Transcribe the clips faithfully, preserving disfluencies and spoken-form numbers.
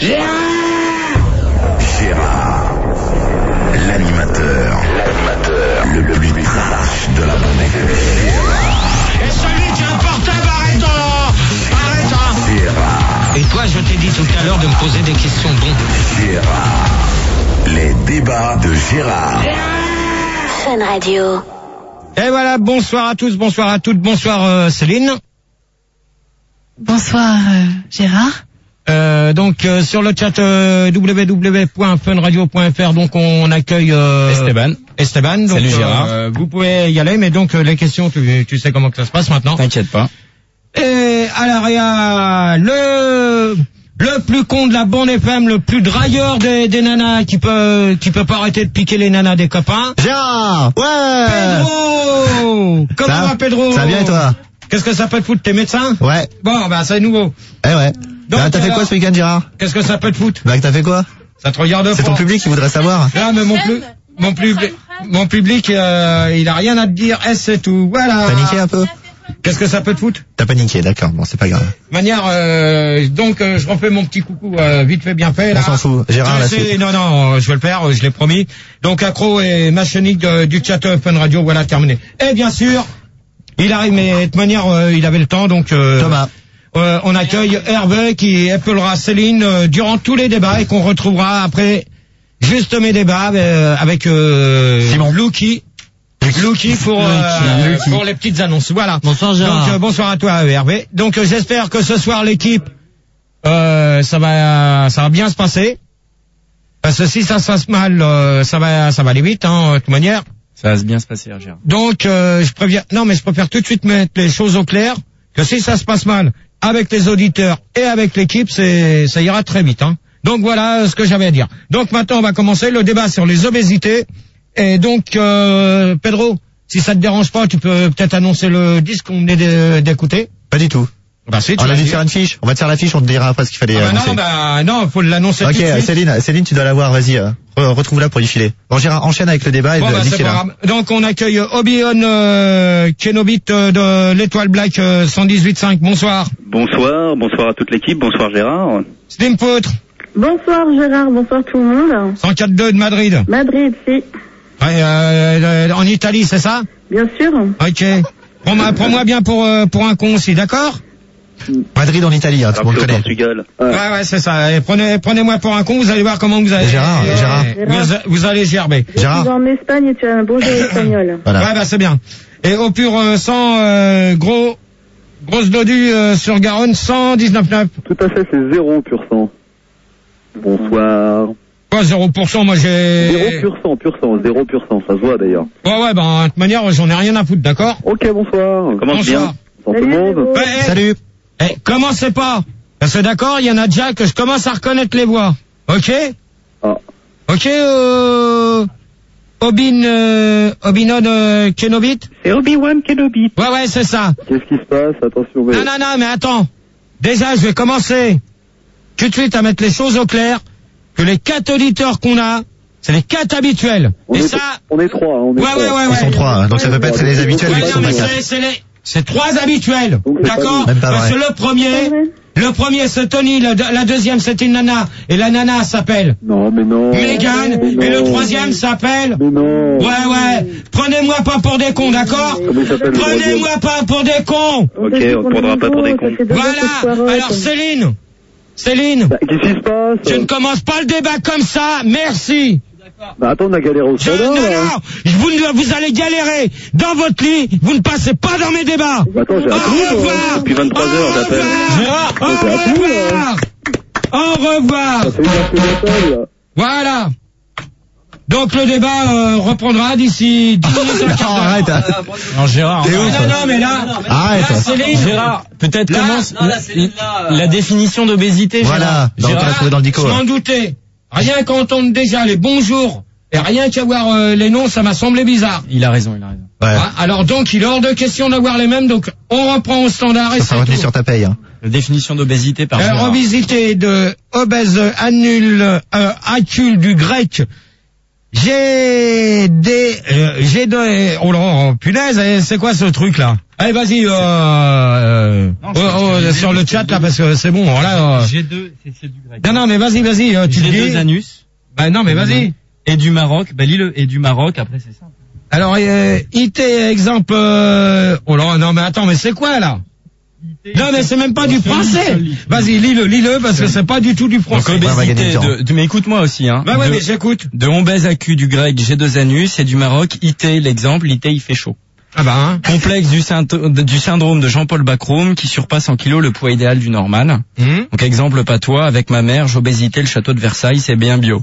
Gérard, l'animateur, l'animateur, le plus trash de la bande F M. Et celui qui a un portable, arrête là. Arrête hein. Gérard. Et toi, je t'ai dit tout à l'heure de me poser des questions bonnes. Gérard. Les débats de Gérard. Fun Radio. Et voilà, bonsoir à tous, bonsoir à toutes, bonsoir euh, Céline. Bonsoir euh, Gérard. Euh, donc euh, sur le chat euh, w w w point fun radio point f r, donc on accueille euh, Esteban. Esteban. Donc, Salut Gérard. Euh, vous pouvez y aller, mais donc euh, les questions, tu, tu sais comment que ça se passe maintenant. T'inquiète pas. Et alors il y a le le plus con de la bande F M, le plus drailleur des, des nanas qui peut qui peut pas arrêter de piquer les nanas des copains. Gérard. Ouais. Pedro. Comment ça, va Pedro? Ça va bien et toi? Qu'est-ce que ça peut te foutre, t'es médecin? Ouais. Bon, bah c'est nouveau. Eh ouais. Donc, bah, t'as fait alors, quoi ce week-end, Gérard? Qu'est-ce que ça peut te foutre? Bah, t'as fait quoi? Ça te regarde pas. C'est ton public qui voudrait savoir. Ah, mais mon, plus, mon, public, mon public, euh, il a rien à te dire, eh, c'est tout, voilà. Paniqué un peu? Qu'est-ce que ça peut te foutre? T'as paniqué, d'accord, bon, c'est pas grave. De manière, euh, donc, euh, je refais mon petit coucou, euh, vite fait, bien fait, là. On s'en fout. Gérard, la suite. Non, non, je vais le faire, je l'ai promis. Donc, accro et machinique de, du chat Fun Radio, voilà, terminé. Et bien sûr, il arrive, mais de manière, euh, il avait le temps, donc, euh, Thomas. Euh, on accueille Hervé qui épaulera Céline euh, durant tous les débats et qu'on retrouvera après juste mes débats euh, avec euh, Simon. Lucky. Lucky pour, euh, Lucky. pour les petites annonces. Voilà. Bonsoir Gérard. Donc euh, bonsoir à toi Hervé. Donc euh, j'espère que ce soir l'équipe euh, ça va ça va bien se passer. Parce que si ça se passe mal, euh, ça va ça va aller vite hein, de toute manière. Ça va bien se passer, Gérard. Donc euh, je préviens non mais je préfère tout de suite mettre les choses au clair que si ça se passe mal avec les auditeurs et avec l'équipe, c'est ça ira très vite hein. Donc voilà ce que j'avais à dire. Donc maintenant on va commencer le débat sur les obésités. Et donc euh, Pedro, si ça te dérange pas, tu peux peut-être annoncer le disque qu'on venait d'écouter. Pas du tout. Bah si, tu On a l'as dû dit. faire une fiche. On va te faire la fiche, on te dira après ce qu'il fallait Ah bah annoncer. non, bah non, faut l'annoncer Ok, tout de suite. Céline, Céline, tu dois l'avoir, vas-y, euh, re- retrouve-la pour y filer. Bon, Gérard, enchaîne avec le débat et Bon, le bah, disque c'est est pas là. grave. Donc on accueille Obi-Wan euh, Kenobit euh, de l'Étoile Black euh, cent dix-huit virgule cinq. Bonsoir. Bonsoir, bonsoir à toute l'équipe, bonsoir Gérard. Slim Poutre, Bonsoir Gérard, bonsoir tout le monde. cent quatre virgule deux de Madrid. Madrid, si. Ouais, euh, en Italie, c'est ça? Bien sûr. Ok. Prends-moi, prends-moi bien pour euh, pour un con aussi, d'accord? Madrid en Italie, hein, tout le monde Après au connaît. Portugal. Ouais, ouais, c'est ça. Et prenez, prenez-moi pour un con, vous allez voir comment vous allez. Gérard, euh, Gérard. Vous, vous allez gerber. Je Gérard. suis en Espagne et tu as un bonjour espagnol. Voilà. Ouais, bah c'est bien. Et au pur euh, sang, euh, gros, grosse dodu euh, sur Garonne, cent dix-neuf virgule neuf. Tout à fait, c'est zéro pur sang. Bonsoir. Quoi, zéro pour cent, moi j'ai... Zéro pur sang, pur sang, zéro pur sang, ça se voit d'ailleurs. Ouais, ouais, bah de toute manière, j'en ai rien à foutre, d'accord? Ok, bonsoir. Commence bien. Bonsoir tout le monde. Salut, Ouais, eh, Salut. eh, commencez pas. Parce que d'accord, il y en a déjà que je commence à reconnaître les voix. Ok? Ah. Ok, euh... Obin, euh, Obinon euh, Kenobit? C'est Obi-Wan Kenobi. Ouais, ouais, c'est ça. Qu'est-ce qui se passe? Attention, mais... Non, non, non, mais attends. Déjà, je vais commencer tout de suite à mettre les choses au clair, que les quatre auditeurs qu'on a, c'est les quatre habituels. On Et est, ça... on est trois, hein, on est Ouais, trois. ouais, ouais, Ils sont ouais. trois, hein, donc ça peut pas être les habituels, Ouais, mais ils non, sont mais pas c'est, quatre. c'est les, c'est trois habituels. Donc, c'est pas D'accord? nous. Même pas Parce que vrai. le premier, le premier c'est Tony, le, la deuxième c'est une nana, et la nana s'appelle Non, mais non. Megan, Mais non. et le troisième s'appelle... Mais non. Ouais, ouais. Prenez-moi pas pour des cons, d'accord? Comment il s'appelle le Prenez-moi pas pour des cons. Ok, on te prendra pas pour des cons. Voilà. Alors Céline, Céline, Bah, qu'est-ce qui se passe? je ne commence pas le débat comme ça. Merci. Bah, attends, on a galéré au Je, soda, non, là. non, vous, ne- vous allez galérer dans votre lit. Vous ne passez pas dans mes débats. Bah, attends, j'ai Au appris, moi. revoir. Depuis vingt-trois heures, Au j'appelle. revoir. Au J'ai appris, revoir. Au revoir. Ça fait une heure que j'appelle, là. Voilà. Donc le débat euh, reprendra d'ici dix minutes. un Non, quart d'heure. arrête. hein. Non, Gérard. T'es Non, ouf. non, non, mais là, Arrête. là, Céline, Gérard, peut-être Là, commence non, la, la définition d'obésité, Voilà, Gérard. donc on l'a Gérard, trouvé dans le dico. je là. m'en doutais. Rien qu'à entendre déjà les bonjours et rien qu'à voir euh, les noms, ça m'a semblé bizarre. Il a raison, il a raison. Ouais. Ah, alors donc, il est hors de question d'avoir les mêmes, donc on reprend au standard et Ça c'est sera retenu tout. sur ta paye, hein. La définition d'obésité par Euh, Gérard. revisité de obèse annule, euh, accule du grec J'ai des, euh, j'ai des, oh là, oh, punaise, eh, c'est quoi ce truc là? Allez, vas-y, euh, euh, Non, oh, oh, sur le chat là, parce que c'est bon, voilà. Euh. G deux, c'est c'est du grec. Non, non, mais vas-y, vas-y, euh, tu le G deux dis. anus. Bah non, mais vas-y. Et du Maroc, bah lis-le. Et du Maroc, après c'est ça. Alors, euh, I T, exemple, euh, oh là, non, mais attends, mais c'est quoi là? Non, mais c'est même pas du français. Vas-y, lis-le, lis-le, parce que c'est pas du tout du Donc français. on va gagner obésité du temps. de, de- mais écoute-moi aussi, hein. Bah ouais, de, mais j'écoute. de obèse à cul du grec G deux anus et du Maroc, I T, l'exemple, I T il fait chaud. Ah bah, hein. Complexe du, synto- du syndrome de Jean-Paul Bacrum qui surpasse en kilos le poids idéal du normal. Hum. Donc exemple patois, avec ma mère, j'obésité, le château de Versailles, c'est bien bio.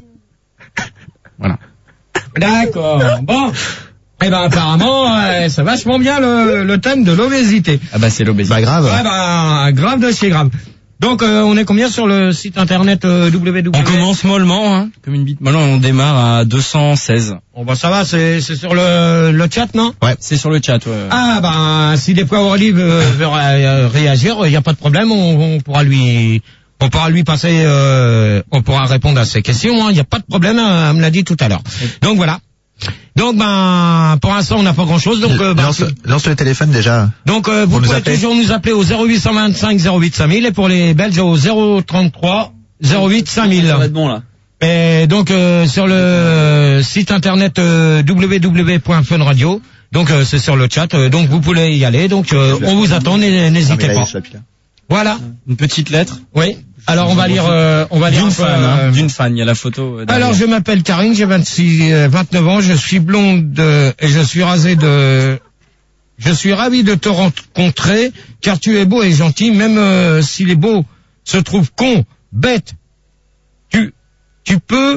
Voilà. D'accord. Bon. Eh ben, apparemment, euh, c'est vachement bien le, le thème de l'obésité. Ah bah c'est l'obésité. Bah grave. Ah bah, grave de chez grave. Donc, euh, on est combien sur le site internet euh, W W W? On commence mollement, hein, comme une bite molle, on démarre à deux cent seize. Bon bah ça va, c'est c'est sur le, le chat, non? Ouais, c'est sur le chat, ouais. Ah bah, si des Power Live veut, veut ré- réagir, il n'y a pas de problème, on, on pourra lui... On pourra lui passer, euh, on pourra répondre à ses questions, il hein, n'y a pas de problème, hein, elle me l'a dit tout à l'heure. Donc voilà. Donc ben, pour l'instant on n'a pas grand chose, donc euh, ben, lance, lance le téléphone déjà. donc euh, vous Pour nous pouvez appeler. toujours nous appeler au zéro huit cent vingt-cinq zéro huit cinq mille et pour les Belges au zéro trente-trois zéro huit cinq mille. Ça va être bon là. Et donc euh, sur le site internet euh, w w w point fun radio, donc euh, c'est sur le chat, euh, donc vous pouvez y aller, donc euh, on vous attend, n'hé- n'hésitez pas. Voilà. Une petite lettre. Oui. Alors on va lire, euh, on va lire un D'une peu, fan, euh, hein, d'une fan, il y a la photo. euh, derrière. Alors je m'appelle Karine, j'ai vingt-six, euh, vingt-neuf ans, je suis blonde euh, et je suis rasée de... Je suis ravi de te rencontrer car tu es beau et gentil, même euh, si les beaux se trouvent cons, bêtes. Tu, tu peux,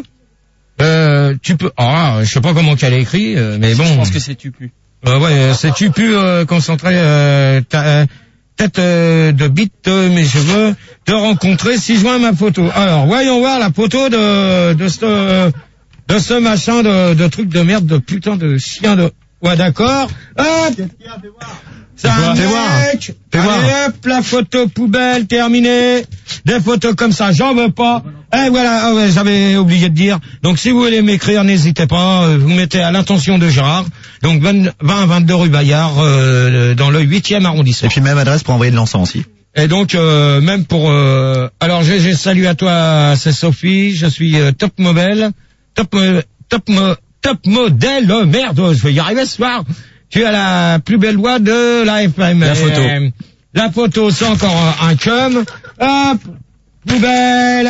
euh, tu peux. Ah, je sais pas comment qu'elle a écrit, euh, mais bon. Je pense que c'est tu plus. Euh, ouais, euh, c'est tu peux euh, concentrer euh, ta euh, tête euh, de bite euh, mes cheveux, te rencontrer si je vois ma photo. Alors, voyons voir la photo de de ce euh, de ce machin de, de truc de merde, de putain de chien de... Ouais, d'accord. Hop. C'est un Fais voir. mec. Fais voir. Allez, hop, la photo poubelle, terminée. Des photos comme ça, j'en veux pas. Et voilà, ah ouais, j'avais oublié de dire. Donc, si vous voulez m'écrire, n'hésitez pas. euh, Vous mettez à l'intention de Gérard. Donc, vingt, vingt-deux rue Bayard, euh, dans le huitième arrondissement. Et puis même adresse pour envoyer de l'encens aussi. Et donc, euh, même pour... Euh, alors, j'ai j'ai salut à toi, c'est Sophie. Je suis euh, top modèle. Top, mo- top, mo- top modèle. Oh, merde, je vais y arriver ce soir. Tu as la plus belle voix de la F M. La photo. Euh, la photo, c'est encore un, un cum. Hop, poubelle.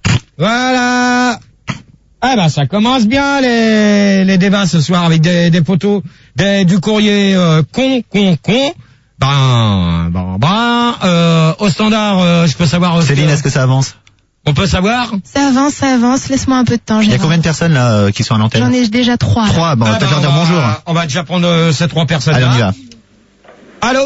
Voilà. Ah ben, ça commence bien les, les débats ce soir avec des, des photos des, du courrier euh, con, con, con. Ben, ben, ben, euh, au standard, euh, je peux savoir... euh, Céline, est-ce que ça avance? on peut savoir? Ça avance, ça avance. Laisse-moi un peu de temps, Il y a Gérard. combien de personnes là euh, qui sont à l'antenne? J'en ai déjà trois. là. Trois. Bon, Ah t'as ben, qu'à leur on dire va- bonjour. On va déjà prendre euh, ces trois personnes. Allez, on y va. Allô?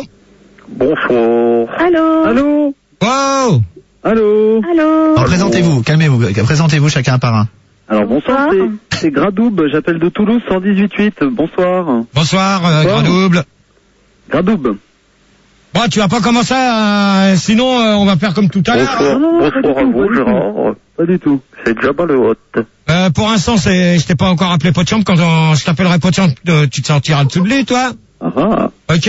Bonsoir. Allô? Allô? Wow! Allô? Allô? Alors, présentez-vous, calmez-vous, présentez-vous chacun par un. Alors bonsoir, Bonsoir. c'est- c'est Gradoub, j'appelle de Toulouse cent dix-huit huit. Bonsoir. Bonsoir, euh, Bonsoir. grand double. Gradoub. Bon, tu vas pas commencer, euh, sinon euh, on va faire comme tout à l'heure. Bonsoir, non, non, pas bonsoir du à tout, vous pas du Gérard. Pas du tout. C'est Jabba le Hot. Euh, pour l'instant, c'est, je t'ai pas encore appelé Potiamp. Quand on- je t'appellerai Potiamp, euh, tu te sentiras dessous de lui, toi. Ah ah. Ok?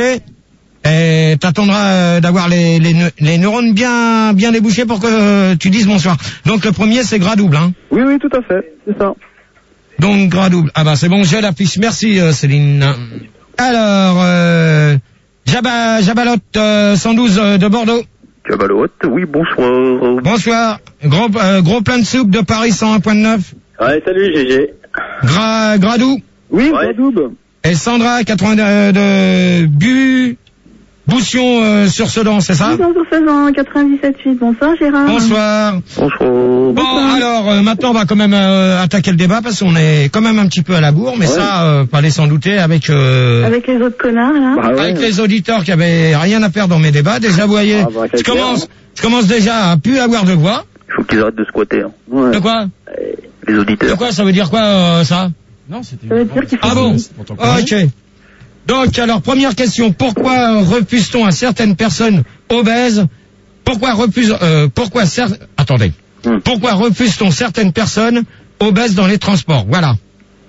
Et t'attendras euh, d'avoir les, les, neu- les neurones bien, bien débouchés pour que euh, tu dises bonsoir. Donc le premier, c'est gras double, hein. Oui, oui, tout à fait. C'est ça. Donc gras double. Ah bah c'est bon, j'ai l'affiche. Merci euh, Céline. Alors, euh, Jabba, Jabalotte euh, cent douze euh, de Bordeaux. Jabba le Hot, oui, bonsoir. Bonsoir. Gros, euh, gros plein de soupe de Paris cent un point neuf. Ouais, salut G G. Gras, Gradou. Oui, Ouais. Gradoub. Et Sandra, quatre-vingts de, de Bu, Boussion euh, sur Sedan, c'est ça? Bonsoir sur Sedan, quatre-vingt-dix-sept huit. Bonsoir Gérard. Bonsoir. Bonsoir. Bon, alors, euh, maintenant, on va quand même euh, attaquer le débat parce qu'on est quand même un petit peu à la bourre, mais Ouais. ça, euh, fallait s'en douter avec euh, Avec les autres connards, là. Bah ouais. avec les auditeurs qui avaient rien à faire dans mes débats. Déjà, vous voyez, Ah, bah, je c'est commence, clair, je commence déjà à plus avoir de voix. Il faut qu'ils arrêtent de squatter. Hein. Ouais. De quoi? Les De auditeurs. quoi? Ça veut dire quoi, euh, ça? Non, c'était. Ça veut dire qu'il faut... Ah bon? Pour t'encourager. Ok. Donc, alors, première question. Pourquoi refuse-t-on à certaines personnes obèses, pourquoi refuse, euh, pourquoi cer- attendez. Hmm. Pourquoi refuse-t-on certaines personnes obèses dans les transports? Voilà.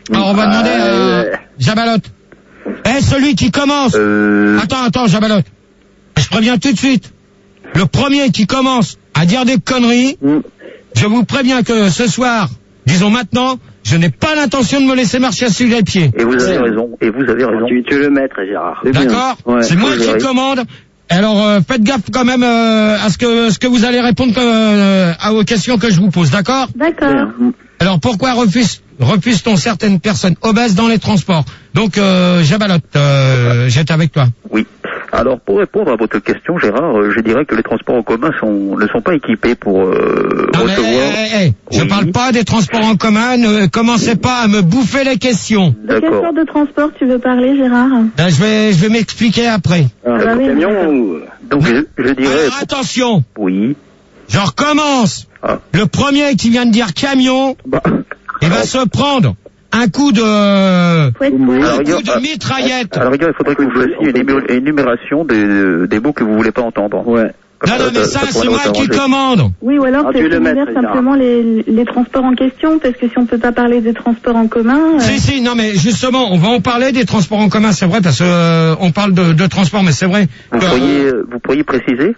Alors on va demander à Euh, Jabalotte. Eh, celui qui commence. euh, Attends, attends, Jabalotte. Je préviens tout de suite. Le premier qui commence à dire des conneries, hmm. je vous préviens que ce soir, disons maintenant, je n'ai pas l'intention de me laisser marcher sur les pieds. Et vous avez raison, et vous avez raison. Tu, tu es le maître, Gérard. C'est bien. D'accord? Ouais, C'est moi faut qui gérer. commande. Alors euh, faites gaffe quand même euh, à ce que ce que vous allez répondre euh, à aux questions que je vous pose, d'accord? D'accord. Bien. Alors pourquoi refuse refuse-t-on certaines personnes obèses dans les transports? Donc euh, Jabalotte, euh, j'étais avec toi. Oui. Alors, pour répondre à votre question, Gérard, euh, je dirais que les transports en commun sont, ne sont pas équipés pour euh, Non, mais, recevoir... eh, eh, eh, je Oui. parle pas des transports en commun, ne commencez pas à me bouffer les questions. De quelle D'accord. sorte de transport tu veux parler, Gérard? Ben, je vais je vais m'expliquer après. Un bah oui, camion d'accord. ou... Donc, je, je dirais... Alors attention, Oui. je recommence. Ah. Le premier qui vient de dire camion, Bah, il va se prendre un coup de Fouette, Alors, fouette. un il y a- coup de mitraillette. à la rigueur, il faudrait que vous fassiez une ému- énumération des, des mots que vous voulez pas entendre. Ouais. Comme Non, non, mais ça, pourrait c'est nous moi qui arranger. commande. Oui, ou alors Ah, c'est tu es le maître, énumère Gérard. simplement les, les transports en question, parce que si on peut pas parler des transports en commun... euh, Si, si, non, mais justement, on va en parler des transports en commun, c'est vrai, parce que euh, on parle de, de transport, mais c'est vrai. Vous que- pourriez, vous pourriez préciser?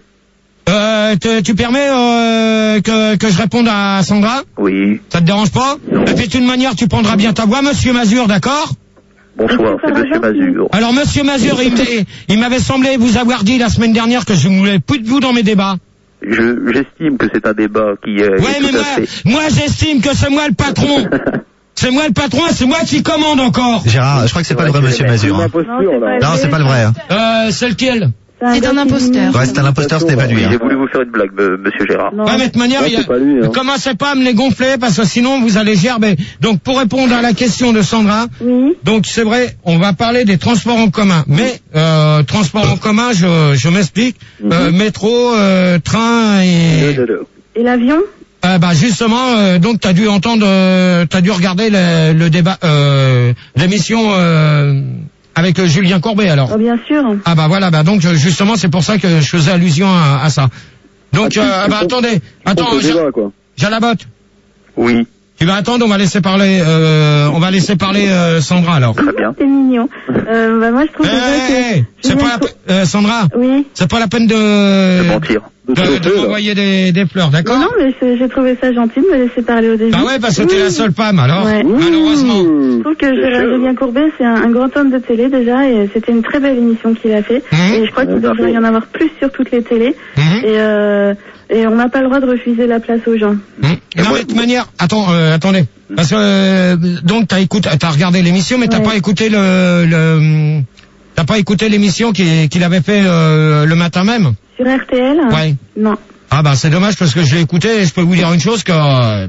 Euh, te- tu permets euh, que, que je réponde à Sandra? Oui. Ça te dérange pas? Non. Et puis d'une manière, tu prendras bien ta voix, Monsieur Mazur, d'accord? Bonsoir, c'est Monsieur Monsieur Sarrazin, Mazur. Alors, Monsieur Mazur, il, m'est- il m'avait semblé vous avoir dit la semaine dernière que je ne voulais plus de vous dans mes débats. Je, j'estime que c'est un débat qui est, Ouais, est mais tout moi, à fait... moi j'estime que c'est moi le patron. C'est moi le patron et c'est moi qui commande encore. Gérard, je crois que c'est pas le vrai monsieur Mazur. Hein. Non, c'est pas Non, c'est pas le vrai. Hein. Euh, c'est lequel? C'est un imposteur. Ouais, c'est un imposteur, c'était pas lui. J'ai Hein. voulu vous faire une blague, me- Monsieur Gérard. Non. Ouais, mais de toute manière, il y a- pas lui, hein. ne commencez pas à me les gonfler parce que sinon vous allez gerber. Donc, pour répondre à la question de Sandra, Oui. donc c'est vrai, on va parler des transports en commun. Mais euh, transports en commun, je, je m'explique. Euh, métro, euh, train et Et l'avion? euh, bah justement, euh, donc t'as dû entendre, euh, t'as dû regarder le, le débat, euh, l'émission euh, avec euh, Julien Courbet alors. Oh, bien sûr. Ah bah voilà, bah donc euh, justement c'est pour ça que je faisais allusion à, à ça. Donc euh, ah bah attendez, attends, Ja- quoi. Jalabotte, Oui, tu vas attendre, on va laisser parler, euh, on va laisser parler euh, Sandra alors. très bien. C'est mignon. Euh, bah, moi, je trouve Hey, déjà que... hey, hey, c'est Julien pas la Cou- pe- euh, Sandra, Oui. c'est pas la peine de De mentir. de, de m'envoyer des, des fleurs, Non, d'accord? non, mais c'est- j'ai trouvé ça gentil de me laisser parler au début. Bah ouais, parce que t'es la seule femme alors, Ouais. malheureusement. Je trouve que Gérard- Julien Courbet, c'est un, un grand homme de télé déjà, et c'était une très belle émission qu'il a fait. Mhm. Et je crois qu'il Ouais, devrait parfait. y en avoir plus sur toutes les télés. Mhm. Et, euh, et on n'a pas le droit de refuser la place aux gens. Mmh. Non, mais de toute manière, attends, euh, attendez, parce que euh, donc t'as écouté, t'as regardé l'émission, mais t'as Ouais. pas écouté le, le t'as pas écouté l'émission qu'il qu'il avait fait euh, le matin même. Sur R T L? Ouais. Non. Ah bah c'est dommage parce que je l'ai écouté et je peux vous dire une chose que euh,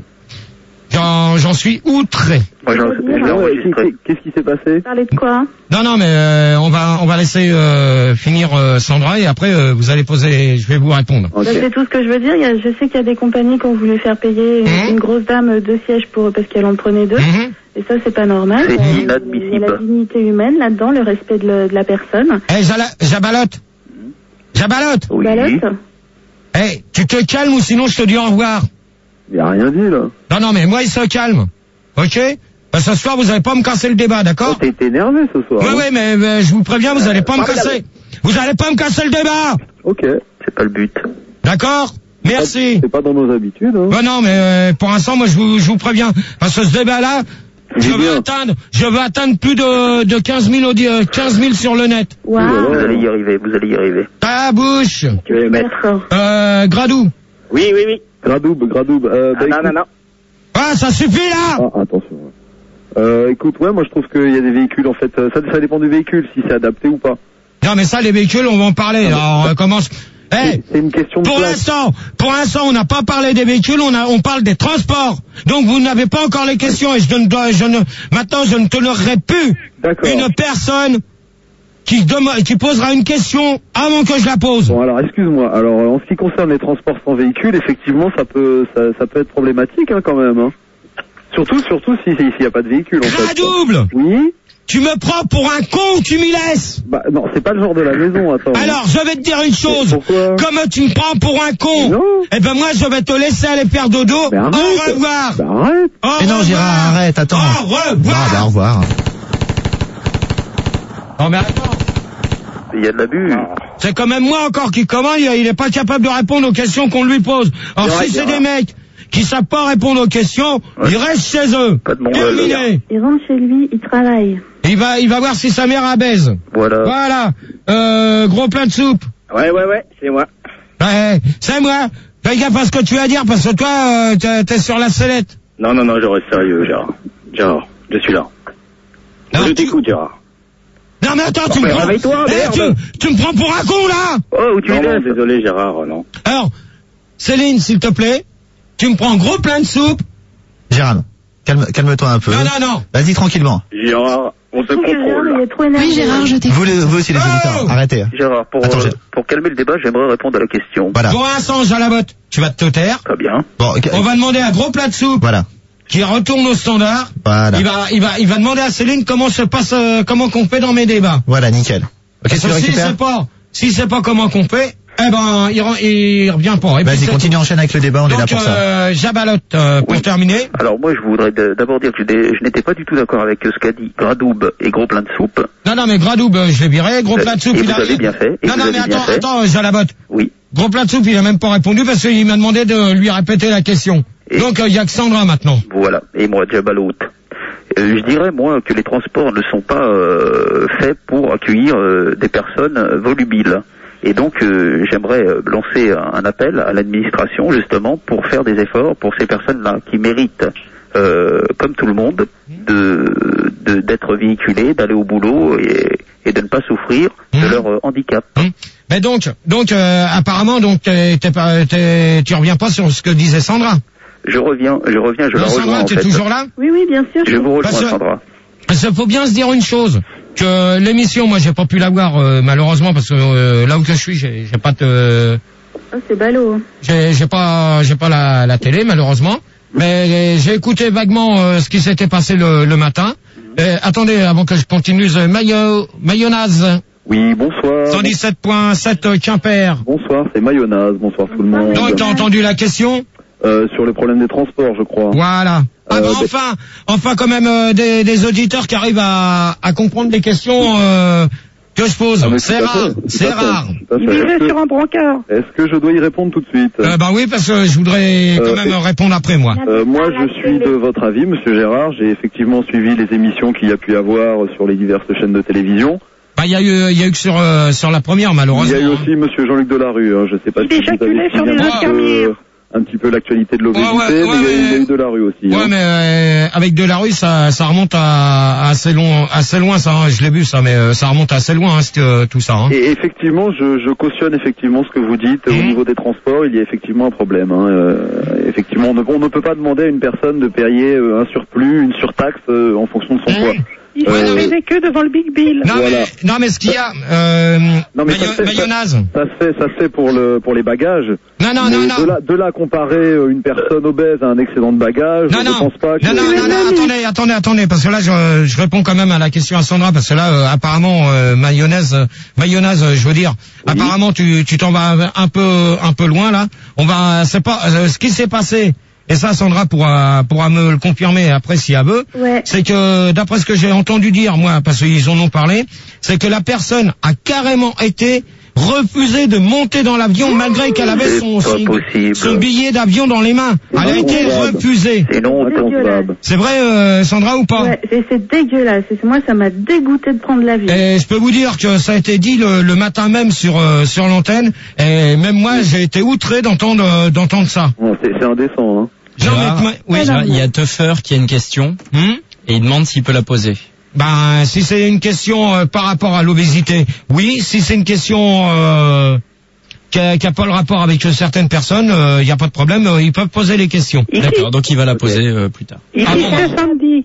j'en j'en suis outré. Moi, j'en- je l'ai enregistré. Qu'est-ce qui s'est passé? Parler de quoi? Non non mais euh, on va on va laisser euh, finir euh, Sandra et après euh, vous allez poser, je vais vous répondre. Bah, c'est tout ce que je veux dire. Il y a, je sais qu'il y a des compagnies qui ont voulu faire payer une, Mhm. une grosse dame deux sièges pour, parce qu'elle en prenait deux. Mhm. Et ça, c'est pas normal. C'est Euh, inadmissible. Il y a la dignité humaine là-dedans, le respect de, le- de la personne. Eh Jala- Jabalotte, Jabalotte, Oui. Balotte. eh tu te calmes ou sinon je te dis au revoir. Il a rien dit, là. Non, non, mais moi, il se calme. Ok? Parce que ce soir, vous allez pas me casser le débat, d'accord? T'as été énervé ce soir. Oui, hein. oui, mais, mais je vous préviens, vous allez pas me casser. Vous allez pas me casser le débat! Ok. C'est pas le but. D'accord? Merci. C'est pas dans nos habitudes, hein. Ouais, non, mais euh, pour l'instant, moi, je vous, je vous préviens. Parce que ce débat-là, Il je est veux bien. atteindre, je veux atteindre plus de, de quinze mille audi- euh, quinze mille sur le net. Waouh. Vous allez y arriver, vous allez y arriver. Ta bouche! Tu vas les mettre. D'accord. Euh, Gradou. Oui, oui, oui. Gradoub, Gradoub. Euh, bah, écoute- non. Ah, ça suffit, là! Ah, attention. Euh, écoute, ouais, moi je trouve qu'il y a des véhicules, en fait, euh, ça, ça dépend du véhicule, si c'est adapté ou pas. Non, mais ça, les véhicules, on va en parler. Alors, on commence. Eh! C'est- C'est une question de Pour place. l'instant, pour l'instant, on n'a pas parlé des véhicules, on a, on parle des transports. Donc vous n'avez pas encore les questions et je ne dois, je ne, maintenant je ne tolérerai plus D'accord. une personne qui dem- qui posera une question avant que je la pose. Bon, alors, excuse-moi. Alors, euh, en ce qui concerne les transports sans véhicule, effectivement, ça peut, ça, ça peut être problématique, hein, quand même, hein. Surtout, surtout si, si- s'il n'y a pas de véhicule, en fait. Gradouble, Oui. tu me prends pour un con ou tu m'y laisses? Bah non, c'est pas le genre de la maison, attends. Alors, je vais te dire une chose. Pourquoi? Comme tu me prends pour un con, Non. eh ben moi, je vais te laisser aller faire dodo. Mais arrête. Au revoir. Bah arrête. Au Mais non, revoir. Gérard, arrête, attends. Au revoir. Ah, bah, au revoir. Non, mais attends. Il y a de l'abus. C'est quand même moi encore qui commande, il il est pas capable de répondre aux questions qu'on lui pose. Alors Ouais, si c'est Gérard. des mecs qui savent pas répondre aux questions, Ouais. ils restent chez eux. Pas de mongol, Terminé. Il rentre chez lui, il travaille. Il va, il va voir si sa mère a baise. Voilà. Voilà. Euh, gros plein de soupe. Ouais, ouais, ouais, c'est moi. Ouais, c'est moi. Fais gaffe à ce que tu vas dire parce que toi, euh, t'es, t'es sur la sellette. Non, non, non, je reste sérieux, Gérard. Gérard, je suis là. Alors, je tu- t'écoute, Gérard. Non mais attends, tu mais me prends. réveille-toi, Eh, merde. tu, tu me prends pour un con là. Oh, où tu Non, es non, désolé, Gérard, non. Alors, Céline, s'il te plaît, tu me prends gros plein de soupe. Gérard, calme, calme-toi un peu. Non, non, non. Vas-y, tranquillement. Gérard, on se Je trouve que Gérard, il contrôle. est trop énervé. Oui, Gérard, je t'écoute. Vous, les- vous aussi, les Oh auditeurs, arrêtez. Gérard, pour, Attends, euh, Gérard. pour calmer le débat, j'aimerais répondre à la question. Voilà. Pour un singe à la botte, tu vas te taire. Très bien. Bon, ok. On va demander un gros plat de soupe Voilà. qui retourne au standard. Voilà. Il va, il va, il va demander à Céline comment se passe, euh, comment qu'on fait dans mes débats. Voilà, nickel. Ok, Parce tu le que si récupères? c'est pas, si c'est pas comment qu'on fait, eh ben, il, re- il revient pas. Et puis Vas-y, c'est continue, tout. enchaîne avec le débat, on est là Donc, pour ça. euh, Jabalotte, euh, pour Oui. terminer. Alors moi, je voudrais d- d'abord dire que je n'ai- je n'étais pas du tout d'accord avec ce qu'a dit Gradoub et Gros Plein de Soupe. Non, non, mais Gradoub, euh, je l'ai viré. Gros Et plat de soupe, vous il a avez bien fait, et Non, vous non, avez mais bien attends, fait. attends, Jalabotte. Oui. Gros plat de soupe, il a même pas répondu parce qu'il m'a demandé de lui répéter la question. Et- Donc, il y a que Sandra maintenant. Voilà. Et moi, Jabalout. Euh, je dirais, moi, que les transports ne sont pas euh, faits pour accueillir euh, des personnes euh, volubiles. Et donc, euh, j'aimerais euh, lancer un, un appel à l'administration, justement, pour faire des efforts pour ces personnes-là qui méritent, euh, comme tout le monde, de de- d'être véhiculées, d'aller au boulot et, et de ne pas souffrir de Mmh. leur euh, handicap. Hum. Mais donc, donc, euh, apparemment, donc, t'es, t'es pas, t'es, tu reviens pas sur ce que disait Sandra. Je reviens, je reviens, je Non, la rejoins Sandra, en t'es fait. toujours là? Oui, oui, bien sûr. Je vous rejoins, Parce que- Sandra. Parce qu'il faut bien se dire une chose, que l'émission, moi, j'ai pas pu la voir, euh, malheureusement, parce que euh, là où je suis, j'ai, j'ai pas de, Oh, c'est ballot. hein. j'ai, j'ai pas, j'ai pas la, la télé, malheureusement. Mais j'ai écouté vaguement euh, ce qui s'était passé le, le matin. Euh, attendez, avant que je continue, euh, Mayo, Mayonnaise, Oui, bonsoir. cent dix-sept point sept Quimper. Bonsoir, c'est Mayonnaise. Bonsoir tout le monde. Donc, t'as entendu la question? Euh, sur le problème des transports, je crois. Voilà. Ah Euh, bah ben- enfin, enfin quand même euh, des, des auditeurs qui arrivent à, à comprendre les questions euh, que je pose. Ah, mais C'est tout à rare, fait, tout c'est à fait, rare. tout à fait. Est-ce que- un brancard. Est-ce que je dois y répondre tout de suite? Euh, bah oui, parce que je voudrais quand Euh, même et- répondre après moi. Euh, moi, je suis de votre avis, Monsieur Gérard. J'ai effectivement suivi les émissions qu'il y a pu y avoir sur les diverses chaînes de télévision. Bah il y a eu, il y a eu que sur euh, sur la première Il y malheureusement. a eu aussi Monsieur Jean-Luc Delarue. Hein. Je sais pas Il si vous avez éjaculait sur suivi des un, petit infirmières. peu, un petit peu l'actualité de l'obésité, Ouais, ouais, ouais, mais il y, a eu- mais- il y a eu Delarue aussi. Ouais, hein. mais euh, avec Delarue, ça, ça remonte à, à assez long, assez loin, ça. Hein, je l'ai vu, ça, mais euh, ça remonte assez loin, hein, c'était, euh, tout ça. Hein. Et effectivement, je, je cautionne effectivement ce que vous dites. Au Mmh. niveau des transports, il y a effectivement un problème. Hein. Euh, effectivement, on ne, on ne peut pas demander à une personne de payer euh, un surplus, une surtaxe euh, en fonction de son Mmh. poids. Il Euh, se faisait que devant le Big Bill. Non, Voilà. mais, non, mais ce qu'il y a, euh, Non, mais ça mayo- se fait, ça- mayonnaise. Ça se fait, ça se fait pour le pour les bagages. Non, non, mais non, de non. là, de là à comparer euh, une personne obèse à un excédent de bagages, Non, je non. pense pas que. Non, non, non, non, attendez, attendez, attendez, parce que là, je, je réponds quand même à la question à Sandra, parce que là, euh, apparemment, euh, mayonnaise, euh, mayonnaise, euh, je veux dire, Oui. apparemment, tu, tu t'en vas un peu, un peu loin, là. On va, c'est pas, euh, ce qui s'est passé, et ça, Sandra pourra, pourra me le confirmer après si elle veut, Ouais. c'est que, d'après ce que j'ai entendu dire, moi, parce qu'ils en ont parlé, c'est que la personne a carrément été refusée de monter dans l'avion malgré qu'elle avait C'est son, pas son, possible. son billet d'avion dans les mains. Elle a été inconcevable. refusée. C'est non, Inconcevable. C'est vrai, euh, Sandra, ou pas? Ouais, et c'est dégueulasse. Et moi, ça m'a dégoûté de prendre l'avion. Et je peux vous dire que ça a été dit le, le matin même sur euh, sur l'antenne, et même moi j'ai été outré d'entendre euh, d'entendre ça. Bon, c'est c'est indécent. Hein. Jean, Gérard, mais- oui. Ouais, Gérard, il y a Tuffer qui a une question Hmm et il demande s'il peut la poser. Ben si c'est une question euh, par rapport à l'obésité, oui. Si c'est une question euh, qui a, qui a pas le rapport avec euh, certaines personnes, il n'y a pas de problème, euh, ils peuvent poser les questions. D'accord, donc il va la poser euh, plus tard. Il Ah dit bon, ce samedi.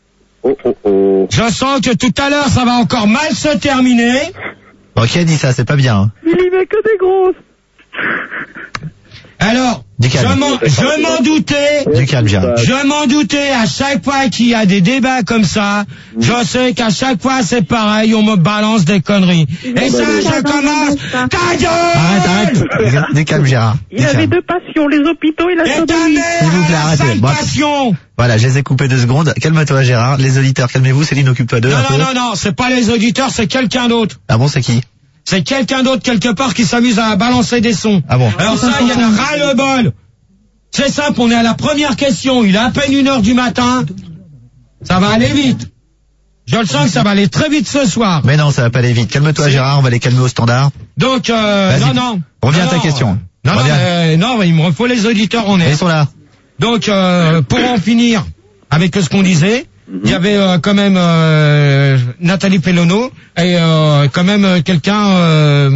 Oh oh oh. Je sens que tout à l'heure ça va encore mal se terminer. Bon, qui a dit ça? C'est pas bien. Hein. Il y met que des grosses. Alors, Du calme. je m'en, je m'en doutais. Du calme, Gérard. Je m'en doutais à chaque fois qu'il y a des débats comme ça. Je sais qu'à chaque fois c'est pareil, on me balance des conneries. Et ça, je commence. Ta gueule! Arrête, arrête. Du calme, Gérard. Du Il avait calme. deux passions, les hôpitaux et la Et ta sodomie. S'il vous plaît, mère, la arrêtez. sale Bon. passion! Voilà, je les ai coupés deux secondes. Calme-toi, Gérard. Les auditeurs, calmez-vous. Céline, occupe-toi d'eux Non, un non, peu. non, non, c'est pas les auditeurs, c'est quelqu'un d'autre. Ah bon, c'est qui? C'est quelqu'un d'autre quelque part qui s'amuse à balancer des sons. Ah bon? Alors ça, il y en a ras le bol. C'est simple, on est à la première question. Il est à peine une heure du matin. Ça va aller vite. Je le sens que ça va aller très vite ce soir. Mais non, ça va pas aller vite. Calme-toi, C'est- Gérard. On va les calmer au standard. Donc, euh, Vas-y. non, non. Reviens Non, à ta non. question. Non, non, Reviens. euh, non, il me faut les auditeurs en Ils est. sont là. Donc, euh, pour en finir avec ce qu'on disait, il y avait euh, quand même euh, Nathalie Pellono et euh, quand même euh, quelqu'un euh,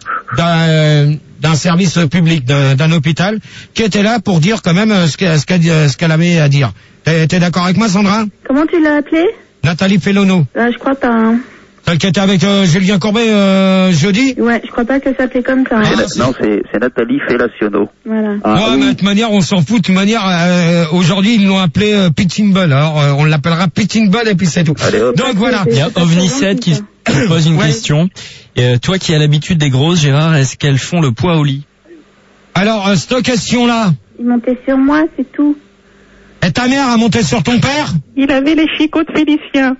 d'un d'un service public, d'un d'un hôpital, qui était là pour dire quand même euh, ce qu'elle ce qu'elle ce qu'elle avait à dire. T'es t'es d'accord avec moi, Sandra? Comment tu l'as appelé? Nathalie Pellono, Ah, je crois pas. Hein. celle qui était avec euh, Julien Courbet euh, jeudi. Ouais, je crois pas que ça s'appelait comme ça. Hein. Ah, C'est- Non, c'est c'est Nathalie Fellaciono. Voilà. Ah, ouais, oui. mais de toute manière, on s'en fout. De toute manière, euh, aujourd'hui, ils l'ont appelé euh, Pitching Ball. Alors, euh, on l'appellera Pitching Ball et puis c'est tout. Allez, hop. Donc voilà. Il y a OVNI sept qui se pose une Ouais. question. Euh, toi qui as l'habitude des grosses, Gérard, est-ce qu'elles font le poids au lit? Alors, euh, cette question-là, Il montait sur moi, c'est tout. est ta mère à monter sur ton père? Il avait les chicots de Félicien.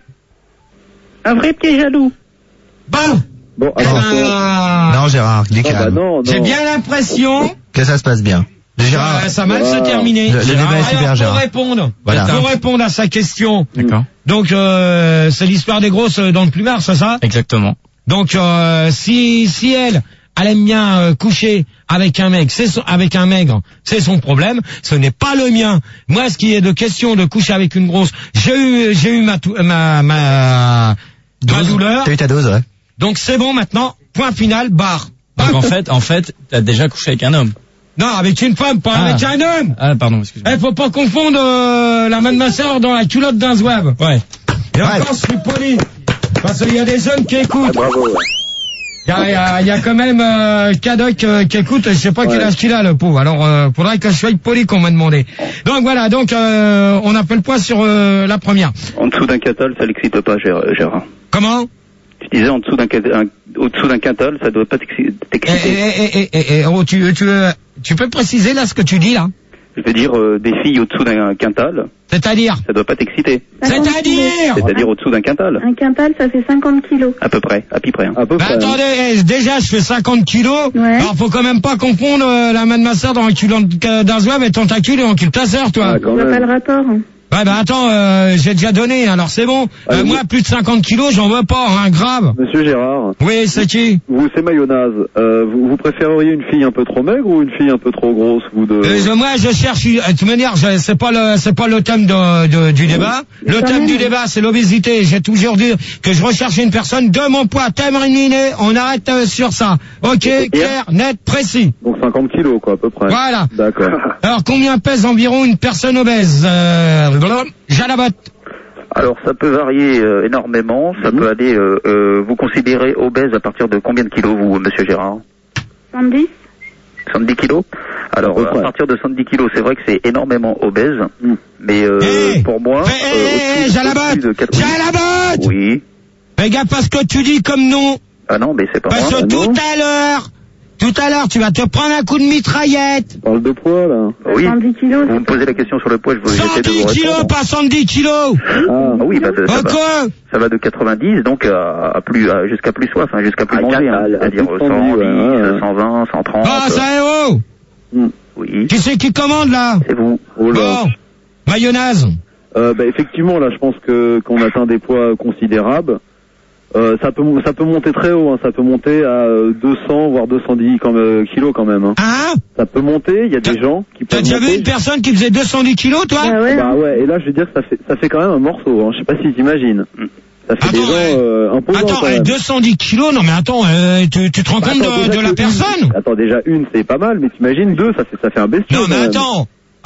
Un vrai pied jaloux. Bon, Bon, eh alors, ben, Non, Gérard, du non, bah calme. non, non. j'ai bien l'impression Que ça se passe bien. Gérard, que ça va mal se Voilà. terminer. Le- le débat est super, Alors, Gérard. pour répondre, Voilà. pour répondre à sa question, D'accord. donc euh, c'est l'histoire des grosses dans le plumard, c'est ça? Exactement. Donc euh, si si elle elle aime bien euh, coucher avec un mec, c'est son, avec un maigre, c'est son problème. Ce n'est pas le mien. Moi, ce qui est de question de coucher avec une grosse, j'ai eu j'ai eu ma tou- ma ma, ma douleur. t'as eu ta dose, ouais. Donc c'est bon maintenant. Point final. Barre. Donc en fait, en fait, t'as déjà couché avec un homme. Non, avec une femme, pas Ah. avec un homme. Ah, pardon, excuse-moi. Eh, faut pas confondre euh, la main de ma sœur dans la culotte d'un zouave. Ouais. Et Ouais. encore, je suis poli. Parce qu'il y a des jeunes qui écoutent. Bravo. ouais. Il y a, il y a- il y a quand même euh, Cadoc euh, qui écoute, je sais pas quel Ouais. âge qu'il a le pauvre. Alors euh, faudrait que je sois poli qu'on m'a demandé. Donc voilà, donc euh, on appelle point sur euh, la première. En dessous d'un quintal, ça l'excite pas, Gér- Gérard. Comment? Je disais en dessous d'un quintal, un- au-dessous d'un quintal, ça doit pas t'exci- Eh, t'exciter. eh, eh, eh, eh, eh, oh, tu, tu, euh, tu peux préciser là ce que tu dis là? Je veux dire, euh, des filles au-dessous d'un quintal, C'est-à-dire? ça doit pas t'exciter. cinquante kilos. C'est-à-dire? C'est-à-dire au-dessous d'un quintal, Un quintal, ça fait cinquante kilos. à peu près, à peu près. hein. À peu Bah, près. hein. attendez, eh, déjà je fais cinquante kilos. Ouais. Alors faut quand même pas confondre euh, la main de ma sœur dans un culotte d'un zouave et ton tacule et encule ta sœur, toi. Ah, quand Je vois même. pas le rapport. hein. Ouais, bah attends, euh, j'ai déjà donné, alors c'est bon. Ah, Euh, oui. moi, plus de cinquante kilos, j'en veux pas, hein, grave. Monsieur Gérard, Oui, c'est qui? vous, c'est mayonnaise. Euh, vous, vous préféreriez une fille un peu trop maigre ou une fille un peu trop grosse, vous de... Euh, je- moi, je cherche, une- de toute manière, je- c'est pas le, c'est pas le thème de, de- du débat. Mais Le quand thème même. du débat, c'est l'obésité. J'ai toujours dit que je recherche une personne de mon poids, terminé. On arrête euh, sur ça. Ok, clair, net, précis. Donc cinquante kilos, quoi, à peu près. Voilà. D'accord. Alors, combien pèse environ une personne obèse? Euh, Jalabot. Alors ça peut varier euh, énormément, ça peut aller, euh, euh, vous considérez obèse à partir de combien de kilos vous, monsieur Gérard? soixante-dix. soixante-dix kilos? Alors À peu euh, à près. partir de soixante-dix kilos, c'est vrai que c'est énormément obèse, Mm. mais euh, Hey pour moi... Hey, euh, hey, au-dessus- hey, Jalabot. au-dessus de quatre- Jalabot. Oui. Fais gaffe à ce que tu dis comme nom. Ah non, mais c'est pas Parce moi. que bah non. tout à l'heure, tout à l'heure, tu vas te prendre un coup de mitraillette. On parle de poids, là. Oui. soixante-dix kilos. Vous me posez la question sur le poids, je vous j'essaie de vous cent dix kilos, répondre. pas cent dix kilos. Ah, Ah oui, bah, ça, ça va, Pourquoi? ça va de quatre-vingt-dix donc à, à plus à- jusqu'à plus soif, hein, jusqu'à plus À manger, hein, quatre, à c'est-à-dire plus de cent dix, cent dix, ouais, ouais. cent vingt, cent trente. Ah, ça est haut. Oui, Qui c'est qui commande là? c'est vous. oh là. Bon, mayonnaise. Euh, bah, effectivement, là, je pense que qu'on atteint des poids considérables. Euh, ça peut ça peut monter très haut, hein. Ça peut monter à euh, deux cents voire deux cent dix comme, euh, kilos quand même. Hein. Hein? Ça peut monter. Il y a des gens qui T'as peuvent déjà vu monter. une personne qui faisait deux cent dix kilos, toi? Ah ouais. Bah ouais. Et là, je veux dire, que ça fait ça fait quand même un morceau. Hein. Je sais pas si t'imagines. Ça fait Attends, des gens ouais. euh, imposants Attends, quand eh, même. deux cent dix kilos, non mais attends, euh, tu, tu te rends Bah, compte attends, de, déjà de la que personne? une- Attends, déjà une, c'est pas mal, mais t'imagines deux, ça fait ça fait un bestiau. Non mais quand même. attends,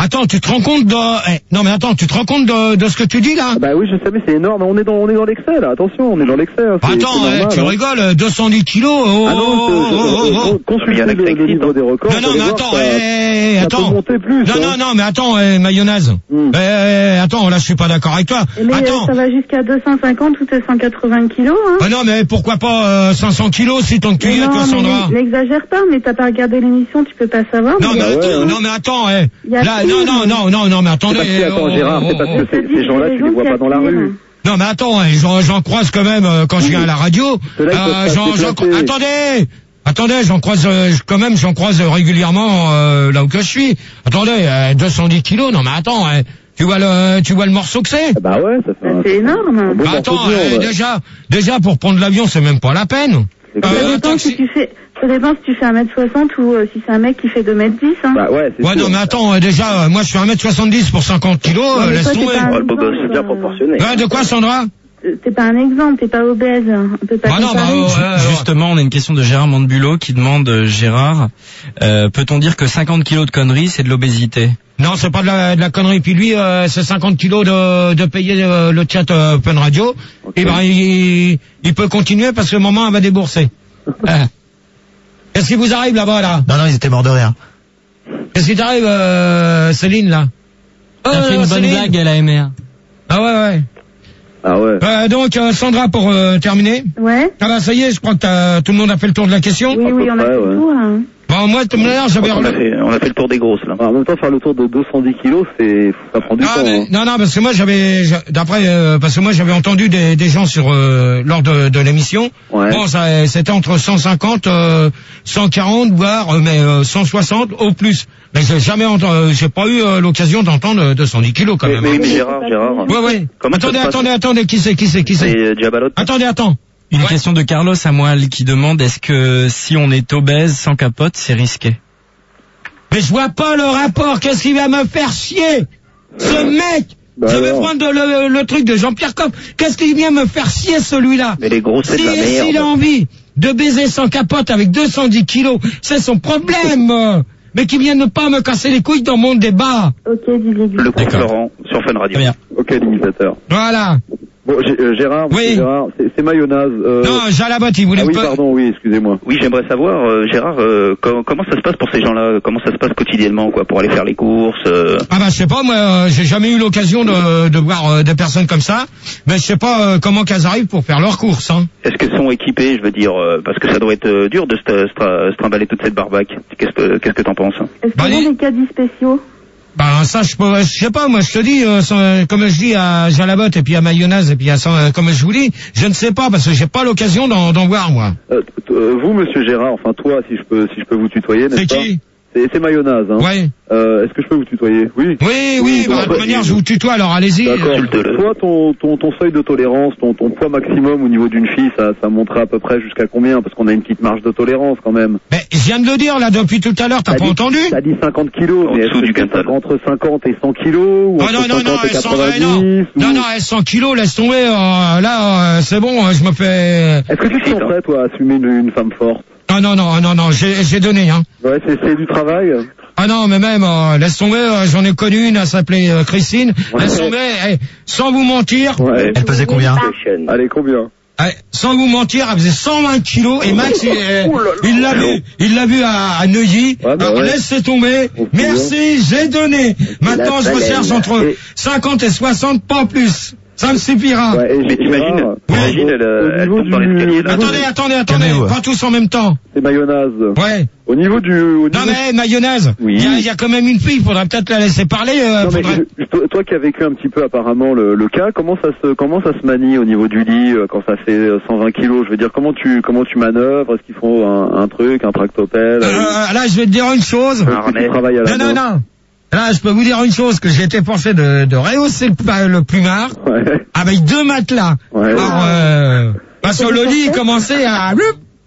Attends, tu te rends compte de... Eh, non mais attends, tu te rends compte de, de ce que tu dis là? Bah oui, je sais, mais c'est énorme. On est dans, on est dans l'excès là. Attention, on est dans l'excès. Hein. Attends, c'est normal, eh, tu hein. rigoles, deux cent dix kilos. Oh, ah non, oh, oh, oh, oh. consultez le, le livre des records. Non, non, mais attends, ça, eh, ça attends. peut monter plus. Non, hein. non, non, mais attends, eh, mayonnaise. Mm. Eh, eh, attends, là, je suis pas d'accord avec toi. Mais attends. ça va jusqu'à deux cent cinquante ou deux cent quatre-vingts kilos, hein. Ah non, mais pourquoi pas euh, cinq cents kilos si ton cuillère, toi, Sandra? Mais n'exagère pas, mais t'as pas regardé l'émission, tu peux pas savoir. Non, mais, mais attends, ouais, non, mais attends, eh. Y a Là, plus, non, non, non, non, non, mais attendez. C'est parce que, attends, oh, Gérard, oh, c'est parce oh, que ces, ces gens-là, tu les vois pas dans la rue. Non, mais attends, eh, j'en, j'en croise quand même euh, quand je viens à la radio. Ceux-là, ils Euh, peuvent pas j'en, se j'en, déplacer. attendez, attendez, j'en croise euh, quand même, j'en croise régulièrement euh, là où que je suis. Attendez, euh, deux cent dix kilos, non, mais attends, eh, tu vois le, tu vois le morceau que c'est? Bah ouais, ça fait. Bah, un- c'est énorme. un beau Bah, morceau attends, de viande, eh, ouais. déjà, déjà pour prendre l'avion, c'est même pas la peine. C'est Euh, clair. Ça un dépend taxi- si tu fais, ça dépend si tu fais un mètre soixante ou euh, si c'est un mec qui fait deux mètres dix, hein. Bah ouais, c'est Ouais, sûr. non, mais attends, euh, déjà, euh, moi je suis un mètre soixante-dix pour cinquante kilos, Non, euh, mais laisse toi, t'es tomber. pas un Oh, le beau gosse, exemple, c'est bien euh, proportionné. Ouais, de quoi, Sandra? euh, T'es pas un exemple, t'es pas obèse. On peut pas Ah non, bah, comparer. euh, Justement, on a une question de Gérard Mandebulot qui demande, euh, Gérard, euh, peut-on dire que cinquante kilos de conneries, c'est de l'obésité? non, c'est pas de la, de la connerie. Puis lui, euh, c'est cinquante kilos de, de payer euh, le chat euh, Open Radio. Et ben, il, il peut continuer parce que le moment, elle va débourser. Euh. Qu'est-ce qui vous arrive là-bas, là? Non, non, ils étaient morts de rire. Qu'est-ce qui t'arrive, euh, Céline, là? T'as Oh, fait une bonne Céline. blague à la M R. Ah ouais, ouais. Ah ouais. Euh, donc, euh, Sandra, pour euh, terminer. Ouais. Ah bah, ça y est, je crois que t'as- tout le monde a fait le tour de la question. Oui, oui, on a près, fait ouais. le tour, hein. Bon, moi, de toute manière, j'avais... On a fait, on a fait le tour des grosses, là. Alors, en même temps, faire le tour de deux cent dix kilos, c'est, ça prend du Ah, temps. mais- hein. non, non, parce que moi j'avais, j'a- d'après, euh, parce que moi j'avais entendu des, des gens sur euh, lors de, de l'émission. Ouais. Bon, ça, c'était entre cent cinquante, euh, cent quarante, voire euh, mais euh, cent soixante au plus. Mais j'ai jamais entendu, j'ai pas eu euh, l'occasion d'entendre deux cent dix kilos quand Mais, même. mais, hein. mais Gérard, Gérard. Ouais, ouais. Comment ça attendez, se passe attendez, attendez, qui c'est, qui c'est, qui c'est C'est euh, Diabalot. Attendez, attends. Une Ouais. question de Carlos Amoal qui demande, est-ce que si on est obèse sans capote, c'est risqué? Mais je vois pas le rapport. Qu'est-ce qu'il va me faire chier, ce mec? Bah je vais alors. prendre le, le truc de Jean-Pierre Coff. Qu'est-ce qu'il vient me faire chier, celui-là? Mais les grosses, c'est Si, de la merde. s'il a envie de baiser sans capote avec deux cent dix kilos, c'est son problème. euh. Mais qu'il vienne pas me casser les couilles dans mon débat. Ok, dis-le. Le coup Florent sur Fun Radio. Très bien. Ok, l'imitateur. Voilà. Bon, G- euh, Gérard, Oui. monsieur Gérard, c'est, c'est mayonnaise. Euh... Non, Jalabot, il voulait ah oui, pas... pardon, oui, excusez-moi. Oui, j'aimerais savoir, euh, Gérard, euh, com- comment ça se passe pour ces gens-là? Comment ça se passe quotidiennement, quoi, pour aller faire les courses euh... Ah bah je sais pas, moi euh, j'ai jamais eu l'occasion de, de voir euh, des personnes comme ça, mais je sais pas euh, comment qu'elles arrivent pour faire leurs courses. Hein. Est-ce qu'elles sont équipées, je veux dire, euh, parce que ça doit être euh, dur de se, se, se trimballer toute cette barbaque. Qu'est-ce que qu'est-ce que t'en penses? Est-ce Bah, qu'il y les- a des caddies spéciaux? Bah ça je peux, je sais pas, moi je te dis, euh, sans- comme je dis à Jalabot et puis à Mayonnaise et puis à sans- comme je vous dis, je ne sais pas parce que j'ai pas l'occasion d'en, d'en voir moi. Euh, t- euh, vous, monsieur Gérard, enfin toi, si je peux, si je peux vous tutoyer, n'est-ce C'est pas? qui? C'est, c'est mayonnaise, hein. Ouais. Euh, est-ce que je peux vous tutoyer? Oui. Oui, oui, bah, de toute manière je vous tutoie alors allez-y. D'accord. Insulte-le. Toi, ton, ton, ton seuil de tolérance, ton, ton poids maximum au niveau d'une fille, ça, ça monterait à peu près jusqu'à combien? Parce qu'on a une petite marge de tolérance quand même. Mais je viens de le dire là depuis tout à l'heure, t'as pas dit, entendu? T'as dit cinquante kilos, En mais dessous est-ce du que c'est quintal. entre cinquante et cent kilos? Ou Oh entre non, non, non, cinquante et elles sont, quatre-vingt-dix, euh, non, ou- non, non, elles cent kilos, laisse tomber, euh, là, euh, c'est bon, euh, je me fais... Est-ce que tu te Suffit, sens prêt, toi, à assumer une, une femme forte? Ah non, non, non, non, j'ai, j'ai donné, hein. Ouais, c'est, c'est du travail. Ah non, mais même, euh, laisse tomber, euh, j'en ai connu une, elle s'appelait euh, Christine, Ouais. laisse tomber, eh, sans vous mentir, Ouais. Elle pesait combien? Allez, combien? eh, sans vous mentir, elle faisait cent vingt kilos, et Max, il, euh, il l'a vu, il l'a vu à, à Neuilly, Ouais, bah alors ouais. laissez tomber, Ok. merci, j'ai donné, maintenant je recherche entre Et- cinquante et soixante, pas plus, ça me suffira. Ouais, et Mais j'ai- t'imagines, Gérard, t'imagines, au- elle, au elle niveau tombe dans du- l'escalier, au là. niveau Attendez, du- attendez, attendez, Calmez-vous. pas tous en même temps. C'est mayonnaise. Ouais. Au niveau du, au niveau Non mais mayonnaise, il Oui. y, a, y a quand même une fille, faudrait peut-être la laisser parler. Euh, Non, mais faudrait- je- toi, toi qui as vécu un petit peu apparemment le, le cas, comment ça se comment ça se manie au niveau du lit euh, quand ça fait euh, cent vingt kilos? Je veux dire, comment tu comment tu manœuvres? Est-ce qu'il faut un, un truc, un tractopelle? Euh, là, je vais te dire une chose. Est-ce que harnais. tu travailles à la Non, non, main? non. Là, je peux vous dire une chose, que j'ai été forcé de, de rehausser le, pla- le plumard Ouais. avec deux matelas. Ouais. Alors, euh, parce que le lit commençait à,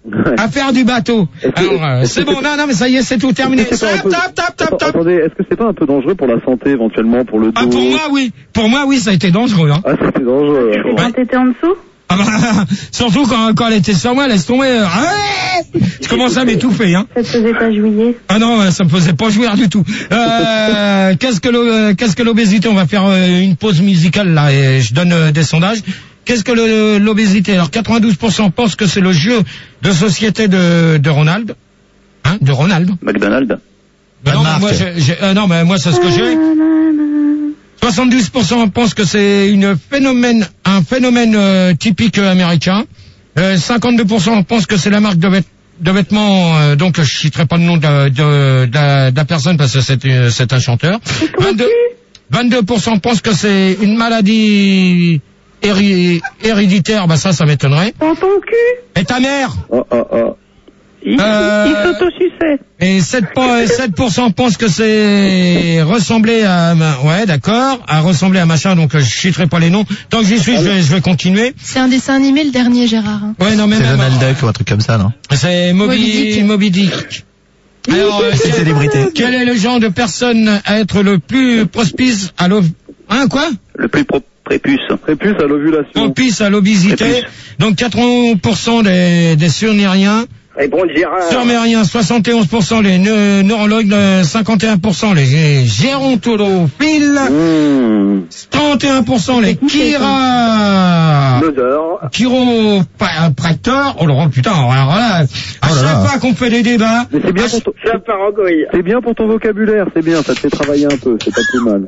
à faire du bateau. Est-ce que- Alors, euh, est-ce c'est que bon, non, non, mais ça y est, c'est tout terminé. Est-ce que c'est pas un Tap, peu- tap, tap, tap, Attends, tap. Attendez, est-ce que c'est pas un peu dangereux pour la santé éventuellement, pour le dos? Ah, pour moi, oui. Pour moi, oui, ça a été dangereux. Hein. Ah, c'était dangereux. Et ouais. quand t'étais en dessous? Ah bah, surtout quand, quand elle était sur moi, laisse tomber. Ah, je commence à m'étouffer, hein. Ça te faisait pas jouir? Ah non, ça me faisait pas jouir du tout. Euh, qu'est-ce que l'o- qu'est-ce que l'obésité? On va faire euh, une pause musicale là et je donne euh, des sondages. Qu'est-ce que le- l'obésité? Alors quatre-vingt-douze pour cent pensent que c'est le jeu de société de, de Ronald. Hein, de Ronald. McDonald's. Ben non, mais moi, j'ai, j'ai- euh, non, mais moi, c'est ce que j'ai. soixante-douze pour cent pensent que c'est une phénomène, un phénomène euh, typique euh, américain. Euh, cinquante-deux pour cent pensent que c'est la marque de, vêt- de vêtements. Euh, donc, je citerai pas le nom de, de, de, la, de la personne parce que c'est, euh, c'est un chanteur. vingt-deux, vingt-deux pour cent pensent que c'est une maladie héri- héréditaire. Bah ça, ça m'étonnerait. Dans ton cul. Et ta mère? Oh, oh, oh. Il, Euh, il s'autosuçait. Et sept pour cent pensent que c'est ressembler à, ouais, d'accord, à ressembler à machin, donc euh, je citerai pas les noms. Tant que j'y suis, je vais, je vais continuer. C'est un dessin animé, le dernier, Gérard. hein. Ouais, non, mais C'est même, Donald Duck ou un truc comme ça, non? c'est Moby Moby, Dick. Moby Dick. Alors, euh, C'est une célébrité. quel est le genre de personne à être le plus propice à l'ov... Hein, quoi? Le plus pro- prépuce. Prépuce à l'ovulation. Propice à l'obésité. Prépuce. Donc quatre-vingts pour cent des, des surnériens. Réponds Gérard. Surmériens, soixante et onze pour cent les neu- neurologues, euh, cinquante et un pour cent les gérontophiles, Mmh. trente et un pour cent les chira... L'odeur. chiropracteurs. Oh là, putain, alors là, à Oh là chaque là. fois qu'on fait des débats, Mais c'est bien à pour ton, C'est un paragoï. c'est bien pour ton vocabulaire, c'est bien, ça te fait travailler un peu, c'est pas plus mal.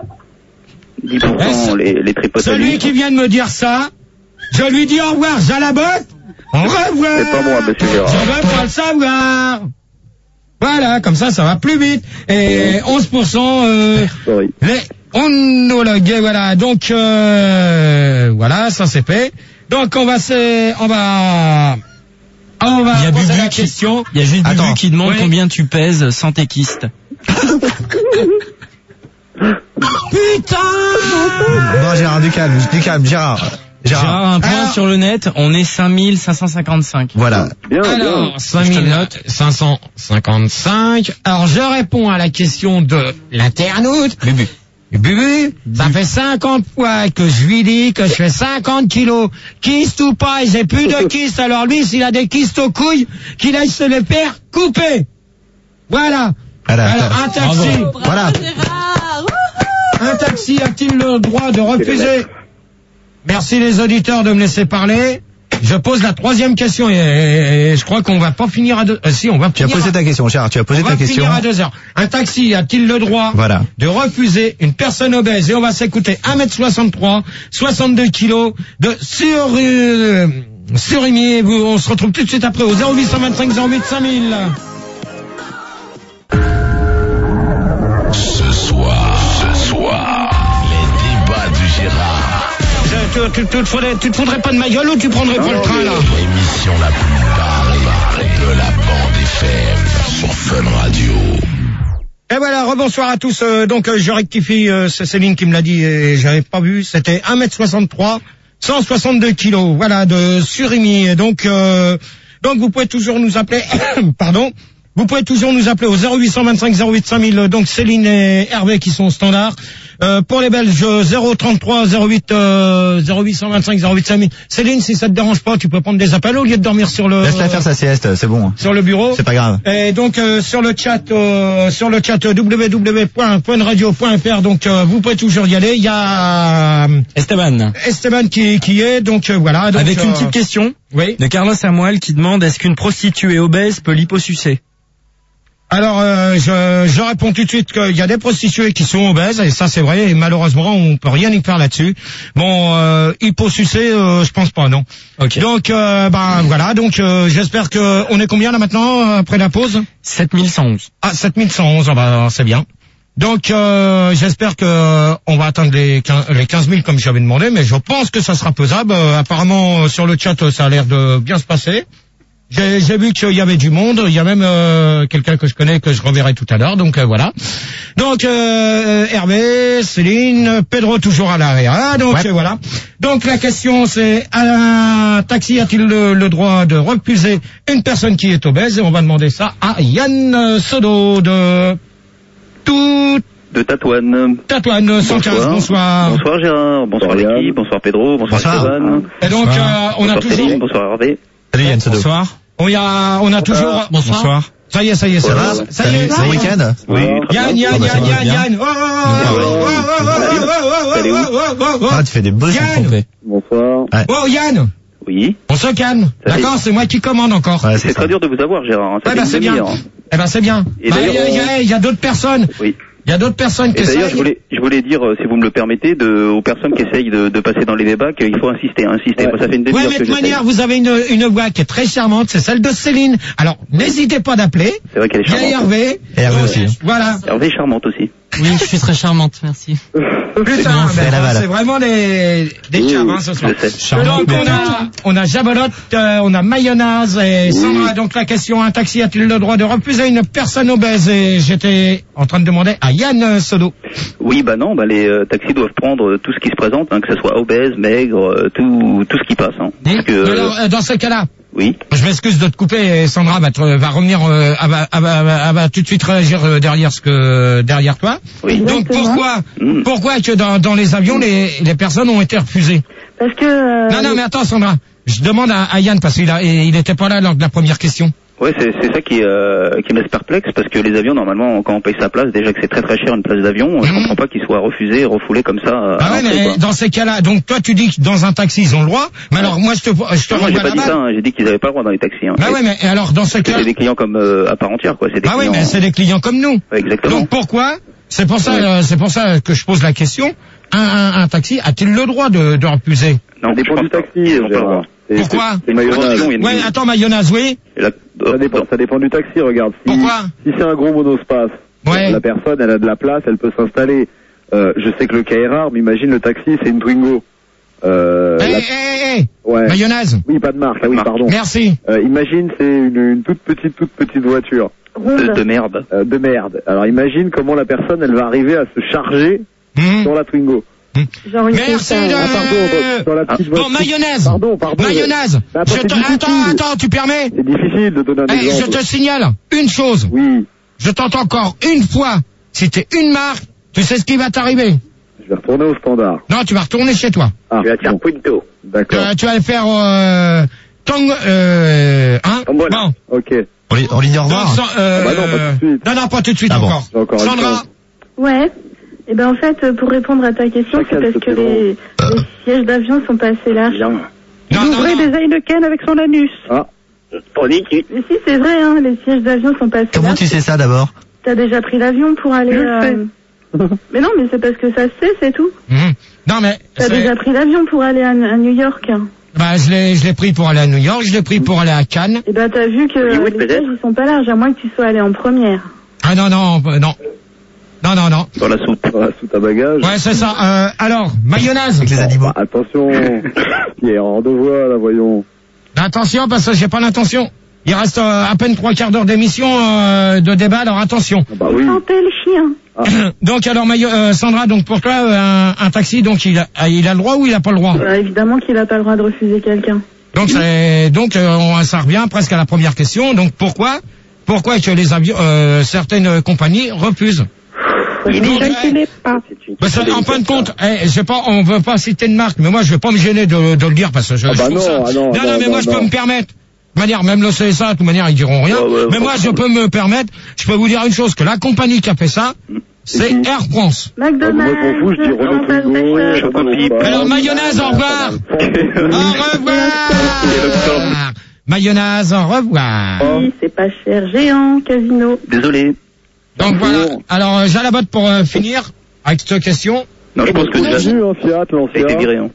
dix pour cent Eh, les, les celui tripotalis. qui vient de me dire ça, je lui dis au revoir, Jalabotte, au revoir. C'est pas moi, monsieur Gérard. Je veux pas le savoir. Voilà, comme ça, ça va plus vite. Et onze pour cent, euh, Sorry. les onologues, et voilà. Donc, euh, voilà, ça c'est fait. Donc, on va se, on va, on va Il y a poser Bubu la qui- question. Il y a juste Attends. Bubu qui demande Oui. combien tu pèses sans tes kystes. Putain! Bon, Gérard, du calme, du calme, Gérard. Gérard. Gérard, un point Alors- sur le net, on est cinq mille cinq cent cinquante-cinq. Voilà. Bien, bien. Alors, cinq Je te le mille note. cinq cent cinquante-cinq. Alors, je réponds à la question de l'internaute. Bubu. Bubu, ça fait cinquante fois que je lui dis que je fais cinquante kilos. Kyste ou pas, et j'ai plus de kyste. Alors lui, s'il a des kystes aux couilles, qu'il aille se les faire couper. Voilà. Voilà. Alors, un taxi. Voilà. Un taxi a-t-il le droit de refuser? Merci les auditeurs de me laisser parler. Je pose la troisième question et, et- et je crois qu'on va pas finir à deux. Euh, si, on va Tu as finir posé à- ta question, Gérard, tu as posé on ta va question. finir à deux heures. Un taxi a-t-il le droit Voilà. de refuser une personne obèse? Et on va s'écouter un mètre soixante-trois, soixante-deux kilos de sur, euh, surimi. Vous- On se retrouve tout de suite après au zéro huit cent vingt-cinq zéro huit cinq mille. Ce soir, ce soir, les débats de Gérard. Je- Tu, tu, tu, te faudrais, tu te foudrais pas de ma gueule ou tu prendrais pas le train là? L'émission la plus barrée de la bande F M sur Fun Radio. Et voilà, rebonsoir à tous. Euh, donc euh, je rectifie, euh, c'est Céline qui me l'a dit et j'avais pas vu. C'était un mètre soixante-trois, cent soixante-deux kilos, voilà, de surimi. Et donc, euh, donc vous pouvez toujours nous appeler, pardon, vous pouvez toujours nous appeler au zéro huit cent vingt-cinq zéro huit cinq mille. Donc Céline et Hervé qui sont au standard. Euh, pour les Belges, zéro trente-trois zéro huit euh, zéro huit cent vingt-cinq zéro huit cinq mille. Céline, si ça te dérange pas, tu peux prendre des appels au lieu de dormir sur le Laisse-la faire sa sieste, c'est bon. sur le bureau. C'est pas grave. Et donc euh, sur le chat, euh, sur le chat w w w point fun radio point f r, donc euh, vous pouvez toujours y aller. Il y a euh, Esteban. Esteban qui qui est, donc euh, voilà. Donc, Avec euh, une petite question Oui. de Carlos Samuel qui demande est-ce qu'une prostituée obèse peut liposucer? Alors euh, je, je réponds tout de suite qu'il y a des prostituées qui sont obèses et ça c'est vrai et malheureusement on peut rien y faire là-dessus. Bon, euh, hyposucé, euh, je pense pas, non. Ok. Donc euh, ben voilà, donc euh, j'espère que on est combien là maintenant euh, après la pause? sept mille cent onze. Ah, sept mille cent onze, ah bah, c'est bien. Donc, euh, j'espère que euh, on va atteindre les quinze, les quinze mille comme j'avais demandé, mais je pense que ça sera faisable. Euh, apparemment, euh, sur le chat, euh, ça a l'air de bien se passer. J'ai, j'ai vu qu'il y avait du monde. Il y a même euh, quelqu'un que je connais que je reverrai tout à l'heure. Donc, euh, voilà. Donc, euh, Hervé, Céline, Pedro toujours à l'arrière. Ah, donc, Ouais. euh, voilà. Donc, la question, c'est un taxi a-t-il le, le droit de refuser une personne qui est obèse? Et on va demander ça à Yann Sodo de tout De Tatouane. Tatouane, cent quinze, bonsoir. Bonsoir Gérard, bonsoir l'équipe, bonsoir Pedro, bonsoir Stéphane. Et donc, euh, on a toujours... Céline, bonsoir Hervé. Salut Yann Sodo. Bonsoir. On y a, on a toujours... Bonsoir. Bonsoir. Ça y est, ça y est, ça va. Ça y est, C'est le week-end? Oui. Yann, Yann, Yann, Yann, Yann. Oh, oh, oh, oh, Ah, tu fais des beaux Yann. Bonsoir. Oh, Yann. Oui. On se calme. D'accord, c'est moi qui commande encore. Ouais, C'est très dur de vous avoir Gérard. Ça Ouais, fait bah, une c'est bien. demi-heure. Eh ben, c'est bien. Et Bah, d'ailleurs, il y a- il y a, il y a d'autres personnes. Oui. Il y a d'autres personnes qui Et d'ailleurs, je essayent. voulais, je voulais dire, euh, si vous me le permettez, de, aux personnes qui essayent de, de passer dans les débats, qu'il faut insister, insister. Ouais. Moi, ça fait une Ouais, demi-heure mais que de toute j'essaye. manière, vous avez une, une voix qui est très charmante, c'est celle de Céline. Alors, n'hésitez pas d'appeler. C'est vrai qu'elle est Il y a charmante. Hervé. Et Hervé aussi. hein. Voilà. Hervé est charmante aussi. Oui, je suis très charmante, merci. Putain, bon, c'est ben, la balle. c'est vraiment des, des Oui, chums, hein, oui, ce soir. je sais. Charmante, Donc, on a, on a Jabolotte, euh, on a Mayonnaise et Sandra. Donc, la question, un taxi a-t-il le droit de refuser une personne obèse? Et j'étais en train de demander à Yann euh, Sodo. Oui, bah non, bah les euh, taxis doivent prendre euh, tout ce qui se présente, hein, que ce soit obèse, maigre, euh, tout, tout ce qui passe. Hein. Parce que, Mais euh, alors, euh, dans ce cas-là, oui. je m'excuse de te couper, et Sandra va, te, va revenir, euh, elle, va, elle, va, elle va- elle va tout de suite réagir euh, derrière ce que derrière toi. Oui. Donc Exactement. pourquoi, Mm. pourquoi que dans, dans les avions les, les personnes ont été refusées? Parce que... euh, Non, non, mais attends, Sandra, je demande à, à Yann parce qu'il a, il n'était pas là lors de la première question. Ouais, c'est c'est ça qui, euh, qui me laisse perplexe, parce que les avions, normalement, quand on paye sa place, déjà que c'est très très cher une place d'avion, je Mhm. comprends pas qu'ils soient refusés, refoulés comme ça. euh, Ah à ouais, l'entrée, mais quoi. dans ces cas-là, donc toi tu dis que dans un taxi ils ont le droit, mais alors moi je te, je te Non, moi, j'ai renvoie pas dit là-bas. ça, hein, j'ai dit qu'ils avaient pas le droit dans les taxis. Hein. Bah ouais, mais alors dans ce Parce que cas, c'est des clients comme euh, à part entière, quoi. C'est des ah ouais, clients. mais c'est des clients comme nous. Ouais, exactement. Donc pourquoi? C'est pour ça, Ouais. euh, c'est pour ça que je pose la question. Un, un, un taxi a-t-il le droit de, de refuser? Non, Ça dépend je du pense pas. taxi, Ils ont pas le droit. Gérard. C'est- Pourquoi? c'est- C'est mayonnaise. Attention, il y a une Ouais, limite. attends, Mayonnaise, oui. Et là, Ça dépend, ça dépend du taxi, regarde. Si, Pourquoi? si c'est un gros monospace, Ouais. la personne, elle a de la place, elle peut s'installer. Euh, je sais que le cas est rare, mais imagine le taxi, c'est une Twingo. Euh, Eh, la- eh, eh, eh, ouais. Mayonnaise. Oui, pas de marque, ah oui, Marque. pardon. Merci. Euh, imagine, c'est une, une toute petite, toute petite voiture de, de merde. euh, de merde. Alors imagine comment la personne, elle va arriver à se charger Mmh. dans la Twingo. Genre une Merci petite, de... euh, Ah, pardon, dans, dans la petite Bon, voiture. mayonnaise. Pardon, pardon. Mayonnaise. Bah, attends, Je c'est te... difficile. Attends, attends, tu permets? C'est difficile de donner un Eh, je exemple. te signale une chose. Oui, Je tente encore une fois. Si t'es une marque, tu sais ce qui va t'arriver. je vais retourner au standard. Non, tu vas retourner chez toi. Ah, Tu vas te faire bon, Punto. d'accord. Euh, tu vas faire euh, tang, euh, hein? Tombola. Bon. Ok. On, li- on ligne au revoir. Donc, sans- euh, Ah bah non, pas tout de suite. Non, non, pas tout de suite Ah bon. encore. J'ai encore une Sandra. chance. Ouais. Et ben en fait, euh, pour répondre à ta question, c'est Chacun parce se que fait les, les sièges d'avion sont pas assez larges. Non, Il non, ouvrait non. des Heineken avec son anus. Ah, Tandis que Mais si, c'est vrai, hein, les sièges d'avion sont pas assez Comment larges. tu sais ça d'abord? T'as déjà pris l'avion pour aller... Je le euh, Mais non, mais c'est parce que ça se sait, c'est tout. Mhm. Non, mais T'as c'est- déjà pris l'avion pour aller à, à New York. bah, je l'ai, je l'ai pris pour aller à New York, je l'ai pris pour aller à Cannes. Et ben t'as vu que Hollywood, les peut-être sièges ils sont pas larges, à moins que tu sois allé en première. Ah non, non, euh, non. Non, non, non. dans la soupe. dans la soute à bagages. Ouais, c'est ça. Euh, alors, mayonnaise. Avec les animaux. Bah, attention, qui est en deux voix, là, voyons. Attention, parce que j'ai pas l'intention. Il reste euh, à peine trois quarts d'heure d'émission euh, de débat, alors attention. Ah bah oui. Sentez le chien. Donc alors, Mayo- euh, Sandra, donc pour toi, euh, un, un taxi, donc il a, il a le droit ou il a pas le droit? Bah, évidemment qu'il a pas le droit de refuser quelqu'un. Donc, c'est, donc euh, on, ça revient presque à la première question. Donc pourquoi, pourquoi que les avions, euh, certaines compagnies refusent? Il Donc, ne eh, connaît pas. bah, ça, en fin de compte, eh, je sais pas, on veut pas citer de marque, mais moi je vais pas me gêner de, de le dire parce que je, Ah je bah trouve non, ça. ah non, non, non, mais non, moi je non. peux me permettre. De manière, même le C S A, de toute manière, ils diront rien. Ouais, ouais, mais moi, je peux me permettre. Je peux vous dire une chose, que la compagnie qui a fait ça, c'est qui Air France. Ah, moi, je McDonald's. m'en fous, je dis Renault Chantal Twingo, Pêcheur. Chocopipe. Alors, mayonnaise, au revoir. Au revoir. Mayonnaise, au revoir. Oui, c'est pas cher. Géant, casino. Désolé. Donc voilà. Alors, euh, Jalabot pour euh, finir avec cette question. Non, je pense que J'ai déjà, vu un Fiat, il a été l'ancien. viré. Hein.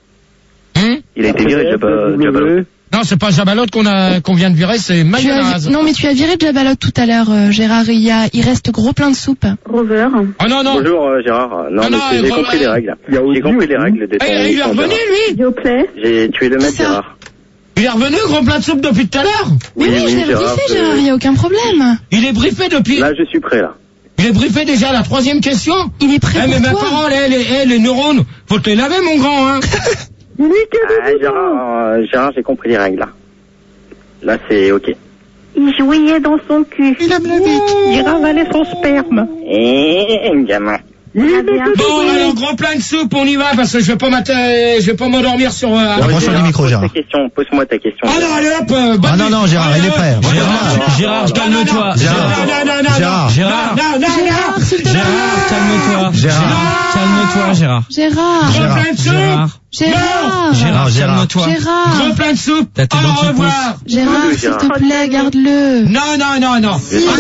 Hein Il a été viré, j'ai pas, j'ai pas W. non, c'est pas Jabalot qu'on a qu'on vient de virer, c'est Tu as mayonnaise. vi- Non, mais tu as viré Jabalot tout à l'heure, euh, Gérard. Il, y a... il reste gros plein de soupe. Rover. Oh non, non. Bonjour euh, Gérard. Non, Ah mais non, c'est- j'ai euh, compris euh, les règles. Il y a J'ai Audi compris les aussi. règles de ton Eh, il est ton revenu, Gérard. lui. Yoplait. J'ai tué le maître Ça. Gérard. Il est revenu, gros plat de soupe depuis tout à l'heure. Mais Oui, oui, oui, je l'ai Gérard, briefé, je- Gérard. Il y a aucun problème. Il est briefé depuis. Là, je suis prêt, là. Il est briefé déjà à la troisième question. Il est prêt Eh, mais pour ma toi. parole, eh, les, eh, les neurones, faut te les laver, mon grand, hein. Ah, Gérard, euh, Gérard, j'ai compris les règles, là. Là, c'est OK. il jouillait dans son cul. Il aime la bite. Il ravalait son sperme. Eh, gamin. Bon, alors, gros plein de soupe, on y va, parce que je vais pas m'atta- je vais pas m'endormir sur, euh, Approche du micro, Gérard. Pose-moi ta question. Ah non, allez hop, euh, bonne Ah non, nuit. non, Gérard, Allez, il est hop. prêt. Gérard, Gérard, calme-toi. Gérard. Non, non, non, non, Gérard. non. Gérard. Non, non, non, Gérard, s'il te plaît. Gérard, calme-toi. Gérard. Calme-toi, Gérard. Gérard. Gros Gérard. plein de soupe. Gérard. Gérard. Gérard, Gérard. calme-toi. Gérard. Gros plein de soupe. T'as tes Au dents qui revoir. Gérard, s'il te plaît, garde-le. Non, non, non, non.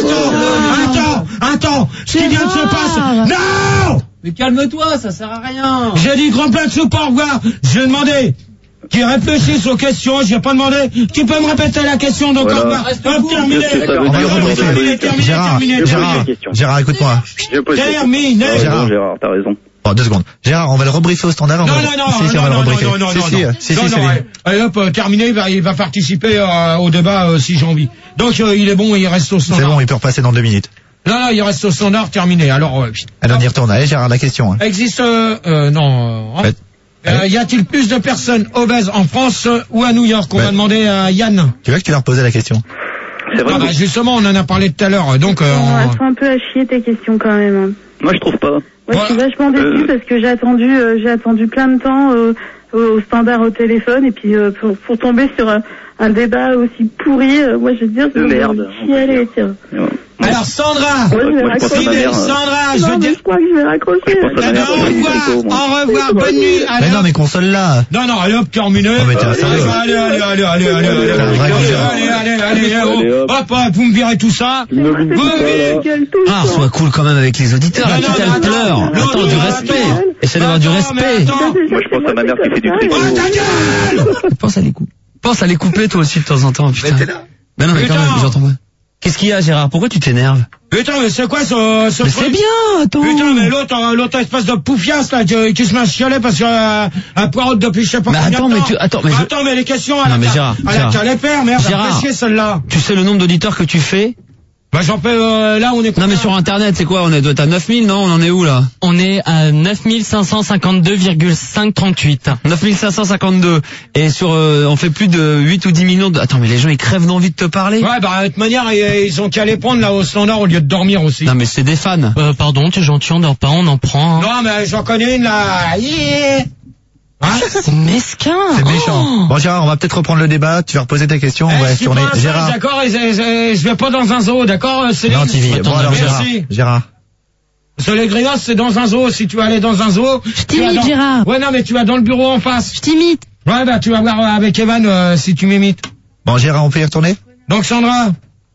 Attends, attends, attends. Ce qui vient de se Gérard. passer. Non! Mais calme-toi, ça sert à rien. J'ai dit gros plein de soupe, au revoir. Je vais demander qu'ils réfléchissent aux questions. Je vais pas demander. Tu peux me répéter la question, donc Voilà. au revoir. Hop, terminé. Qu'est-ce que ça veut On va le dire, rebriefer. Terminé, terminé, Gérard, terminé, Gérard, terminé. Gérard, écoute-moi. Je pose la question. Terminé. Ah, Gérard. bon, Gérard, t'as raison. Bon, deux secondes. Gérard, on va le rebriefer au standard. on Non, va- non, non, Si, si, non, on va le non, rebriefer. non, non, Si, non, si, non. si, Non, si, non, c'est allez, allez, hop, euh, terminé, il va, il va participer euh, au débat euh, si j'ai envie. Donc, euh, il est bon, il reste au C'est standard. bon, il peut repasser dans deux minutes. Non, non, il reste au standard, terminé. Alors, euh, Alors, on y retourne. Allez, Gérard, la question. hein. existe, euh, euh, non, euh, Ouais. euh, y a-t-il plus de personnes obèses en France euh, ou à New York? On Ouais. va demander à Yann. Tu veux que tu leur poses la question? C'est vrai. Ah, bah, justement, on en a parlé tout à l'heure, donc, euh, Bon, on- elles sont un peu à chier tes questions quand même. hein. Moi, je trouve pas. Ouais, Voilà. je suis vachement déçue Euh. parce que j'ai attendu, euh, j'ai attendu plein de temps euh, au standard au téléphone et puis euh, pour, pour tomber sur un, un débat aussi pourri, euh, moi je veux dire, De merde, on peut chialer, tiens. Alors, Sandra, Moi, je vais moi, je pense à ma raccrocher. mère. Sandra, je Non, veux mais dire, je crois que je vais raccrocher. Je pense à ma Eh ben, mère, au c'est revoir, Nico, moi. au revoir, bonne nuit. Mais Allez, non, hop. mais console-là. Non, non, allez hop, terminé. Oh, mais t'es un Allez, sérieux. allez, allez, allez, allez, allez, allez, T'es un vrai allez, Gérard. allez, allez, allez, Allez, oh, hop. hop, hop, vous me virez tout ça. Tu me Vous l'oublies pas, là. Gueule tout le Ah, temps. sois cool quand même avec les auditeurs, Non, là, non, quitte à non, le pleure. non, Attends, non, du non, respect. attends. Essaie d'avoir du Attends, mais respect. attends. Moi, je pense à ma mère qui fait du tricot. Oh, ta gueule! Pense à les couper. Pense à les couper toi aussi de temps en temps, putain. Mais non, mais quand Putain. même, j'entends pas. Qu'est-ce qu'il y a, Gérard? Pourquoi tu t'énerves? Putain, mais c'est quoi ce, ce Mais truc? c'est bien, attends. Putain, mais l'autre, euh, l'autre espèce de poufiasse, là, qui, qui se met à chialer parce que, euh, un poireau depuis je sais pas Mais combien attends, de mais temps. tu- attends, mais je- Attends, mais les questions, Non, elle a mais qu'à- Gérard, elle a Gérard. qu'à les faire, merde, elle Gérard. fait chier, celle-là. Tu sais le nombre d'auditeurs que tu fais? Bah, j'en peux, euh, là, on est Non mais sur internet, c'est quoi? On est doit être à neuf mille, non? On en est où là? On est à neuf mille cinq cent cinquante-deux virgule cinq trente-huit. neuf mille cinq cent cinquante-deux. Et sur euh, on fait plus de huit ou dix millions de... Attends, mais les gens ils crèvent d'envie de te parler. Ouais, bah, de toute manière, ils, ils ont qu'à les prendre, là, au standard, au lieu de dormir aussi. Non mais c'est des fans. Euh, pardon, t'es gentil, on dort pas, on en prend. Hein. Non, mais j'en connais une, là. Yeah. Hein? C'est mesquin. C'est méchant. Bon, Gérard, on va peut-être reprendre le débat. Tu vas reposer ta question. On Eh, va je suis tourner. pas un singe, Gérard. d'accord, et, et- et- je vais pas dans un zoo, d'accord, Céline? Non, Tivi. Bon, alors, Gérard. Merci. Gérard. Parce que les grignottes, c'est dans un zoo. Si tu vas aller dans un zoo... Je tu vas t'imite, dans- Gérard. Ouais, non, mais tu vas dans le bureau en face. Je t'imite. Ouais, bah, tu vas voir euh, avec Evan euh, si tu m'imites. Bon, Gérard, on peut y retourner? Donc, Sandra.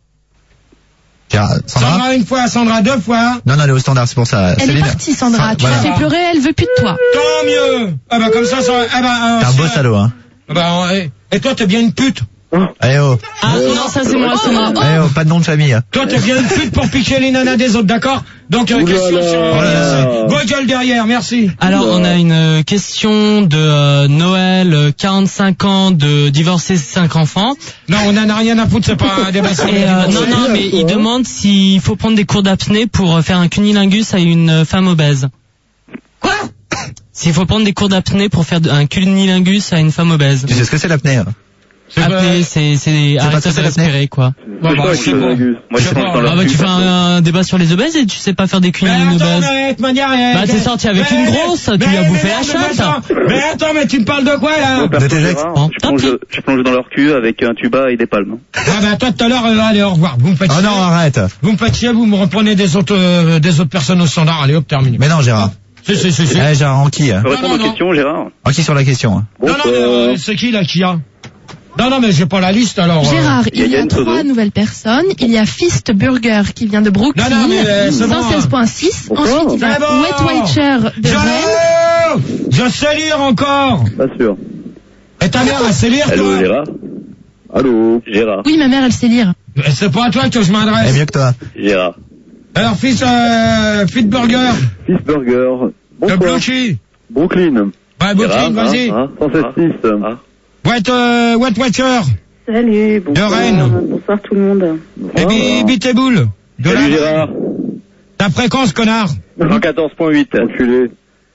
Gérard, Sandra? Sandra une fois, Sandra deux fois. Non, non, elle est au standard, c'est pour ça. Elle est Céline. partie, Sandra. Tu Voilà. l'as fait pleurer, elle veut plus de toi. Tant mieux. Ah bah, comme ça, ça... Ah bah... euh, T'es un beau c'est- salaud, hein. Ah bah, euh, et toi, t'es bien une pute. Allez, oh. Ah non, ça c'est moi, c'est moi. Allez, oh, pas de nom de famille. Toi, t'es bien une pute pour piquer les nanas des autres, d'accord? Donc, euh, Oulala. question sur... Oh là là. Vos gueules derrière, merci. Alors, on a une euh, question de euh, Noël, euh, quarante-cinq ans, de divorcer cinq enfants. Non, on en a rien à foutre, c'est pas un débat sur Et les euh, divorces. non, non, mais il demande s'il faut prendre des cours d'apnée pour euh, faire un cunilingus à une euh, femme obèse. Quoi? S'il faut prendre des cours d'apnée pour faire de- un cunilingus à une femme obèse. Tu sais ce que c'est l'apnée, hein? C'est pas- Apnée, c'est c'est pas arrêter ça, de c'est l'apnée respirer, quoi. Bon, bah, C'est c'est pas bon. Gus. Moi, je sais plonge pas. dans leur Ah bah cul, tu fais perso. un, un débat sur les obèses et tu sais pas faire des Mais cunilingus attends, obèses. mais de toute manière... euh, Bah, t'es sorti avec une grosse, tu lui as bouffé la mais chatte. attends, Mais attends, mais tu me parles de quoi, là? Moi, perso, De tes ex? Gérard, Bon, je tant plonge, pis. je plonge dans leur cul avec un tuba et des palmes. Ah bah, toi, tout à l'heure, euh, allez, au revoir. Vous me faites Oh chier. non, arrête. Vous me faites chier, vous me reprenez des autres, euh, des autres personnes au standard. Allez, hop, terminé. Mais non, Gérard. Si, si, si, si. Allez, Gérard, en qui, hein? Je peux Non, répondre non, aux non. questions, Gérard? En qui sur la question, hein? Non, non, mais euh, c'est qui, là, qui a? Non, non, mais j'ai pas la liste, alors. euh. Gérard, il y a il y a Yann trois Sodo. nouvelles personnes. Il y a Fist Burger qui vient de Brooklyn, Non, non, mais, euh, c'est bon, cent seize virgule six. Pourquoi Ensuite, il y a C'est bon. Wet Watcher de Rennes. Je... Je sais lire encore. Pas sûr. Et ta mère, elle sait lire, Allô, toi? Gérard Allô? Gérard. Oui, ma mère, elle sait lire. Eh, c'est pas à toi que je Elle est m'adresse. mieux que toi. Gérard. Alors, fils, euh, Fit Burger. Fils Burger. De Bonsoir. Blouchy. Brooklyn. Ouais, Brooklyn, Gérard, vas-y. hein, cent seize virgule six. Ah. Wet, euh, Wet Watcher. Salut, bonsoir. De Rennes. Bonsoir tout le monde. Et bi- bite et boule. De Salut la... Gérard. Ta fréquence, connard. cent quatorze virgule huit. Enculé.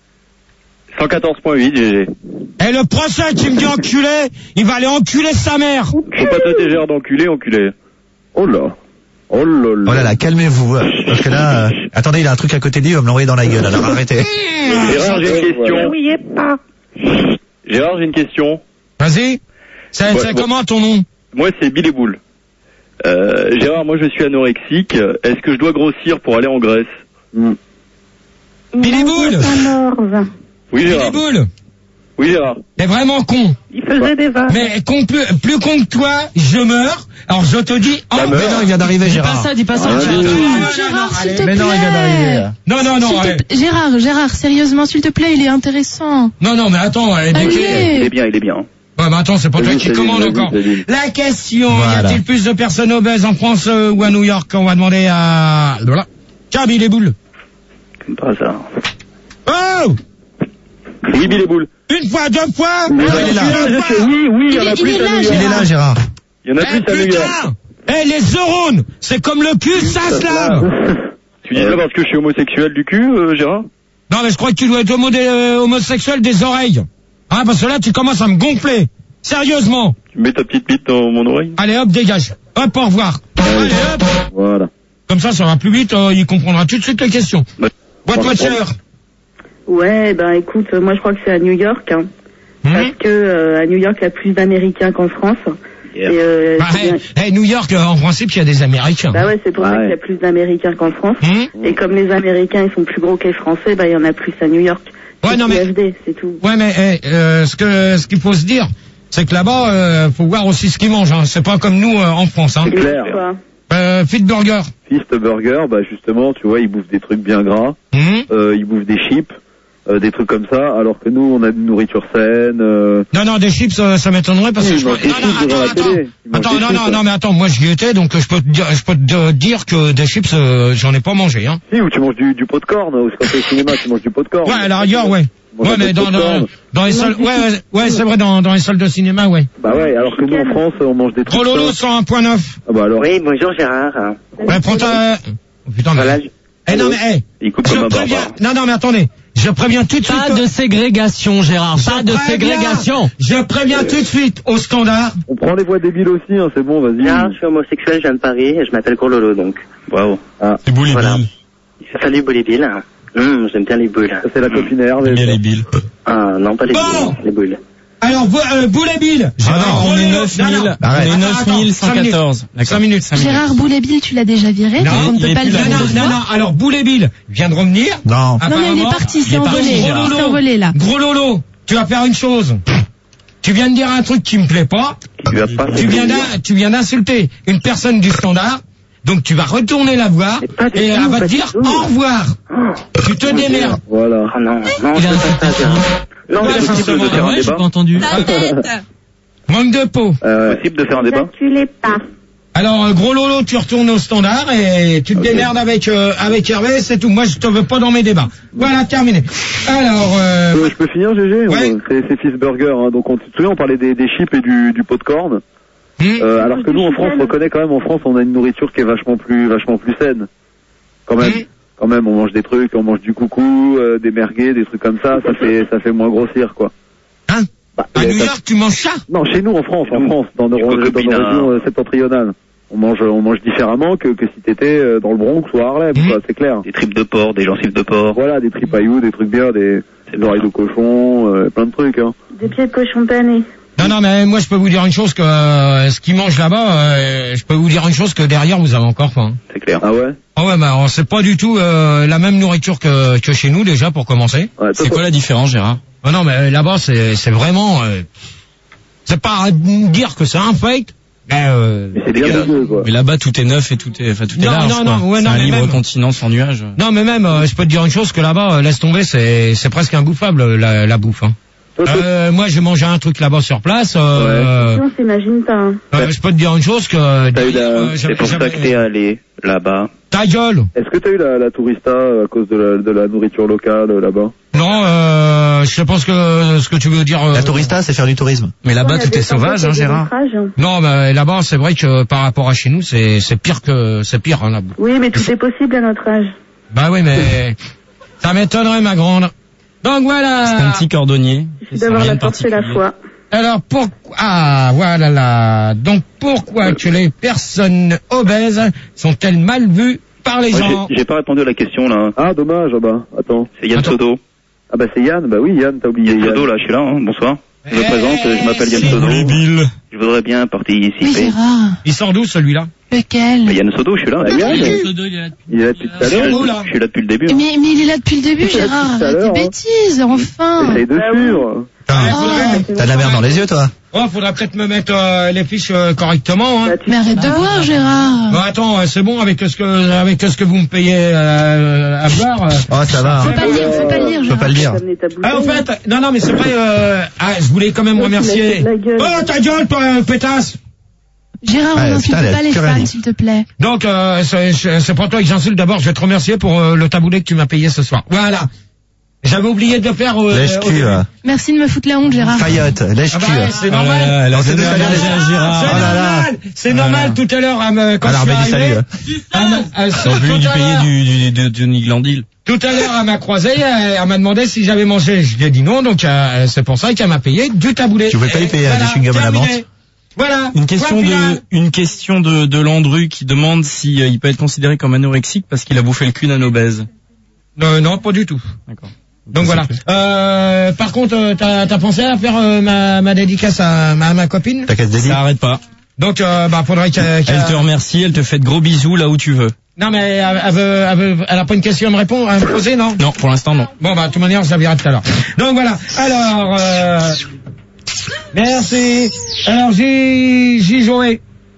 cent quatorze virgule huit, G G. Et le prochain qui me dit enculé, il va aller enculer sa mère. Faut pas traiter Gérard d'enculé, enculé. Oh là. Oh là là. Oh là là, calmez-vous. Parce que là, euh, attendez, il a un truc à côté de lui, il va me l'envoyer dans la gueule, alors arrêtez. Gérard, j'ai une question. N'oubliez pas. Gérard, j'ai une question. Vas-y. C'est Ouais, c'est bon. comment ton nom? Moi, c'est Bill et Boule. Euh, Gérard, moi, je suis anorexique. Est-ce que je dois grossir pour aller en Grèce? Mm. Billy Boule. Oui, Billy Gérard. Boule. Oui, Gérard. T'es vraiment con. Il faisait des vannes. Mais con, plus, plus con que toi, je meurs. Alors je te dis, oh, Mais non, il vient d'arriver, Dis pas Gérard. ça, dis pas ça. Ah, Gérard. oui, oui. Oh, Gérard, s'il te plaît. Mais non, il vient d'arriver. là. non, non, non, S'il te allez. pla- Gérard, Gérard, sérieusement, s'il te plaît, il est intéressant. non, non, mais attends, elle est Allez. décalée. Il est bien, il est bien. Ouais, mais attends, c'est pas toi Vas-y, qui Céline, commande vas-y, encore. Céline. La question, Voilà. y a-t-il plus de personnes obèses en France euh, ou à New York? On va demander à... Voilà. Tiens, Billy Boule. Comme par hasard. Oh! Oui, Bill et Boule. Une fois, deux fois! Oui, Ah, il est là. deux fois. Oui, oui, il y en Il a est- il plus est à là, New Il York. est là, Gérard. Il y en a Eh, plus à New York. putain! Eh, les neurones! C'est comme le cul, ça se lave! Tu dis ça parce que je suis homosexuel du cul, euh, Gérard? Non, mais je crois que tu dois être homo des, euh, homosexuel des oreilles. Ah, parce que là, tu commences à me gonfler. Sérieusement. Tu mets ta petite bite dans mon oreille? Allez, hop, dégage. Hop, au revoir. Allez, hop. Voilà. Comme ça, ça va plus vite, euh, il comprendra tout de suite les questions. Ouais. What watcher? Ouais, ben écoute, euh, moi je crois que c'est à New York, hein, parce que euh, à New York, il y a plus d'Américains qu'en France. Yeah. Et, euh, Bah, c'est bien- hey, hey, New York, euh, en principe, il y a des Américains. Bah ouais, c'est pour ça Ouais. qu'il y a plus d'Américains qu'en France. Hum Et comme les Américains, ils sont plus gros que les Français, bah il y en a plus à New York. Ouais, C'est non, mais- P F D, c'est tout. Ouais, mais hey, euh, ce que ce qu'il faut se dire, c'est que là-bas, euh, faut voir aussi ce qu'ils mangent. Hein. C'est pas comme nous euh, en France. Hein. C'est clair. Quoi. Euh, Fit Burger. Fist Burger, bah justement, tu vois, ils bouffent des trucs bien gras. Hum Euh, ils bouffent des chips, euh, des trucs comme ça, alors que nous, on a une nourriture saine. Euh... Non, non, des chips, euh, ça m'étonnerait parce que Ils je... mangent des Non, non, chips devant attends, la attends. télé. Ils mangent Attends, des non, chips, non, hein. non, mais attends, moi j'y étais, donc euh, je peux te dire, je peux te dire que des chips, euh, j'en ai pas mangé, hein. Si, ou tu manges du, du popcorn, ou quand t'es au cinéma, tu manges du popcorn. Ouais, à la rigueur, ouais. Tu manges Ouais, un peu mais de dans, dans, popcorn. dans les salles, ouais, ouais, ouais, c'est vrai, dans, dans les salles de cinéma, ouais. Bah ouais, alors que nous, en France, on mange des trucs. Gros Lolo, sains. cent un point neuf. Ah bah alors. Oui, bonjour Gérard. Ouais, prends ta... Oh, putain, mais... Voilà, Eh non, mais, eh. Il coupe Je comme un préviens... barbare. Non, non, mais attendez. Je préviens tout de suite... Pas de ségrégation, Gérard. Pas de Je préviens- ségrégation. Je préviens tout de suite au standard. On prend les voix débiles aussi, hein, c'est bon, vas-y. Gérard, je suis homosexuel, je viens de Paris et je m'appelle Gros Lolo donc. Bravo. Ah, C'est beau les Voilà. billes. Salut Boliville. Hum, j'aime bien les boules. ça c'est la copine Hervé. J'aime bien les billes. Ah non, pas les Bon. boules, les boules. Alors, vous, euh, Boulet Bill. Ah non, on est neuf mille, Non, non. on est Attends, neuf mille cent quatorze. attends, cinq minutes. Cinq minutes. Gérard Boulet-Bill, tu l'as déjà viré, Non, donc on ne il peut est pas le plus là. virer Non, deux non, non, fois. non. Alors, Boulet Bill vient de revenir. Non. Non, mais il est Apparemment, parti, il c'est est parti, envolé. Gérard. C'est envolé, là. Gros Lolo, tu vas faire une chose. Tu viens de dire un truc qui me plaît pas. Tu vas pas Tu viens d'in- tu viens d'insulter une personne du standard. Donc tu vas retourner la voir Mais pas du et tout, elle va pas te du dire tout. au revoir. Tu te démerdes. Voilà. Oh non, non, Il je a peux pas ça, Gérard. Non, Ouais, mais c'est possible de forcément. faire un Ouais, j'ai débat. pas entendu. Manque de peau. Euh, Possible de faire un débat. Calculez pas. Alors, euh, gros Lolo, tu retournes au standard et tu te démerdes avec euh, avec Hervé, c'est tout. Moi, je te veux pas dans mes débats. Voilà, terminé. Alors, euh, euh, je peux finir, G G? Ouais. On- C'est c'est Fist Burger, hein. Donc on, tu te souviens, on parlait des, des chips et du, du popcorn. hmm, Euh, alors que nous, en France, on reconnaît quand même, en France, on a une nourriture qui est vachement plus, vachement plus saine. Quand même. Hmm. Quand même, on mange des trucs, on mange du coucou, euh, des merguez, des trucs comme ça, ça fait, ça fait moins grossir, quoi. Hein Bah, à euh, New ça- York, tu manges ça? Non, chez nous, en France, en Nous, France, dans nos, du dans nos cocopina. régions euh, septentrionales. On mange, on mange différemment que, que si t'étais euh, dans le Bronx ou à Harlem, Mhm. quoi, c'est clair. Des tripes de porc, des gencives de porc. Voilà, des tripailloux, des trucs bien, des, des oreilles de cochon, euh, plein de trucs, hein. Des pieds de cochon pané. Non, non, mais moi, je peux vous dire une chose que euh, ce qu'ils mangent là-bas, euh, je peux vous dire une chose que derrière, vous avez encore faim. C'est clair. Ah ouais? Ah ouais, bah, c'est pas du tout euh, la même nourriture que, que chez nous, déjà, pour commencer. Ouais, toi, C'est quoi la différence, Gérard? Ah non, mais là-bas, c'est c'est vraiment... euh, c'est pas dire que c'est un fake, mais... Euh, mais c'est bien mieux, quoi. Mais là-bas, tout est neuf et tout est, enfin, tout est Non, large, non, quoi. non, ouais, C'est non, un mais libre même- continent sans nuages. non, mais même, euh, je peux te dire une chose, que là-bas, euh, laisse tomber, c'est c'est presque imbouffable, la, la bouffe. Hein. Toi, toi, Euh, moi, j'ai mangé un truc là-bas sur place. Euh, On s'imagine pas. Hein. euh, je peux te dire une chose que... T'as eu derrière, la- euh, C'est j'avais- pour ça que j'avais- t'es allé là-bas. Ta gueule. Est-ce que t'as eu la, la tourista à cause de la, de la nourriture locale euh, là-bas? Non, euh, je sais pas ce que ce que tu veux dire. euh, La tourista, c'est faire du tourisme. Mais là-bas, Ouais, tout des est sauvage, hein, tempêtes et des Gérard. naufrages. Non, mais là-bas, c'est vrai que par rapport à chez nous, c'est c'est pire que c'est pire hein, là. Oui, mais tout est possible à notre âge. Bah oui, mais ça m'étonnerait, ma grande. Donc C'est un voilà. petit cordonnier. Il suffit d'avoir la force et la foi. Alors pourquoi ah voilà là. Donc pourquoi que les personnes obèses sont-elles mal vues par les Ouais, gens? j'ai- J'ai pas répondu à la question là. Ah, dommage, ah bah, attends. C'est Yann Attends. Sodo. Ah bah c'est Yann, bah oui Yann, t'as oublié Yann Yann. Sodo là, je suis là, hein. Bonsoir. Je me Eh, présente, je m'appelle Yann si. Sodo. Bill. Je voudrais bien Oui, participer. Gérard. Il sort d'où celui-là? Lequel? Bah, Yann Sodo, je suis là. Ah, Yann, Yann Sodo, il est là depuis- il est là depuis tout à C'est l'heure. où, là? Je suis là depuis le début. hein. Mais, mais il est là depuis le début, Il est là Gérard. depuis tout à Arrête l'heure, tes hein. bêtises, enfin. Essaye de suivre. Putain, faudrait- T'as de la merde dans les yeux, toi. Oh, faudra peut-être me mettre euh, les fiches euh, correctement, hein. Mais arrête de boire, Gérard. Bon, attends, euh, c'est bon avec ce que avec ce que vous me payez euh, à boire. euh. Oh, ça va. Faut hein. pas le dire, faut pas le dire, Je peux pas le dire. T'as amené ta Ah, en bouteille. fait, non, non, mais c'est vrai. Euh, ah, je voulais quand même Ouais, tu l'as remercier. fait de la gueule. Oh, ta gueule, toi, euh, pétasse. Gérard, Ouais, on n'insulte putain, elle a pas les plus rien fans, dit. s'il te plaît. Donc, euh, c'est c'est pour toi que j'insulte. D'abord, je vais te remercier pour euh, le taboulet que tu m'as payé ce soir. Voilà. J'avais oublié de le faire. Euh, au Lèche-cul, début. euh. Merci de me foutre la honte, Gérard. Faillotte, Ah lèche-cul. bah, ouais, c'est Oh là normal. là, elle a Oh, c'est donné de à salaire, manger déjà. à Gérard. C'est Oh là là. normal. C'est Oh là normal. là. Tout à l'heure, à me- quand Alors, je suis Béni, arrivé, salut. à me- à- Ils ont voulu lui tout à payer l'heure- du, du, de, de Johnny Glandil. Tout à l'heure, elle m'a croisé, elle, elle m'a demandé si j'avais mangé. Je lui ai dit non, donc euh, c'est pour ça qu'elle m'a payé du taboulet. Tu pouvais pas Et lui payer, voilà, du chewing-gum à la terminé. menthe. Voilà. Une question Point de, final. une question de, de Landru qui demande si euh, il peut être considéré comme anorexique parce qu'il a bouffé le cul d'un obèse. Non, non, pas du tout. D'accord. Donc voilà. Euh, par contre, euh, t'as as pensé à faire euh, ma, ma dédicace à ma, ma copine? T'as qu'à se dédier. Ça arrête pas. Donc, euh, bah, faudrait qu'elle... qu'elle- Elle te remercie, elle te fait de gros bisous là où tu veux. Non, mais elle, elle, veut, elle, veut, elle a pas une question à me répondre, à me poser, non? Non, pour l'instant non. Bon, bah, de toute manière, je la verrai tout à l'heure. Donc voilà. Alors, euh, merci. Alors, j'ai, j'ai joué.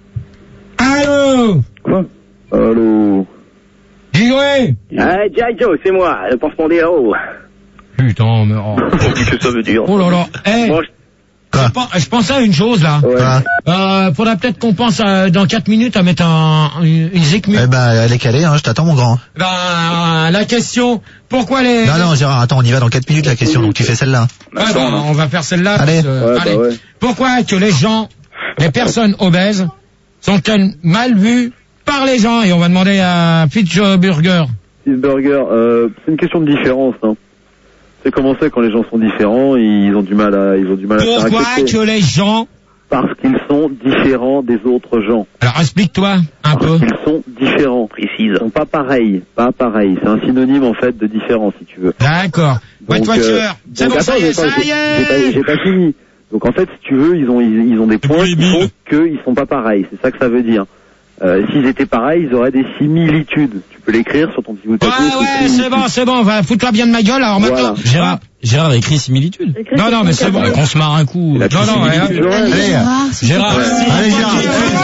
Allô? Quoi? Allô? J'ai joué. Ah, Jack Joe, c'est moi, le pansement des héros. Putain, mais... Oh, Qu'est-ce que ça veut dire? oh là là. Eh, Bon, je- je, pen- je pensais à une chose, là. Ouais. Ah. Euh, faudrait peut-être qu'on pense à, dans quatre minutes à mettre un, une, une zik mute. Eh ben, elle est calée, hein, je t'attends, mon grand. Ben, la question, pourquoi les... Non, non, Gérard, attends, on y va dans quatre minutes, la question, donc tu fais celle-là. Ouais, ben, on va faire celle-là. Allez. parce que- Ouais, bah allez. ouais. Pourquoi que les gens, les personnes obèses, sont-elles mal vues par les gens? Et on va demander à Pitchburger. Cheeseburger, euh, c'est une question de différence, hein. C'est comment c'est quand les gens sont différents, ils ont du mal à, ils ont du mal à se faire Pourquoi accepter. que les gens... Parce qu'ils sont différents des autres gens. Alors explique-toi un peu. Parce qu'ils sont différents. Précise. Ils sont pas pareils, pas pareils. C'est un synonyme en fait de différent, si tu veux. D'accord. Wet Donc, Watcher. euh, C'est donc, bon, ça attends, y est, j'ai ça pas- y j'ai- j'ai pas- est. J'ai pas fini. Donc en fait, si tu veux, ils ont ils, ils ont des points qui font qu'ils sont pas pareils. C'est ça que ça veut dire. Euh, S'ils étaient pareils, ils auraient des similitudes. Tu peux l'écrire sur ton petit bout de Ouais, papier. ouais, c'est bon, c'est bon. Va, fous-toi bien de ma gueule. Alors maintenant... Voilà. Gérard, Gérard a écrit similitude. Écris Non, sur non, ton mais c'est bon. carnet. Qu'on se marre un coup. La Non, non, similitude, ouais. j'aurais- Allez, Allez. Gérard, s'il te Gérard, plaît. Allez, Gérard.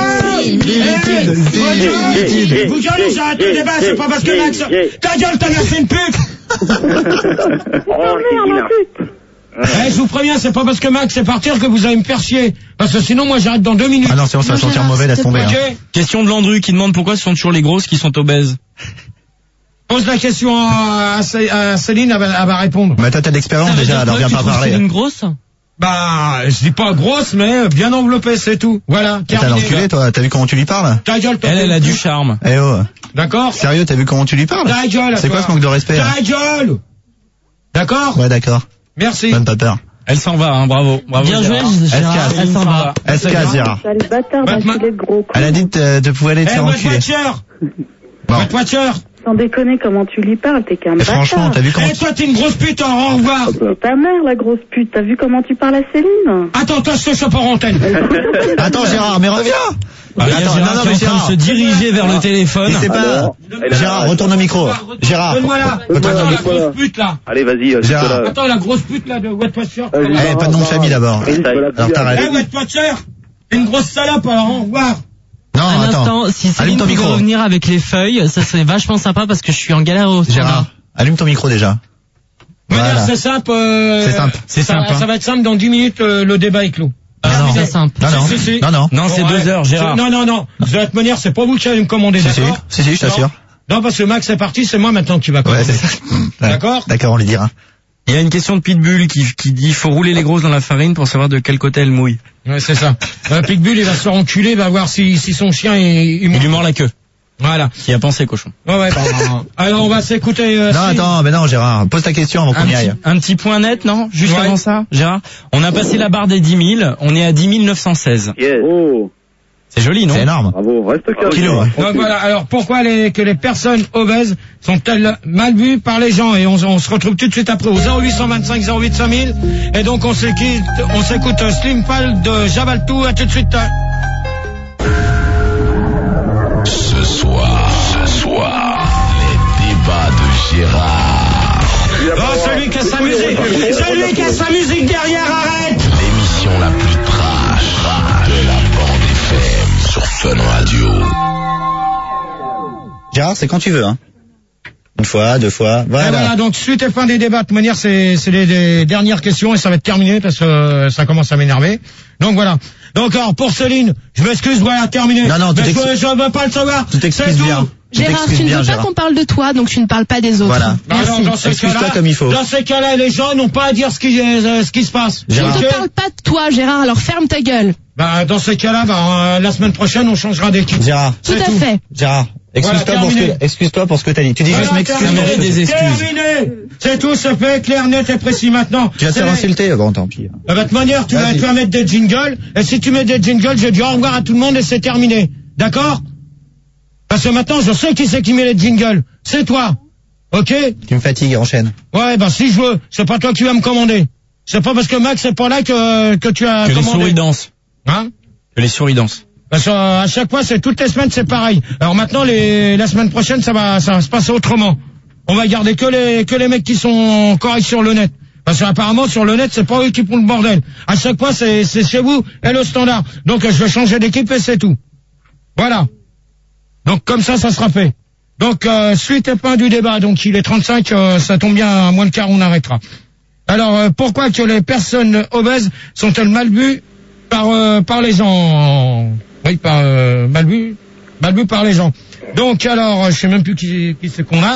Vous gueulez, j'ai arrêté le débat, c'est pas parce que Max... Ta gueule, t'as l'air fait une pute. Oh, c'est vilain. Eh, je vous préviens, c'est pas parce que Max est partir que vous allez me faire chier. Parce que sinon, moi, j'arrête dans deux minutes. Ah non, sinon ça va Non, sentir Gérard, mauvais, laisse s'il te tomber. Ok? Hein. Question de Landru qui demande pourquoi ce sont toujours les grosses qui sont obèses. Pose la question à, à Cé- à Céline, elle va, elle va répondre. Mais toi, t'as de l'expérience déjà, alors viens pas parler. une grosse? Bah, je dis pas grosse, mais bien enveloppée, c'est tout. Voilà, T'as terminé. l'enculé, toi, t'as vu comment tu lui parles? Ta gueule, toi. Elle, elle a du charme. Eh oh, D'accord? sérieux, t'as vu comment tu lui parles? Ta gueule, C'est toi. quoi ce manque de respect? hein Ta gueule. D'accord? Ouais, d'accord. Merci. Donne pas peur. Elle s'en va, hein, bravo. bravo Bien joué, Gérard. Gérard. Escasse. Elle s'en va. Elle se casse, Gérard. Sale bâtard Batman. d'enculé de gros con. Elle a dit de, de pouvoir aller te Eh, faire Wet enculer. Watcher. Bon. Wet Watcher. Sans déconner, comment tu lui parles, t'es qu'un Et bâtard. franchement, t'as vu comment Eh, toi, t'es une grosse pute, hein, au revoir. C'est ta mère, la grosse pute. T'as vu comment tu parles à Céline? Attends, toi, je te chope en antenne. Attends, Gérard, mais reviens! Ah, il y a Attends, Gérard non, non, qui est mais en train Gérard. de se diriger vers le téléphone. Il sait pas. Alors, Gérard, retourne au micro. Gérard. Donne-moi là. Donne-moi Attends, là, la donne-moi là. grosse pute, là. Allez, vas-y, euh, Gérard. Nicolas. Attends, la grosse pute, là, de Wet Watcher. Euh, Eh, Eh, pas de nom de famille d'abord. Alors t'arrêtes. Wet Watcher. T'es une grosse salope, alors, au revoir. Non, Un attends. instant, si Allume Céline ton pouvait micro. revenir avec les feuilles, ça serait vachement sympa parce que je suis en galère au standard. Gérard, allume ton micro déjà. De manière, Voilà. c'est simple. euh, C'est simple. C'est ça, simple, hein. Ça va être simple, dans dix minutes, euh, le débat est clos. Ah non. C'est simple. Non, non. Si, si, si. Non, non. Non, c'est Ouais. deux heures, Gérard. Non, non, non. De toute manière, c'est pas vous qui allez me commander, Si, si, d'accord? si, si, je t'assure. Non, non, parce que Max est parti, c'est moi maintenant qui va Ouais, commander. c'est ça. Ouais. D'accord. D'accord, on lui dira. Il y a une question de Pitbull qui, qui dit faut rouler les grosses dans la farine pour savoir de quel côté elles mouillent. Ouais, c'est ça. Euh, Pitbull, il va se faire enculer, il va voir si, si son chien est, il Il lui mord la queue. Voilà. Qui a pensé cochon. Ouais, ouais, bah, alors on va s'écouter. Euh, non, si... attends, mais non, Gérard, pose ta question avant qu'on y aille. Un petit point net, non? Juste ouais. avant ça, Gérard. On a passé la barre des dix mille, on est à dix mille neuf cent seize. Yes. Oh. C'est joli, non? C'est énorme. Bravo, reste calme. Kilo, hein. Donc voilà, alors pourquoi les, que les personnes obèses sont-elles mal vues par les gens? Et on, on se retrouve tout de suite après au zéro huit cent vingt-cinq zéro huit cinq mille. Et donc on s'écoute, on s'écoute Slim Pal de Jabaltou. À tout de suite. Ce soir, ce soir, les débats de Gérard. Oh, celui qui a sa musique, celui qui a sa musique derrière, arrête. L'émission la plus trash de la bande F M sur Fun Radio. Gérard, c'est quand tu veux, hein. Une fois, deux fois, voilà. Et voilà, donc suite et fin des débats. De toute manière, c'est, c'est les, les dernières questions et ça va être terminé parce que euh, ça commence à m'énerver. Donc voilà. Donc alors pour Céline, je m'excuse, voilà, terminé. Non, non, tu mais t'excuses. je, je veux pas le savoir. Tu t'excuses bien. Gérard, tu ne veux pas Gérard. qu'on parle de toi, donc tu ne parles pas des autres. Voilà. Bah Merci. alors, dans ces Excuse-toi cas-là, comme il faut. dans ces cas-là, les gens n'ont pas à dire ce qui, euh, ce qui se passe. Je ne Gérard. te parle pas de toi, Gérard, alors ferme ta gueule. Bah dans ces cas-là, bah, euh, la semaine prochaine, on changera d'équipe. Gérard. Tout C'est à tout. fait. Gérard. Excuse-toi Voilà, pour ce terminé. que, excuse-toi pour ce que t'as dit. Tu dis Voilà, juste m'excuse. terminé. mérite des excuses. Terminé. C'est tout, c'est fait, clair, net et précis maintenant. Tu vas te C'est- faire insulter. Bon, tant pis. De toute manière, tu vas, Vas-y. tu vas mettre des jingles, et si tu mets des jingles, je dis au revoir à tout le monde et c'est terminé. D'accord? Parce que maintenant, je sais qui c'est qui met les jingles. C'est toi. Ok? Tu me fatigues, enchaîne. Ouais, bah si je veux, c'est pas toi qui vas me commander. C'est pas parce que Max est pas là que, que tu as Que les commandé. souris dansent. Hein? Que les souris dansent. Parce que euh, à chaque fois, c'est toutes les semaines, c'est pareil. Alors maintenant, les, la semaine prochaine, ça va, ça va se passer autrement. On va garder que les, que les mecs qui sont corrects sur le net. Parce qu'apparemment, sur le net, c'est pas eux qui font le bordel. À chaque fois, c'est, c'est chez vous et le standard. Donc, je vais changer d'équipe et c'est tout. Voilà. Donc, comme ça, ça sera fait. Donc, euh, suite et fin du débat. Donc, il est trente-cinq, euh, ça tombe bien, à moins le quart, on arrêtera. Alors, euh, pourquoi que les personnes obèses sont-elles mal vues par, euh, par les gens? Oui, par, euh, mal vues, mal vues par les gens. Donc, alors, je sais même plus qui, qui c'est qu'on a.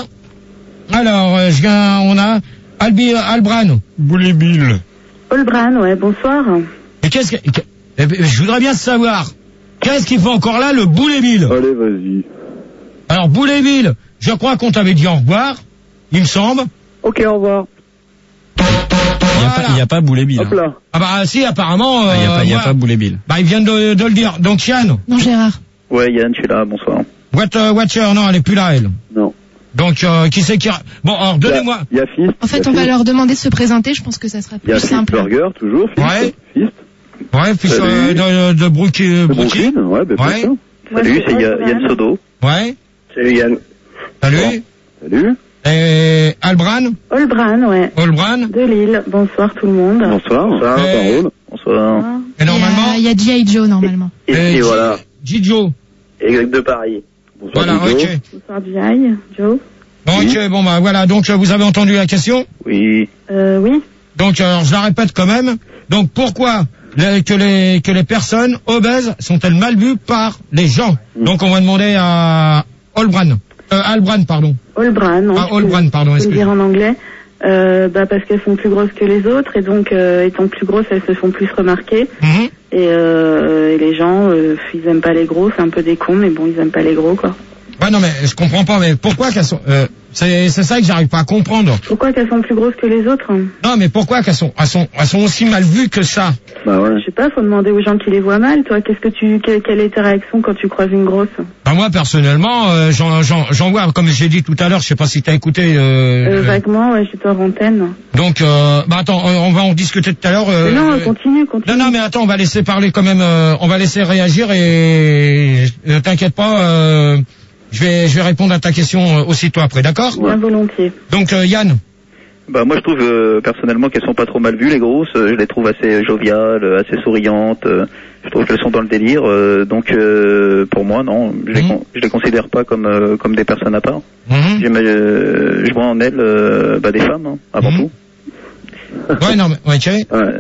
Alors, euh, je viens, on a Albi, Albran. Boulébile. Olbran, ouais, bonsoir. Et qu'est-ce que, que- eh ben, je voudrais bien savoir, qu'est-ce qu'il fait encore là, le Boulébile? Allez, vas-y. Alors, Boulébile, je crois qu'on t'avait dit au revoir, il me semble. Ok, au revoir. Il n'y a, pas- il y a pas Boulébile. Hop là. Ah bah si, apparemment. Il n'y a euh, pas, il y a ouais. pas Boulébile. Bah, ils viennent de, de le dire. Donc, Yann, Non, Gérard. Ouais, Yann, je suis là, bonsoir. what, uh, Watcher, non, elle est plus là, elle. Non. Donc, euh, qui c'est qui... a- Bon, alors, donnez-moi... Il y a Fist. En fait, il y a on va Fist. leur demander de se présenter, je pense que ça sera Il y a plus Fist simple. Burger, toujours. Fist. Ouais. Fist. Ouais, fils Salut. euh, de, de Brooklyn. De Brooklyn, ouais, ben, bien Ouais. sûr. Salut, c'est Ya- Yann Sodo. Ouais. Salut Yann. Salut. Salut. Et Albran, Olbran, ouais. Olbran. De Lille. Bonsoir tout le monde. Bonsoir. Bonsoir. Et- Parole. Bonsoir. Et normalement, Il y a, il y a G I. Joe, normalement. Et, Et et voilà. Gidjo. Et de Paris. Bonsoir, Voilà, Dido. ok. Bonsoir Jai, Joe. Bon, ok, bon, bah voilà, donc euh, vous avez entendu la question. Oui. Euh, oui. Donc, alors, je la répète quand même. Donc, pourquoi les- que, les, que les personnes obèses sont-elles mal vues par les gens? Donc, on va demander à Olbran. Euh, Albran, pardon. Olbran, non. Ah, je Olbran, peux- pardon, je peux le dire excusez. en anglais. Euh, bah parce qu'elles sont plus grosses que les autres et donc euh, étant plus grosses, elles se font plus remarquer. Mhm. Et, euh, et les gens, euh, ils aiment pas les gros, c'est un peu des cons, mais bon, ils aiment pas les gros, quoi. Ouais, non, mais je comprends pas, mais pourquoi qu'elles sont... Euh, c'est, c'est ça que j'arrive pas à comprendre. Pourquoi qu'elles sont plus grosses que les autres? Non, mais pourquoi qu'elles sont, elles sont, elles sont aussi mal vues que ça? Bah ouais. Je sais pas, faut demander aux gens qui les voient mal. Toi, qu'est-ce que tu, que- quelle est ta réaction quand tu croises une grosse? Bah, moi, personnellement, euh, j'en, j'en, j'en vois, comme j'ai dit tout à l'heure, je sais pas si t'as écouté... Euh, Euh, euh, vaguement, ouais, j'étais en antenne. donc, euh, bah attends, on on va en discuter tout à l'heure. euh, Mais non, euh, continue, continue. Non, non, mais attends, on va laisser parler quand même, euh, on va laisser réagir et ne t'inquiète pas, euh, je vais, je vais répondre à ta question euh, aussitôt après, d'accord? Bien volontiers. Donc, euh, Yann, Bah moi je trouve euh, personnellement qu'elles sont pas trop mal vues les grosses. Euh, je les trouve assez joviales, euh, assez souriantes. Euh, je trouve qu'elles sont dans le délire. Euh, donc euh, pour moi non, je les, Mhm. con- je les considère pas comme euh, comme des personnes à part. Mhm. J'aime, euh, je vois en elles euh, bah, des femmes hein, avant Mhm. tout. ouais, non, mais, ok. Ouais, voilà.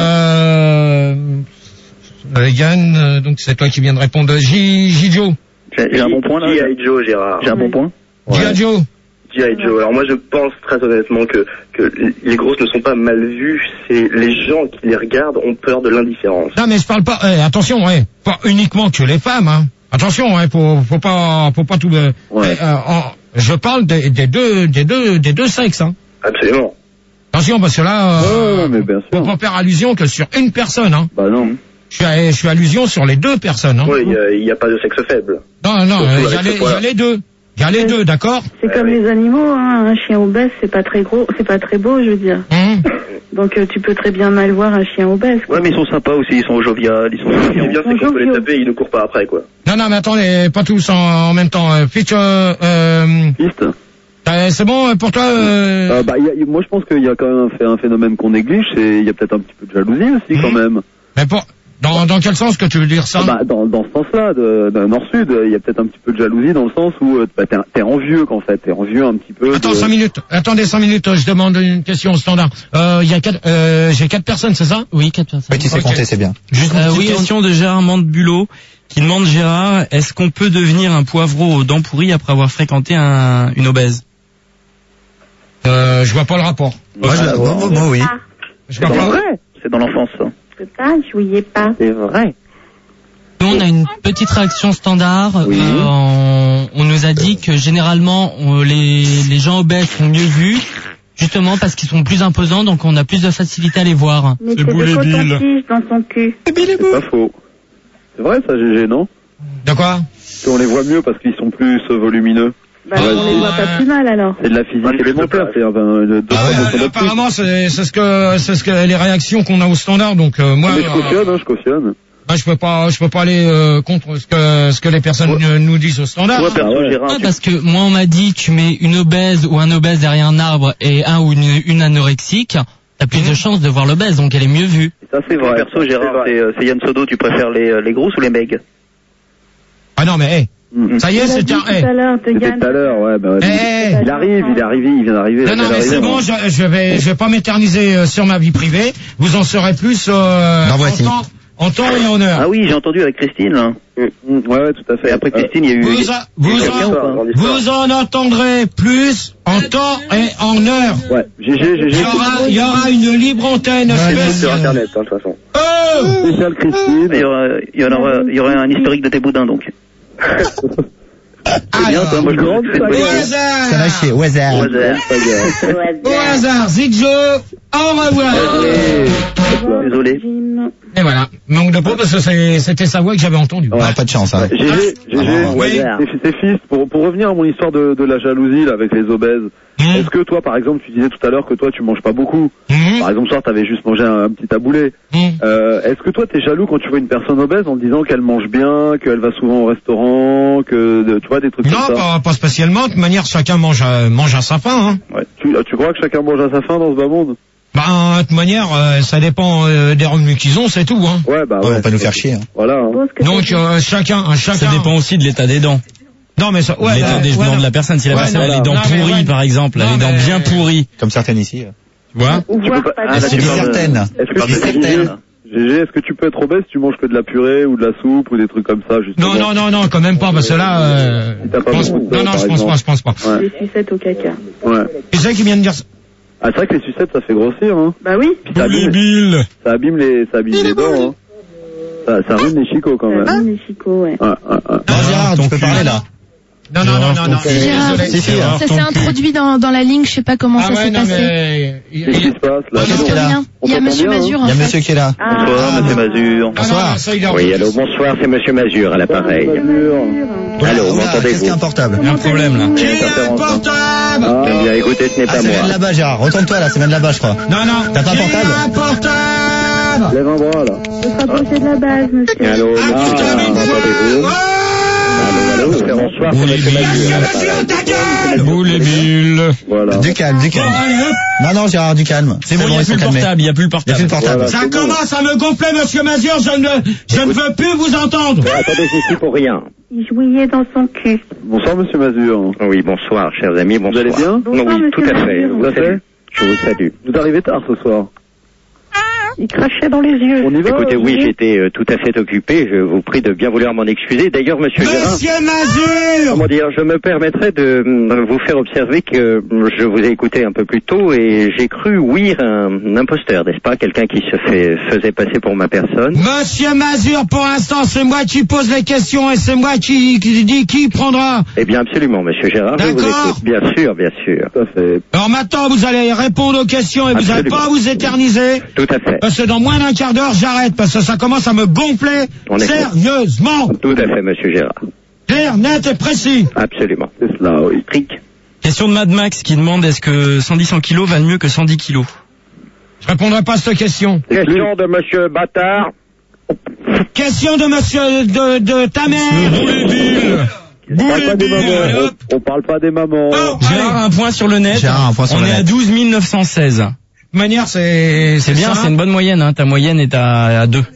Euh, euh, Yann, euh, donc c'est toi qui viens de répondre. J, J. Joe. J'ai j'ai un bon point là. G I. Joe, Gérard. J'ai un bon point. J. Joe. G I. Joe. Alors moi je pense très honnêtement que, que les grosses ne sont pas mal vues, c'est les gens qui les regardent ont peur de l'indifférence. Non mais je parle pas, eh, attention, ouais, pas uniquement que les femmes, hein. Attention, hein, faut, faut pas, faut pas tout. Euh, Ouais. euh, en- je parle des, des deux, des deux, des deux sexes, hein. Absolument. Attention parce que là, euh, Ouais, mais bien faut sûr. pas faire allusion que sur une personne, hein. Bah non. Je suis, à- je suis allusion sur les deux personnes, hein. Oui, il n'y a, a pas de sexe faible. Non, non, Surtout il y, avec a ce les- y poids-là. a les deux. Il y a les deux, d'accord? C'est comme les animaux, hein. Un chien obèse, c'est pas très gros, c'est pas très beau, je veux dire. Hum. Donc euh, tu peux très bien mal voir un chien obèse. Ouais, mais ils sont sympas aussi, ils sont joviales, ils sont Ce qui est souriants. bien, c'est qu'on peut les taper et ils ne courent pas après, quoi. Non, non, mais attendez, pas tous en, en même temps. Euh, Fitch, euh, euh, Piste. euh, c'est bon euh, pour toi euh... Euh, bah, y a- y- moi je pense qu'il y a quand même un, ph- un phénomène qu'on néglige, c'est il y a peut-être un petit peu de jalousie aussi quand même. Mais pour, dans, dans quel sens que tu veux dire ça? Ah bah, dans, dans ce sens-là, de, de nord-sud, il y a peut-être un petit peu de jalousie dans le sens où euh, bah, t'es, t'es envieux qu'en fait, t'es envieux un petit peu. Attends, de... cinq minutes. Attendez, cinq minutes. Je demande une question au standard. Euh, il y a quatre, euh, j'ai quatre personnes, c'est ça? Oui, quatre personnes. Oui, tu sais Ok. compter, c'est bien. Juste une Euh, petite oui, on- question de Gérard Mandebulot qui demande Gérard, est-ce qu'on peut devenir un poivreau aux dents pourries après avoir fréquenté un, une obèse? Euh, je vois pas le rapport. Moi, je la- moi, moi, moi, oui. Je C'est vois dans pas. l'enfance. C'est dans l'enfance, ça. Je peux pas, je voyais pas. C'est vrai. Nous, on a une petite réaction standard. Oui. Euh, on, on nous a dit que généralement, on- les, les gens obèses sont mieux vus, justement parce qu'ils sont plus imposants, donc on a plus de facilité à les voir. Mais c'est des cotons-tiges dans son cul. C'est pas faux. C'est vrai ça, G G, non? De quoi? Qu'on les voit mieux parce qu'ils sont plus euh, volumineux. Bah on les voit pas plus mal alors. C'est de la physique Ouais, élémentaire, c'est enfin, de, de, Ah ouais, de- de- euh, de- apparemment, c'est, c'est ce que, c'est ce que les réactions qu'on a au standard. Donc euh, moi, Mais je cautionne, hein, je cautionne. bah, je peux pas, je peux pas aller euh, contre ce que ce que les personnes euh, nous disent au standard. Toi, hein. perso, Ah ouais. Gérard, Ouais, tu- parce que moi, on m'a dit, tu mets une obèse ou un obèse derrière un arbre et un ou une, une anorexique, t'as plus de chances de voir l'obèse, donc elle est mieux vue. Ça c'est toi, vrai. perso, Gérard, c'est, euh, c'est Yann Sodo, tu préfères les, euh, les grosses ou les megs? Ah non, mais hey, Mm. ça y est, On l'a c'est dit un. tout Hey. à l'heure, te C'était gagne. tout à l'heure, ouais. Bah, ouais. Eh, Il arrive, il est arrivé, il vient d'arriver. Non, il non, vient mais c'est d'arriver, bon, hein. je, je vais, je vais pas m'éterniser euh, sur ma vie privée. Vous en saurez plus euh, En en, voici. temps, en temps et en heure. Ah oui, j'ai entendu avec Christine, là. Mm, Ouais, ouais, tout à fait. Et après Euh, Christine, il y a eu... Vous, a- vous, quelqu'un en, ou pas vous en entendrez plus en temps et en heure. Ouais, G G, G Il G. y aura, il y aura une libre antenne Sur spéciale. Internet, hein, de toute façon. Oh Spécial Il y Christine. aura, il y en aura, il y aura un historique de tes boudins, donc. C'est bien, ça, moi, je grande c'est une bonne Au idée. hasard, Ça va chier, au hasard. Au hasard. au hasard, Zidjo, au revoir. Désolé. Jim. Et voilà, manque de peau parce que c'est- c'était sa voix que j'avais entendue. On n'a pas de chance, hein. G G, G G, Oui. c'est c'est fils, pour, pour revenir à mon histoire de, de la jalousie là, avec les obèses, Mmh. est-ce que toi par exemple tu disais tout à l'heure que toi tu manges pas beaucoup, Mmh. par exemple ce soir t'avais juste mangé un, un petit taboulé, Mmh. euh, est-ce que toi t'es jaloux quand tu vois une personne obèse en te disant qu'elle mange bien, qu'elle va souvent au restaurant, que de- tu vois des trucs Non, comme ça? pas, pas spécialement. De toute manière, chacun mange à, mange à sa faim. Hein. Ouais. Tu, tu crois que chacun mange à sa faim dans ce bas monde? Bah, de toute manière, euh, ça dépend euh, des revenus qu'ils ont, c'est tout. Hein. Ouais, bah On ouais. va pas nous faire chier. Hein. Voilà. hein. Suppose que Donc t'as- euh, chacun, un chacun. Ça dépend aussi de l'état des dents. Non, mais ça, ouais, l'état ouais, des ouais, dents non. de la personne. Si la Ouais, personne non, a les dents non, mais pourries, ouais. par exemple, elle a Non, les dents mais- bien pourries, Comme certaines ici. tu vois? Ou Tu voir peux pas- pas Ah, de- là, C'est tu des parles de- certaines. Est-ce que parles tu de G G, certaines. G G, est-ce que tu peux être obèse si tu manges que de la purée ou de la soupe ou des trucs comme ça justement? Non, non, non, non, quand même pas, parce que là, euh, Si t'as pas je pense- beaucoup de non, dents, non, je par pense pas, je pense pas. Ouais. Des sucettes au caca. Ouais. Tu sais qui vient de dire ça? Ah, c'est vrai que les sucettes, ça fait grossir, hein. Bah oui. Puis ça abîme, Bill. ça abîme les, ça abîme les dents, hein. Ça, ça ruine les chicots, quand même. Ça ruine les chicots, ouais. Ouais, ouais, ouais. Bon, Gérard, tu peux parler là. Non, non, non, non, non. Si, Gérard. Désolé. Si, si, hein. Ça s'est introduit dans, dans la ligne, je sais pas comment Ah ça ouais, s'est non, passé. mais... il- Qu'est-ce qui il- se passe, là? Il Qu'est-ce y qu'il y a a là rien. Il y a On Monsieur t'entend bien, Mazur Il en y a fait. monsieur qui est là. Ah, Bonsoir, monsieur Mazur. Ah, non, Bonsoir. ça, il a Oui, allô, bonsoir, c'est Monsieur Mazur à l'appareil. Mazur. Oula, Allô, oula, m'entendez-vous qu'est-ce qu'il y a un portable Il y a un problème, là. Qui est le portable? Ah, Eh bien, écoutez, ce n'est Ah, pas ça vient de moi. là-bas, Gérard. Retourne-toi là, ça vient de là-bas, je crois. Non, non. T'as pas un Qui portable a un portable? lève un bras, là. Faut se rapprocher de la base, monsieur. Allô, Ah, ah, putain, mais m'entendez-vous? Oh Allô, allô, bonsoir, c'est Monsieur Mazur à l'appareil. ta gueule! Boule et bulle. Voilà. Du calme, du Bon, calme. allez, hop. Non, non, Gérard, du calme. C'est bon, il n'y a ils plus sont le calmés. portable, il n'y a plus le Il n'y a plus le portable. portable. Voilà. Ça c'est bon. commence à me gonfler, monsieur Mazur, je ne, je ne veux plus vous entendre. Mais attendez, je suis pour rien. Il jouillait dans son cul. Bonsoir, monsieur Mazur. Oui, bonsoir, chers amis, Vous bonsoir. allez bien? Non, Bonsoir, oui, tout monsieur à fait. Mazur. Je vous Tout à fait. salue. Je vous salue. Vous arrivez tard ce soir. Il crachait dans les yeux. On y va. Écoutez, oui, oui. j'étais euh, tout à fait occupé. Je vous prie de bien vouloir m'en excuser. D'ailleurs, monsieur Gérard, Monsieur Mazur! comment dire, je me permettrais de euh, vous faire observer que euh, je vous ai écouté un peu plus tôt et j'ai cru ouïr un, un imposteur, n'est-ce pas? Quelqu'un qui se fait, faisait passer pour ma personne. Monsieur Mazur, pour l'instant, c'est moi qui pose les questions et c'est moi qui, qui dit qui prendra. Eh bien, absolument, monsieur Gérard, je vous D'accord. écoute. Bien sûr, bien sûr. Tout à fait. Alors maintenant, vous allez répondre aux questions et vous n'allez Absolument. pas vous éterniser. Tout à fait. Parce que dans moins d'un quart d'heure, j'arrête, parce que ça commence à me gonfler On est sérieusement. Tout à fait, monsieur Gérard. Clair, net et précis. Absolument. C'est cela, oui. Trick. Question de Mad Max qui demande est-ce que cent dix kilos valent mieux que cent dix kilos? Je répondrai pas à cette question. Question de monsieur Bâtard. Question de monsieur de, de ta mère. On parle pas des mamans. On, on parle pas des mamans. Oh, Gérard, allez. un point sur le net. Gérard, un point sur On le est net. à douze mille neuf cent seize. De toute manière, c'est C'est bien, ça. c'est une bonne moyenne, hein. Ta moyenne est à, à deux.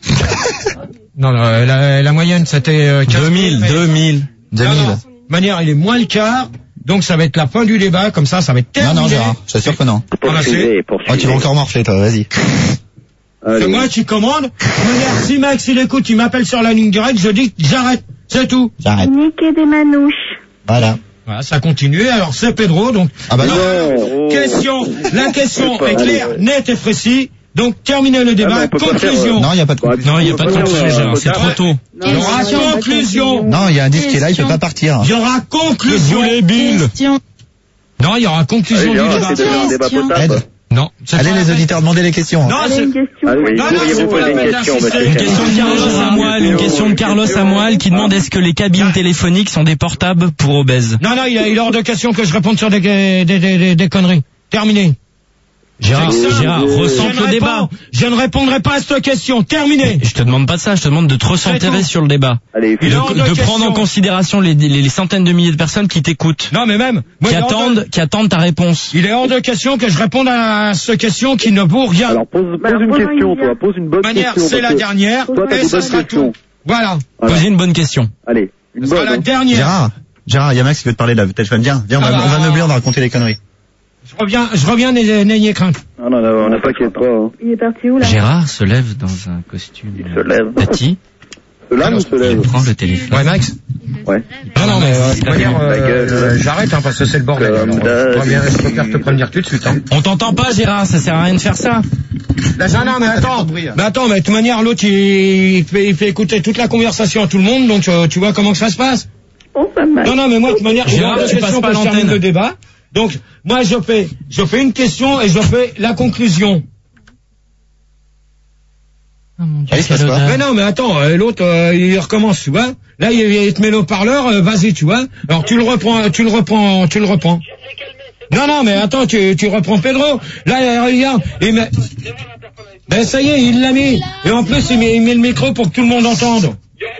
Non, non, la, la moyenne, c'était euh, quinze deux mille, mais- deux mille. deux Non, mille. non. De toute manière, il est moins le quart. Donc ça va être la fin du débat, comme ça, ça va être Non, terminé. non, Gérard, je t'assure que non. Poursuivez, Oh, poursuivez. tu vas encore morfler, toi, vas-y. C'est Allez. moi qui commande. Regarde, si Max il écoute, il m'appelle sur la ligne directe, je dis j'arrête, c'est tout. J'arrête. Niquer des manouches. Voilà. Voilà, ça continue. Alors c'est Pedro, donc Ah bah non. Non. question, la question C'est est pas- claire, allez, nette et précise. Donc terminez le débat. Ah, mais on peut pas Conclusion. Non, il n'y a pas de conclusion. Non, il n'y a pas de Non, conclusion, non, Gérard, non, c'est non, trop tôt. Il y aura Question. conclusion. Non, il y a un disque qui est là, il peut Question. pas partir. Il y aura conclusion. Question. Non, il y aura conclusion Allez, du Gérard, débat. c'est devenu un débat Question. potable. Aide. Non, c'est Allez, pas la les peine. auditeurs, demandez les questions. Non, Allez, c'est une question. Allez, Oui, Non, non, pourriez-vous c'est pas la poser une peine question, d'insister. monsieur Une Gérard? question de Carlos Samuel, une question de Carlos Samuel qui demande est-ce que les cabines téléphoniques sont des portables pour obèses? Non, non, il est il est hors de question que je réponde sur des, des, des, des, des conneries. Terminé. Gérard, C'est ça. Gérard, Je ressente ne le débat. réponds- Je ne répondrai pas à cette question. Terminé. Je te demande pas de ça, je te demande de te C'est recentrer tout. sur le débat. Allez, Il est hors De, de de question. prendre en considération les, les, les centaines de milliers de personnes qui t'écoutent, Non, mais même. moi, qui il est hors de- attendent, qui attendent ta réponse. Il est hors de question que je réponde à cette question qui ne vaut rien. alors pose, pose une pose question, une toi. Pose une bonne De manière, question. c'est la parce que dernière. Toi, t'as Et des ce bonnes sera questions. tout. Voilà. Voilà. Posez une bonne question. Allez, une Ce sera bonne. la hein. dernière. Gérard, Gérard, il y a Max qui veut te parler de la téléphone. Viens, viens, on Ah va, bah. on va meubler, on va raconter les conneries. Je reviens, je reviens, n'ayez n'ayez crainte. Non, non, non, on n'a pas t'inquiète pas. Hein. Il est parti où là? Gérard se lève dans un costume Il se lève. tati, Se lave ou se il lève? prend le téléphone. Ouais, Max. Ouais. Non, non, mais euh, de toute manière, Ta gueule. euh, j'arrête, hein, parce que c'est le bordel. Comme Alors, euh, je d'hab. préviens- je préfère te prévenir tout de suite. Hein. On t'entend pas, Gérard, ça sert à rien de faire ça. Non, non, mais attends. Mais attends, mais de toute manière, l'autre, il, il fait, il fait écouter toute la conversation à tout le monde, donc euh, tu vois comment que ça se passe. Oh, ça m'a. Non, non, mais moi, de toute manière, il est Gérard, hors de tu question passes pas que je termine l'antenne. le débat. Donc, moi, je fais, je fais une question et je fais la conclusion. Oh mon Dieu, Allez, ça quelle se passe. odeur. Mais non, mais attends, euh, l'autre, euh, il recommence, tu vois. Là, il, il te met le haut-parleur, euh, vas-y, tu vois. Alors, tu le reprends, tu le reprends, tu le reprends. Non, non, mais attends, tu, tu reprends Pedro. Là, euh, regarde, il met... Ben, ça y est, il l'a mis. Et en plus, il met, il met le micro pour que tout le monde entende.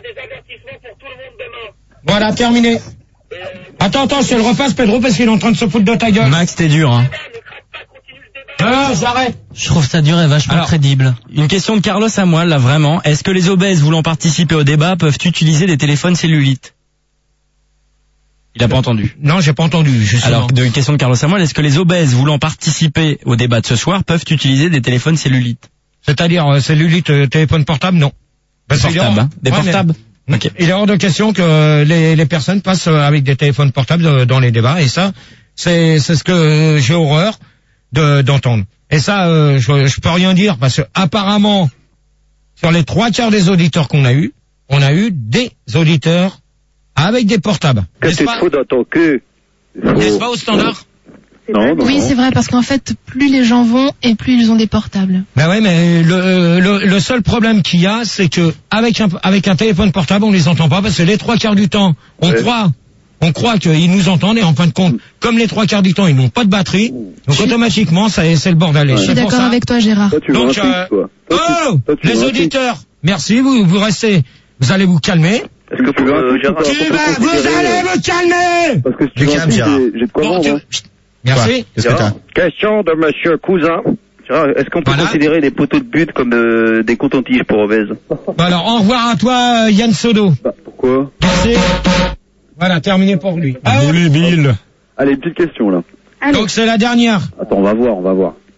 Voilà, terminé. Attends, attends, je le repasse, Pedro, parce qu'il est en train de se foutre de ta gueule. Max, t'es dur, hein. Ah, j'arrête. Je trouve ça dur et vachement Alors, crédible. Une question de Carlos Samuel, là, vraiment. Est-ce que les obèses voulant participer au débat peuvent utiliser des téléphones cellulites? Il a pas entendu. Non, j'ai pas entendu, justement. Alors, de, une question de Carlos Samuel, est-ce que les obèses voulant participer au débat de ce soir peuvent utiliser des téléphones cellulites? C'est-à-dire, euh, cellulite, euh, téléphone portable, non. Parce qu'il est Portables, hors- hein. Des Ouais, mais- portables? Ok. Il est hors de question que euh, les, les personnes passent euh, avec des téléphones portables euh, dans les débats, et ça, c'est c'est ce que euh, j'ai horreur de d'entendre. Et ça, euh, je, je peux rien dire parce que apparemment, sur les trois quarts des auditeurs qu'on a eu, on a eu des auditeurs avec des portables. Que N'est-ce tu te pas, fous dans ton cul? n'est-ce pas au standard? Non, non, Oui, non. c'est vrai, parce qu'en fait, plus les gens vont et plus ils ont des portables. Ben ouais, mais le, le, le seul problème qu'il y a, c'est que avec un, avec un téléphone portable, on les entend pas parce que les trois quarts du temps, on Ouais. croit, on croit qu'ils nous entendent et en fin de compte, comme les trois quarts du temps, ils n'ont pas de batterie, donc automatiquement, ça, c'est le bordel. Et Je suis c'est pour d'accord ça- avec toi, Gérard. Toi, tu veux un Donc, truc, euh, toi. Toi, tu- oh, toi, tu veux les un truc. auditeurs, merci, vous, vous restez, vous allez vous calmer. Est-ce que Tu veux un euh, truc, Gérard, toi, Tu pour vas, te vous considérer, allez euh, vous calmer. Parce que si tu Du veux un calme, truc, Gérard. j'ai j'ai de quoi Bon, vendre. tu- hein. Chut. Merci. Qu'est-ce que t'as? Question de monsieur Cousin. Gérard, est-ce qu'on peut Voilà. considérer les poteaux de but comme euh, des cotons-tiges pour obèses? Bon, alors, au revoir à toi, euh, Yann Sodo. Bah, pourquoi? Merci. Voilà, terminé pour lui. Ah, Allez, une petite question, là. Allez. donc c'est la dernière. Attends, on va voir, on va voir.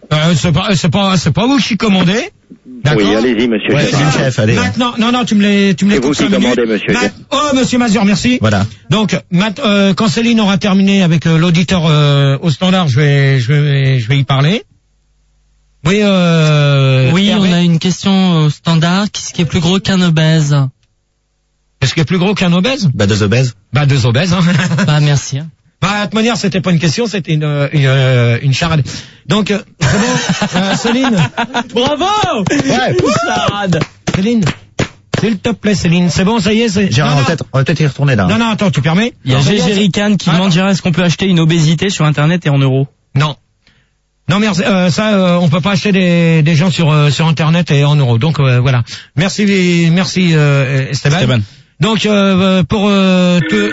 Euh, c'est pas, c'est pas, c'est pas vous qui commandez. D'accord. Oui, allez-y, monsieur. Ouais, c'est le chef, allez. Maintenant, non, non, tu me les, tu me les C'est vous coupes qui cinq minutes. commandez, monsieur. Ma- Oh, monsieur Mazur, merci. Voilà. Donc, mat- euh, quand Céline aura terminé avec euh, l'auditeur euh, au standard, je vais, je vais, je vais y parler. Oui, euh, Oui, Hervé, on a une question au standard. Qu'est-ce qui est plus gros qu'un obèse? Est-ce qu'il est plus gros qu'un obèse? Bah, deux obèses. Bah, deux obèses, hein. Bah, merci. hein. Bah, de toute manière, c'était pas une question, c'était une, une, euh, une charade. Donc, euh, c'est bon, euh, Céline. Bravo! Ouais. Charade. Céline. S'il te plaît, Céline. C'est bon, ça y est, c'est... Gérard, Non, on va non. peut-être, on va peut-être y retourner là. Non, non, attends, tu permets? Il y a Non, Gégé c'est bon, Rican qui Ah, demande, Gérard, est-ce qu'on peut acheter une obésité sur Internet et en euros? Non. Non, merci, euh, ça, euh, on peut pas acheter des, des gens sur, euh, sur Internet et en euros. Donc, euh, voilà. Merci, merci, euh, Esteban. Esteban. Donc, euh, pour, euh, te...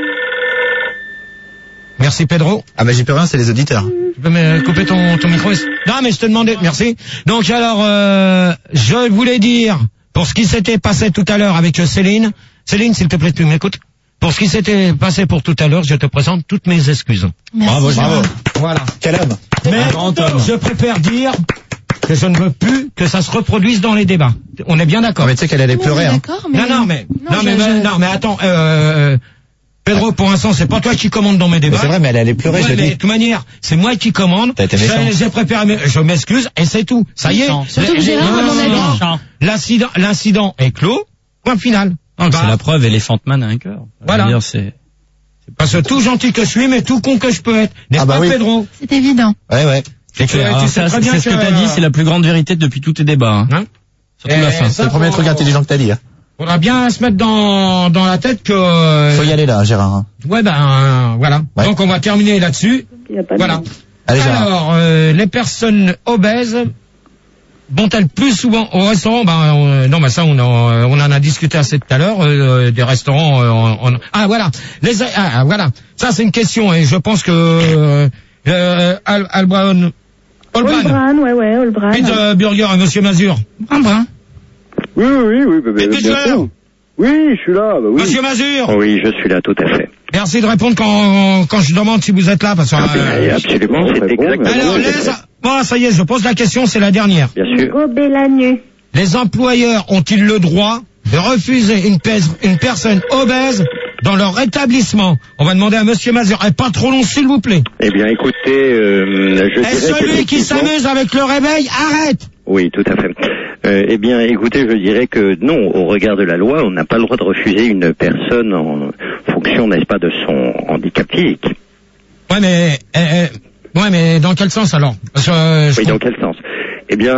Merci, Pedro. Ah bah, j'y peux rien, c'est les auditeurs. Tu peux me couper ton, ton micro? Non, mais je te demandais, merci. Donc, alors, euh, je voulais dire, pour ce qui s'était passé tout à l'heure avec Céline, Céline, s'il te plaît, tu m'écoutes? Pour ce qui s'était passé pour tout à l'heure, je te présente toutes mes excuses. Merci, Bravo, Gérard. bravo. Voilà. Quel homme. Mais je préfère dire que je ne veux plus que ça se reproduise dans les débats. On est bien d'accord. Non, mais tu sais qu'elle allait Oui, pleurer, hein. D'accord, mais... Non, non, mais, non, je- mais, je- non, mais attends, euh, Pedro, pour l'instant, c'est pas toi qui commande dans mes débats. Mais c'est vrai, mais elle allait pleurer, Ouais, je le mais dis. de toute manière, c'est moi qui commande. T'as été méchant. J'ai- J'ai préparé, mes- je m'excuse, et c'est tout. Ça y est. Méchant. Surtout que Les- Gérard, non, à mon non, avis- non, non. L'incident, l'incident est clos. Point final. Non, Bah, c'est la preuve, Elephant Man a un cœur. Je veux Voilà. dire, c'est... Parce que tout gentil que je suis, mais tout con que je peux être. N'est-ce Ah bah pas, oui. Pedro? C'est évident. Ouais, ouais. C'est clair. tu Alors sais ça, très c'est bien ce que que- t'as dit, c'est la plus grande vérité depuis tous tes débats. Hein. Hein? Surtout Et la fin. ça, C'est le premier faut- truc intelligent que t'as dit, hein. Faudra bien se mettre dans, dans la tête que... euh, Faut y aller là, Gérard. hein. Ouais, ben, euh, voilà. Ouais. Donc, on va terminer là-dessus. Il y a pas de- Voilà. Allez, Gérard. Alors, euh, les personnes obèses vont-elles plus souvent au restaurant? Ben, euh, non, ben ça, on en, on en a discuté assez tout à l'heure. euh, des restaurants. euh, on- on- ah, voilà. Les, ah, ah, voilà. Ça, c'est une question, et je pense que euh, euh, Al, Albran, Olbran, Olbran, ouais, ouais, Olbran. Pizza Burger, et Monsieur Mazur. Un brin. Oui, oui, oui, oui, bah, bah, Et bien Pizza. sûr. Oui, je suis là, bah oui. Monsieur Mazur. Oui, je suis là, tout à fait. Merci de répondre quand, quand je demande si vous êtes là, parce que. Et euh, absolument, bon, c'est très bon, exactement. mais- alors, les, bon, ça y est, je pose la question, c'est la dernière. Bien sûr. Gober la nuit. Les employeurs ont-ils le droit de refuser une, pèse- une personne obèse dans leur établissement? On va demander à Monsieur Mazur. Et pas trop long, s'il vous plaît. Eh bien, écoutez, euh, je Et dirais celui qui qu'effectivement- s'amuse avec le réveil, arrête. Oui, tout à fait. Euh, eh bien, écoutez, je dirais que non, au regard de la loi, on n'a pas le droit de refuser une personne en fonction, n'est-ce pas, de son handicap physique. Ouais, mais, euh, euh, ouais, mais dans quel sens alors? Parce que, euh, je Oui, comprends- dans quel sens? Eh bien,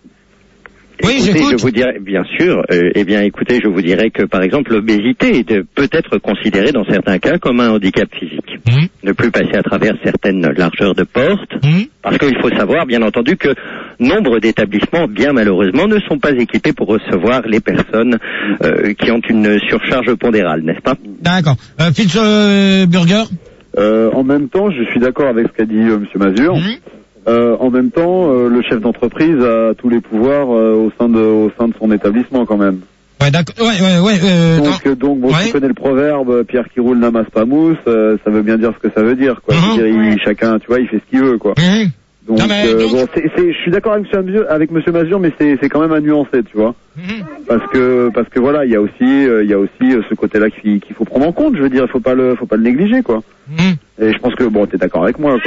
Oui, écoutez, j'écoute. je vous dirais, bien sûr, euh, eh bien, écoutez, je vous dirais que, par exemple, l'obésité est, euh, peut être considérée dans certains cas comme un handicap physique. Hum, Ne plus passer à travers certaines largeurs de porte, hum. parce qu'il faut savoir, bien entendu, que nombre d'établissements, bien malheureusement, ne sont pas équipés pour recevoir les personnes euh, qui ont une surcharge pondérale, n'est-ce pas? D'accord. Euh, Pizza euh, Burger. Euh, en même temps, je suis d'accord avec ce qu'a dit euh, Monsieur Mazur. Hum. Euh, en même temps, euh, le chef d'entreprise a tous les pouvoirs euh, au sein de au sein de son établissement quand même. Ouais, d'accord. Ouais, ouais, ouais. Euh, non. Donc, euh, donc bon, Ouais. tu connais le proverbe euh, Pierre qui roule n'amasse pas mousse, euh, ça veut bien dire ce que ça veut dire, quoi. Mhm. Je veux dire, il- chacun, tu vois, il fait ce qu'il veut, quoi. Hum. Donc, Non, mais euh, donc- bon, c'est, c'est, je suis d'accord avec Monsieur Mazur, avec Monsieur Mazur, mais c'est, c'est quand même à nuancer, tu vois. Hum. Parce que, parce que voilà, il y a aussi, euh, il y a aussi euh, ce côté-là qu'il, qu'il faut prendre en compte. Je veux dire, il faut pas le, faut pas le négliger, quoi. Hum. Et je pense que bon, t'es d'accord avec moi, quoi.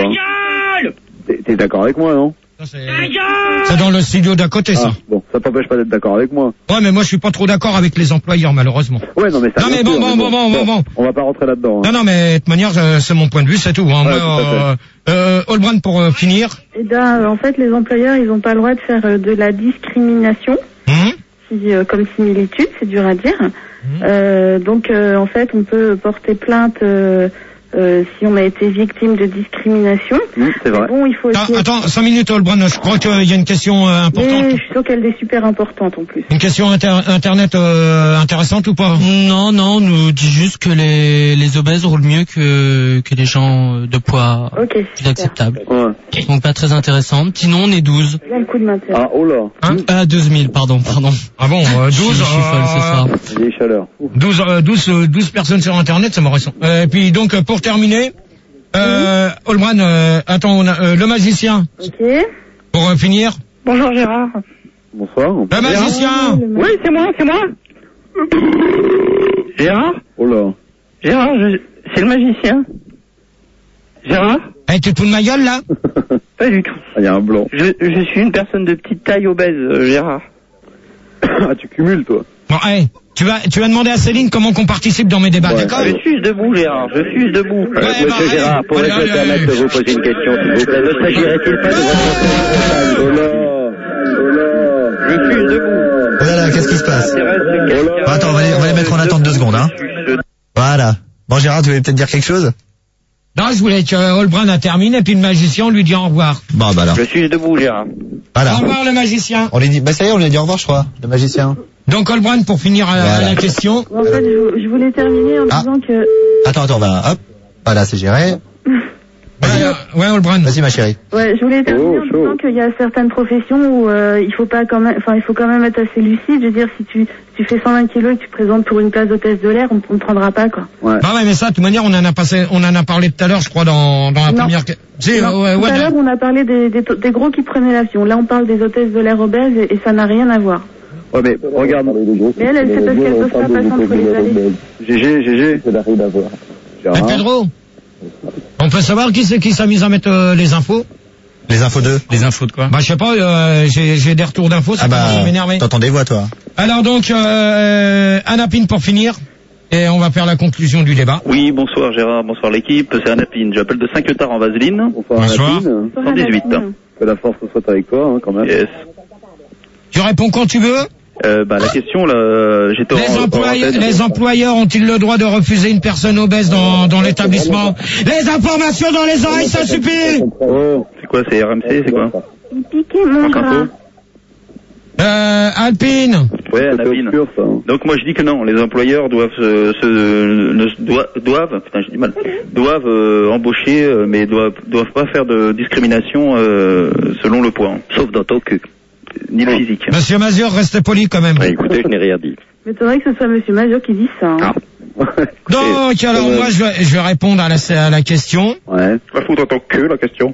T'es, t'es d'accord avec moi, non? Ça, c'est- C'est dans le studio d'à côté, ça. Ah, bon, ça t'empêche pas d'être d'accord avec moi. Ouais, mais moi, je suis pas trop d'accord avec les employeurs, malheureusement. Ouais, non, mais ça. Non, bien mais bon, sûr, bon, bon, bon, bon, bon. On va pas rentrer là-dedans. Hein. Non, non, mais de toute manière, euh, c'est mon point de vue, c'est tout. Hein. Ouais, Moi, tout à euh, euh, Olbran, pour euh, finir. Eh ben, euh, en fait, les employeurs, ils n'ont pas le droit de faire euh, de la discrimination, Hum. si, euh, comme similitude, c'est dur à dire. Euh, donc, euh, en fait, on peut porter plainte euh, euh, si on a été victime de discrimination. Mmh, c'est vrai. Bon, il faut aussi... Attends, attends, cinq minutes, Olbran. Je crois qu'il y a une question euh, importante. Mais je suis sûre qu'elle est super importante en plus. Une question inter- internet euh, intéressante ou pas? Non, non, on nous dit juste que les, les obèses roulent mieux que, que les gens de poids Ok, plus super. acceptables. Ouais. Donc pas très intéressante. Sinon, on est douze. Bien le coup de maintien. Ah, oh là. Hein? Ah, douze mille, pardon, pardon. Ah bon, euh, Je suis- douze, je suis folle ce euh, soir. Vieille chaleur. Ouh. douze, euh, douze, euh, douze personnes sur Internet, ça me récent. Euh, et puis donc, euh, pour terminer, euh, Olbran, euh, attends, on a, euh, le magicien. Ok. pour euh, finir. Bonjour Gérard. Bonsoir. Le magicien. Oui, c'est moi, c'est moi. Gérard. Oh là. Gérard, je... c'est le magicien. Gérard. Eh, tu te fous de ma gueule, là? Pas du tout. Il y a un blanc. Je, je suis une personne de petite taille obèse, euh, Gérard. Ah, tu cumules, toi. Bon, hey, tu vas, tu vas demander à Céline comment qu'on participe dans mes débats, Ouais. d'accord? Je suis debout, Gérard, je suis debout. Ouais, bah, Monsieur allez, Gérard, pourrais-je allez, me permettre allez. de vous poser une question, s'il vous plaît? Ne s'agirait-il pas de votre Oh là. Oh là. Je suis debout. Oh là là, qu'est-ce qui se passe? Bon, attends, on va les, on va les mettre en attente deux secondes, hein. Voilà. Bon, Gérard, tu voulais peut-être dire quelque chose? Non, je voulais que Holbrun termine et puis le magicien, on lui dit au revoir. Bon, bah alors. Je suis debout, Gérard. Voilà. Au revoir, le magicien. On lui dit, bah ça y est, on lui a dit au revoir, je crois, le magicien. Donc, Holbrun, pour finir à, Voilà. à la question. En fait, je, je voulais terminer en Ah. disant que... Attends, attends, voilà, hop. Voilà, c'est géré. Ouais, ouais, Holbrun. Vas-y, ma chérie. Ouais, je voulais terminer Oh, en chaud. disant qu'il y a certaines professions où euh, il faut pas quand même, enfin il faut quand même être assez lucide. Je veux dire, si tu, si tu fais cent vingt kilos et que tu présentes pour une place d'hôtesse de l'air, on, on te prendra pas quoi. Ouais. Bah ouais, mais ça, de toute manière, on en a passé, on en a parlé tout à l'heure, je crois, dans, dans la Non. première... que- Si, Non, ouais, tout ouais, à de- l'heure, on a parlé des, des, des gros qui prenaient l'avion. Là, on parle des hôtesses de l'air obèses et, et ça n'a rien à voir. Ouais, mais regarde. Mais elle, elle sait parce qu'elles peuvent pas passer entre les allées. G G, G G. Eh, Pedro, on peut savoir qui c'est qui s'amuse à mettre euh, les infos? Les infos deux. Les infos de quoi? Bah, je sais pas, euh, j'ai, j'ai des retours d'infos, ça Ah commence à bah, m'énerver. t'entends des voix, toi. Alors donc, euh, Anna Pine pour finir, et on va faire la conclusion du débat. Oui, bonsoir Gérard, bonsoir l'équipe, c'est Anapine, j'appelle de Saint-Quentin en Vaseline. Bonsoir. Bonsoir. Anapine. cent dix-huit. Que la force soit avec toi, hein, quand même. Yes. Tu réponds quand tu veux. Euh, bah, la question, là, j'étais Les, en, employeurs, en antenne. les employeurs ont-ils le droit de refuser une personne obèse dans, dans l'établissement? Les informations dans les oreilles, ça suffit. Oh. C'est quoi, c'est R M C, c'est quoi? Il piquait mon France gras. Info. Euh, Alpine. Ouais, Anapine. obscur, ça, hein. Donc moi je dis que non, les employeurs doivent se, se ne, doivent, doivent, putain j'ai du mal, doivent euh, embaucher, euh, mais doivent doivent pas faire de discrimination euh, selon le poids, sauf dans ton cul, ni le physique. Monsieur Mazur, restez poli quand même. Ouais, écoutez, je n'ai rien dit. Mais c'est vrai que ce soit Monsieur Major qui dit ça. Hein. Donc, alors moi je vais, je vais répondre à la, à la question. Ouais. Va foutre dans ton cul la question.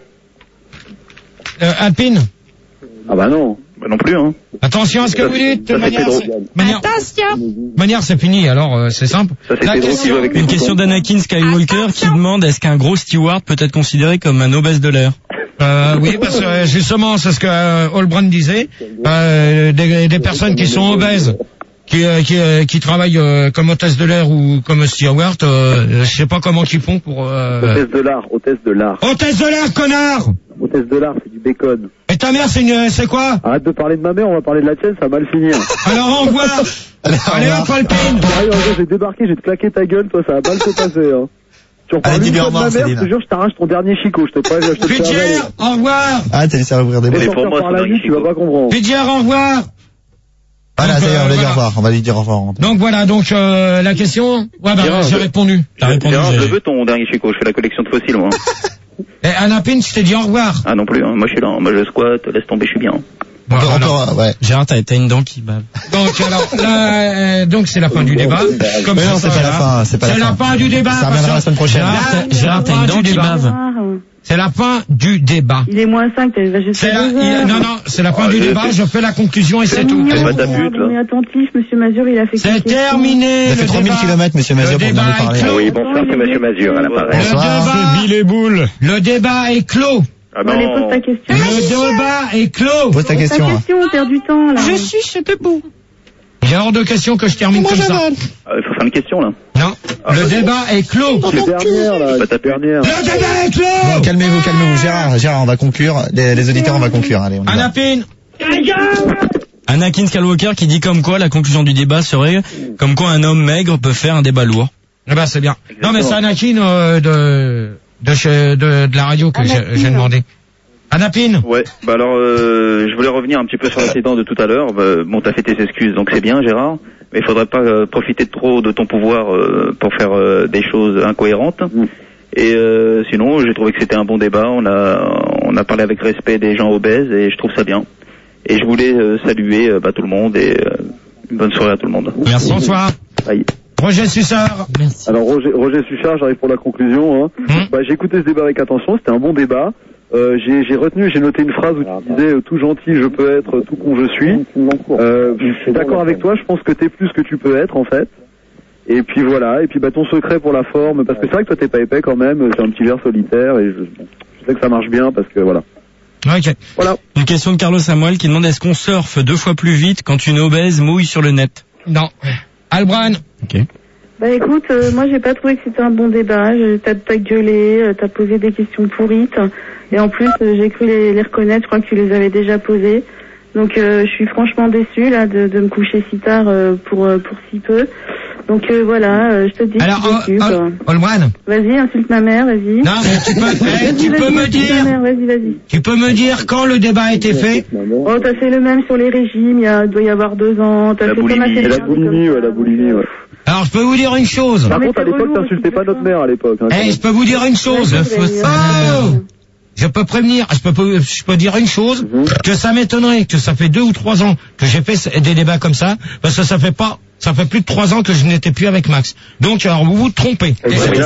Euh, Alpine, Ah bah non. Bah non plus hein. attention à ce que vous dites. De Ça, c'est manière, Pedro. c'est- manière, Attention. de manière, c'est fini, alors euh, c'est simple. Ça c'est La Pedro qui question- joue avec les Une boutons. question d'Anakin Skywalker qui demande est-ce qu'un gros steward peut être considéré comme un obèse de l'air? Euh, oui, parce que euh, justement, c'est ce que euh, Holbrand disait. Euh, des, des personnes qui sont obèses, qui, euh, qui, euh, qui travaillent euh, comme hôtesse de l'air ou comme steward, euh, je sais pas comment ils font pour... Euh... Hôtesse de l'art, hôtesse de l'art. Hôtesse de l'air, connard. Hôtesse de l'art, c'est du bacon. Et ta mère, c'est une, c'est quoi? Arrête de parler de ma mère, on va parler de la tienne, ça va mal finir. Alors au revoir. Allez hop, Alpine. Sérieux, je vais débarquer, je vais te claquer ta gueule, toi, ça va mal se passer, hein. Tu reparles Allez, une dis-lui fois au de ma revoir, mère, je te Céline. jure, je t'arrache ton dernier chicot, je te prends, je te le fais Pidger, au revoir. Ah, t'as laissé ouvrir des avaler. bouches. Faut pour moi, sortir par c'est la dingue, vue, tu vas Chico. pas comprendre. Pidger, au revoir. Voilà, Donc, ça y est, on euh, va lui dire voilà. au revoir. On va lui dire au revoir. Donc voilà, donc euh, la question. Ouais, bah Gérard, j'ai je- répondu. T'as répondu. Gérard, je j'ai- veux ton dernier chico, je fais la collection de fossiles moi. Et Anna Pine, je t'ai dit au revoir. Ah non plus, hein. Moi je suis là, moi je squatte, laisse tomber, je suis bien. On peut- on Voilà. peut- ouais. Gérard, t'as t'as une dent qui bave. Donc alors, là, euh, donc c'est la fin du débat. Comme Mais non, ça, c'est pas la là. fin, c'est pas la C'est la fin. fin du débat. Ça reviendra parce la semaine prochaine. Gérard, Gérard, c'est Gérard, la t'as fin une dent du qui débat. bave. C'est la fin du débat. Il est moins cinq, il va juste C'est la, deux il- heures. non, non, c'est la fin Oh, du je débat. sais. Je fais la conclusion et c'est C'est tout. mignon, C'est pas ta pute, là. on est attentif, Monsieur Mazur, il a fait C'est quelques questions. terminé. Il a fait le trois mille débat. kilomètres, monsieur Mazur, Le pour venir débat nous parler. est clos. Oui, bonsoir, c'est Monsieur Mazur à l'appareil. Le Bonsoir. débat, et Boule. le débat est clos. Ah Bon, allez, pose ta question. Le débat est clos. Pose ta Pose question. ta hein. question, on perd du temps, là. Je suis debout. Il y a hors de question que je termine comme ça. Ah, il faut faire une question là. Non. Le débat est clos. C'est dernière, là, Pas ta c'est dernière. Le débat est Bon, clos. calmez-vous, calmez-vous. Gérard, Gérard, on va conclure. Les, les auditeurs, on va conclure. Allez, on y va. Anna Pine. Anakin Skywalker qui dit comme quoi la conclusion du débat serait comme quoi un homme maigre peut faire un débat lourd. Eh ben c'est bien. Non mais c'est Anakin euh, de de, chez, de de la radio que j'ai Anakin. j'ai demandé. Anna Pine. Ouais, bah alors euh, je voulais revenir un petit peu sur l'incident de tout à l'heure. Bah, bon, t'as fait tes excuses, donc c'est bien Gérard, mais il faudrait pas euh, profiter trop de ton pouvoir euh, pour faire euh, des choses incohérentes. Et euh, sinon, j'ai trouvé que c'était un bon débat. On a on a parlé avec respect des gens obèses et je trouve ça bien. Et je voulais euh, saluer euh, bah, tout le monde et euh, une bonne soirée à tout le monde. Merci. Bonsoir. Bye. Roger Sussard. Merci. Alors Roger, Roger Suchard, j'arrive pour la conclusion. Hein. Hum. Bah, j'ai écouté ce débat avec attention, c'était un bon débat. Euh, j'ai, j'ai retenu, j'ai noté une phrase où tu disais euh, tout gentil je peux être, tout con je suis. Euh, je suis d'accord avec toi, je pense que t'es plus que tu peux être en fait. Et puis voilà, et puis bah ton secret pour la forme, parce que c'est vrai que toi t'es pas épais quand même, c'est un petit verre solitaire et je, je sais que ça marche bien parce que voilà. Ok. Voilà. Une question de Carlos Samuel qui demande est-ce qu'on surfe deux fois plus vite quand une obèse mouille sur le net? Non. Albran. Ok. Bah écoute, euh, moi j'ai pas trouvé que c'était un bon débat. Je- T'as, t'as gueulé, euh, t'as posé des questions pourrites, et en plus euh, j'ai cru les, les reconnaître. Je crois que tu les avais déjà posées. Donc euh, je suis franchement déçue là de, de me coucher si tard euh, pour euh, pour si peu. Donc euh, voilà, euh, je te dis. Alors, je suis déçue, quoi. Olwan, Vas-y, insulte ma mère, vas-y. non, mais tu peux, eh, Vas-y, tu vas-y, peux me insulte dire, ma mère, vas-y, vas-y. tu peux me dire quand le débat a été fait? Oh, t'as fait le même sur les régimes, il y a, doit y avoir deux ans. T'as La fait comme boulimie, à la faire boulimie, ouais, la boulimie, ouais. Alors, je peux vous dire une chose. Par mais contre, à c'est l'époque, relou, t'insultais c'est pas notre mère à l'époque. Hein, Eh, je peux vous dire une chose. Vas-y, vas-y, Oh! vas-y. Je peux prévenir, je peux, je peux dire une chose, que ça m'étonnerait que ça fait deux ou trois ans que j'ai fait des débats comme ça, parce que ça fait pas, ça fait plus de trois ans que je n'étais plus avec Max. Donc, alors, vous vous trompez.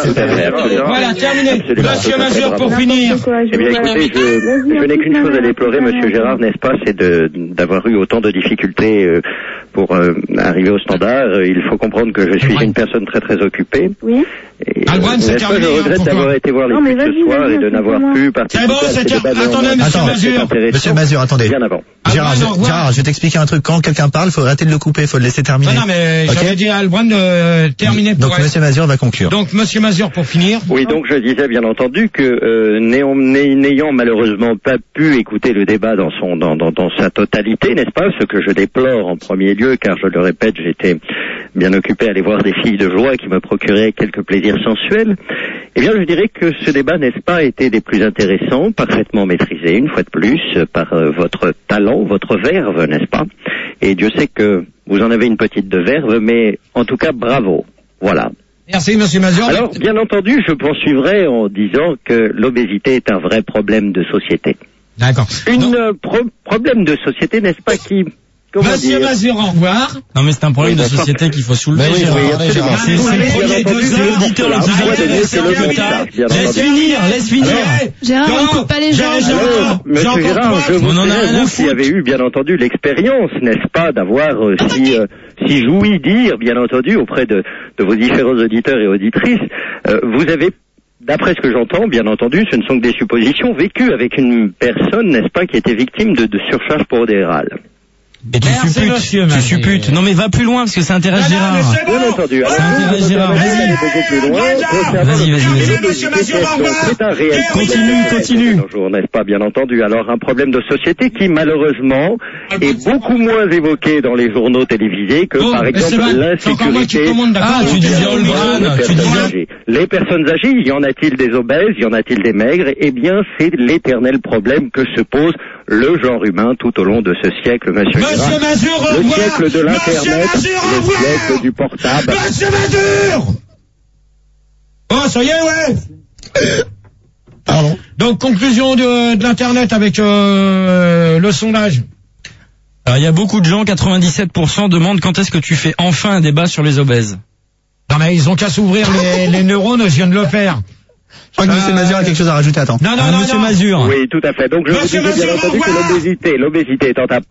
Voilà, terminé. Monsieur Mazur, pour finir. Eh bien, écoutez, je, je n'ai qu'une chose à déplorer, Monsieur Gérard, n'est-ce pas, c'est de, d'avoir eu autant de difficultés euh, pour euh, arriver au standard. Euh, Il faut comprendre que je suis une personne très très occupée. Oui. Et, Albran, euh, c'est n'est-ce pas, terminé, je hein, regrette pourquoi d'avoir été voir les Non, mais pubs ce vas-y, soir vas-y, et de n'avoir explique-moi. pu participer C'est bon, à c'est ces ter- débats attendez, néanmoins monsieur très Mazur. intéressants Monsieur Mazur, attendez. bien avant. Gérard, Albran, au je, revoir. Gérard, je vais t'expliquer un truc. Quand quelqu'un parle, faut arrêter de le couper, faut le laisser terminer. Non, non, mais Ok. j'avais dit à Albran de terminer pour Donc, elle. Monsieur Mazur va conclure. Donc, Monsieur Mazur, pour finir. Oui, donc je disais bien entendu que euh, n'ayant, n'ay- n'ayant malheureusement pas pu écouter le débat dans son dans, dans, dans sa totalité, n'est-ce pas, ce que je déplore en premier lieu, car je le répète, j'étais bien occupé à aller voir des filles de joie qui me procuraient quelques plaisirs sensuels. Eh bien, je dirais que ce débat, n'est-ce pas, était des plus intéressants, parfaitement maîtrisé, une fois de plus, par euh, votre talent, votre verve, n'est-ce pas? Et Dieu sait que vous en avez une petite de verve, mais en tout cas, bravo. Voilà. Merci, Monsieur Mazur. Alors, bien entendu, je poursuivrai en disant que l'obésité est un vrai problème de société. D'accord. Une euh, pro- problème de société, n'est-ce pas, qui... Comment Monsieur dire Mazur, au revoir. Non mais c'est un problème Oui, de d'accord. société qu'il faut soulever. Mais oui, Gérard. oui, absolument. Gérard. C'est c'est le Bien premier entendu, c'est c'est l'auditeur le la plus voix de intéressé. Dieu, c'est le Putain. bien Laisse entendu. finir, laisse finir. Gérard, on ne coupe pas les gens. Alors, Monsieur Gérard, je vous On en a dirais, rien à vous qui foutre. avez eu, bien entendu, l'expérience, n'est-ce pas, d'avoir, euh, si, euh, si j'ouïs dire, bien entendu, auprès de, de vos différents auditeurs et auditrices, euh, vous avez, d'après ce que j'entends, bien entendu, ce ne sont que des suppositions, vécues avec une personne, n'est-ce pas, qui était victime de, de surcharge podérale. Et tu Merci, supputes, monsieur tu Mazur. supputes. Non mais va plus loin parce que ça intéresse Non, non, mais Gérard. c'est bon. Bien entendu. Alors, Ça intéresse vous, Gérard. vous allez Vas-y. aller beaucoup plus loin. Concernant Vas-y, le vas-y, sujet vas-y. de Monsieur Mazur, l'obésité, au revoir. c'est un réel Continue, problème continue. de nos jours, n'est-ce pas, bien entendu. Alors, un problème de société qui, malheureusement, est beaucoup moins évoqué dans les journaux télévisés que, Bon, par mais c'est exemple, vrai, c'est encore moi qui l'insécurité. commande, d'accord. Ah, tu disais Olbran, Les tu personnes disais. âgées. Les personnes âgées, y en a-t-il des obèses, y en a-t-il des maigres? Eh bien, c'est l'éternel problème que se pose le genre humain tout au long de ce siècle, monsieur Monsieur Gérard. Mazur, au Le revoir. siècle de l'internet, Monsieur Mazur, au le revoir. siècle du portable. Monsieur Mazur. Oh, ça y est, ouais. Pardon. Donc, conclusion de, de l'internet avec euh, le sondage. Alors il y a beaucoup de gens, quatre-vingt-dix-sept pour cent demandent quand est-ce que tu fais enfin un débat sur les obèses. Non, mais ils ont qu'à s'ouvrir les, les neurones, je viens de le faire. Je crois que Monsieur Euh, Mazur a quelque chose à rajouter. Attends. Non, non, Ah, non, Monsieur non. Mazur. Oui, tout à fait. Donc je Monsieur vous disais bien Mazur, entendu au que revoir. l'obésité, l'obésité étant un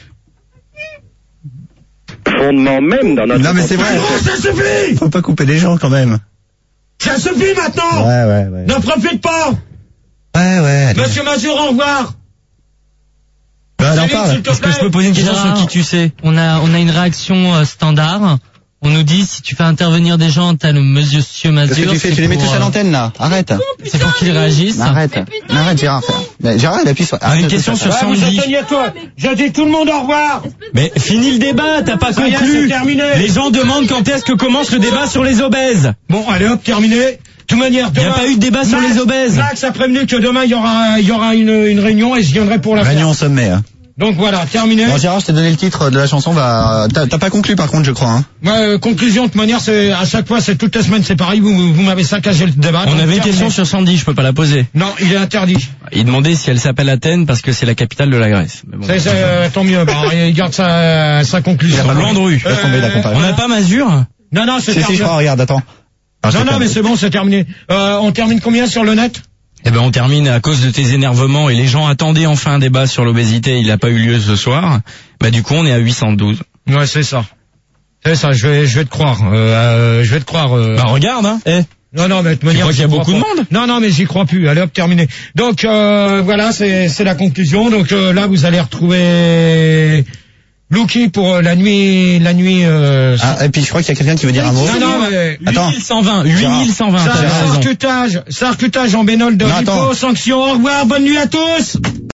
fondement même dans notre Non, mais c'est vrai. Oh, ça suffit. Faut pas couper les gens quand même. Ça suffit maintenant. Ouais, ouais, ouais. Ne profite pas. Ouais, ouais. allez. Monsieur Mazur, au revoir. Bah, alors, Salut, parle. s'il te Est-ce que je plaît. peux poser une question Gérard. sur qui tu sais? On a, on a une réaction euh, standard. On nous dit si tu fais intervenir des gens, t'as le monsieur Mazur. Qu'est-ce que tu fais? c'est Tu les mets pour, tous à euh, l'antenne, là. Arrête. C'est pour qu'ils réagissent. Arrête. Arrête, Gérard. Mais Gérard, il appuie sur... Ah, une Arrête, question ça, ça, sur ça. Ouais, vous Sandy. attendez à toi. Je dis tout le monde au revoir. Mais finis le débat, t'as pas Ça y est, conclu. c'est terminé. Les gens demandent quand est-ce que commence le débat sur les obèses. Bon, allez hop, terminé. De toute manière, Il n'y demain... a pas eu de débat sur Max- les obèses. Max a prévenu que demain, il y aura, il y aura une, une réunion et je viendrai pour la Réunion au faire. sommet, hein. Donc voilà, terminé. Bon, Gérard, je t'ai donné le titre de la chanson, va... T'as t'as pas conclu, par contre, je crois, hein. Ouais, euh, conclusion, de toute manière, c'est, à chaque fois, c'est toutes les semaines, c'est pareil, vous, vous m'avez saccagé le débat. On donc avait une terminé. question sur Sandy, je peux pas la poser. Non, il est interdit. Il demandait si elle s'appelle Athènes parce que c'est la capitale de la Grèce. Mais bon. C'est, c'est, euh, tant mieux, bah, il garde sa, sa conclusion. Landru. Euh, tomber la comparaison. On n'a pas Mazur? Non, non, c'est Si, si, je terminé. crois, regarde, attends. Ah, je Non, sais non, pas. mais c'est bon, c'est terminé. Euh, on termine combien sur le net? Eh ben, on termine à cause de tes énervements et les gens attendaient enfin un débat sur l'obésité. Il n'a pas eu lieu ce soir. Bah, du coup, on est à huit cent douze. Ouais, c'est ça. C'est ça, je vais, je vais te croire. Euh, euh, je vais te croire. Euh... Bah, regarde, hein. Eh. Non, non, mais de Tu manière, crois qu'il y a beaucoup de monde? Non, non, mais j'y crois plus. Allez, hop, terminé. Donc, euh, voilà, c'est, c'est la conclusion. Donc, euh, là, vous allez retrouver Lucky pour euh, la nuit, la nuit, euh... Ah, et puis je crois qu'il y a quelqu'un qui veut dire un mot. Non, non, mais... Attends. huit mille cent vingt, huit mille cent vingt. Ça, sarcutage, sarcutage en bénol de Non, Ripo, attends. sanction, au revoir, bonne nuit à tous!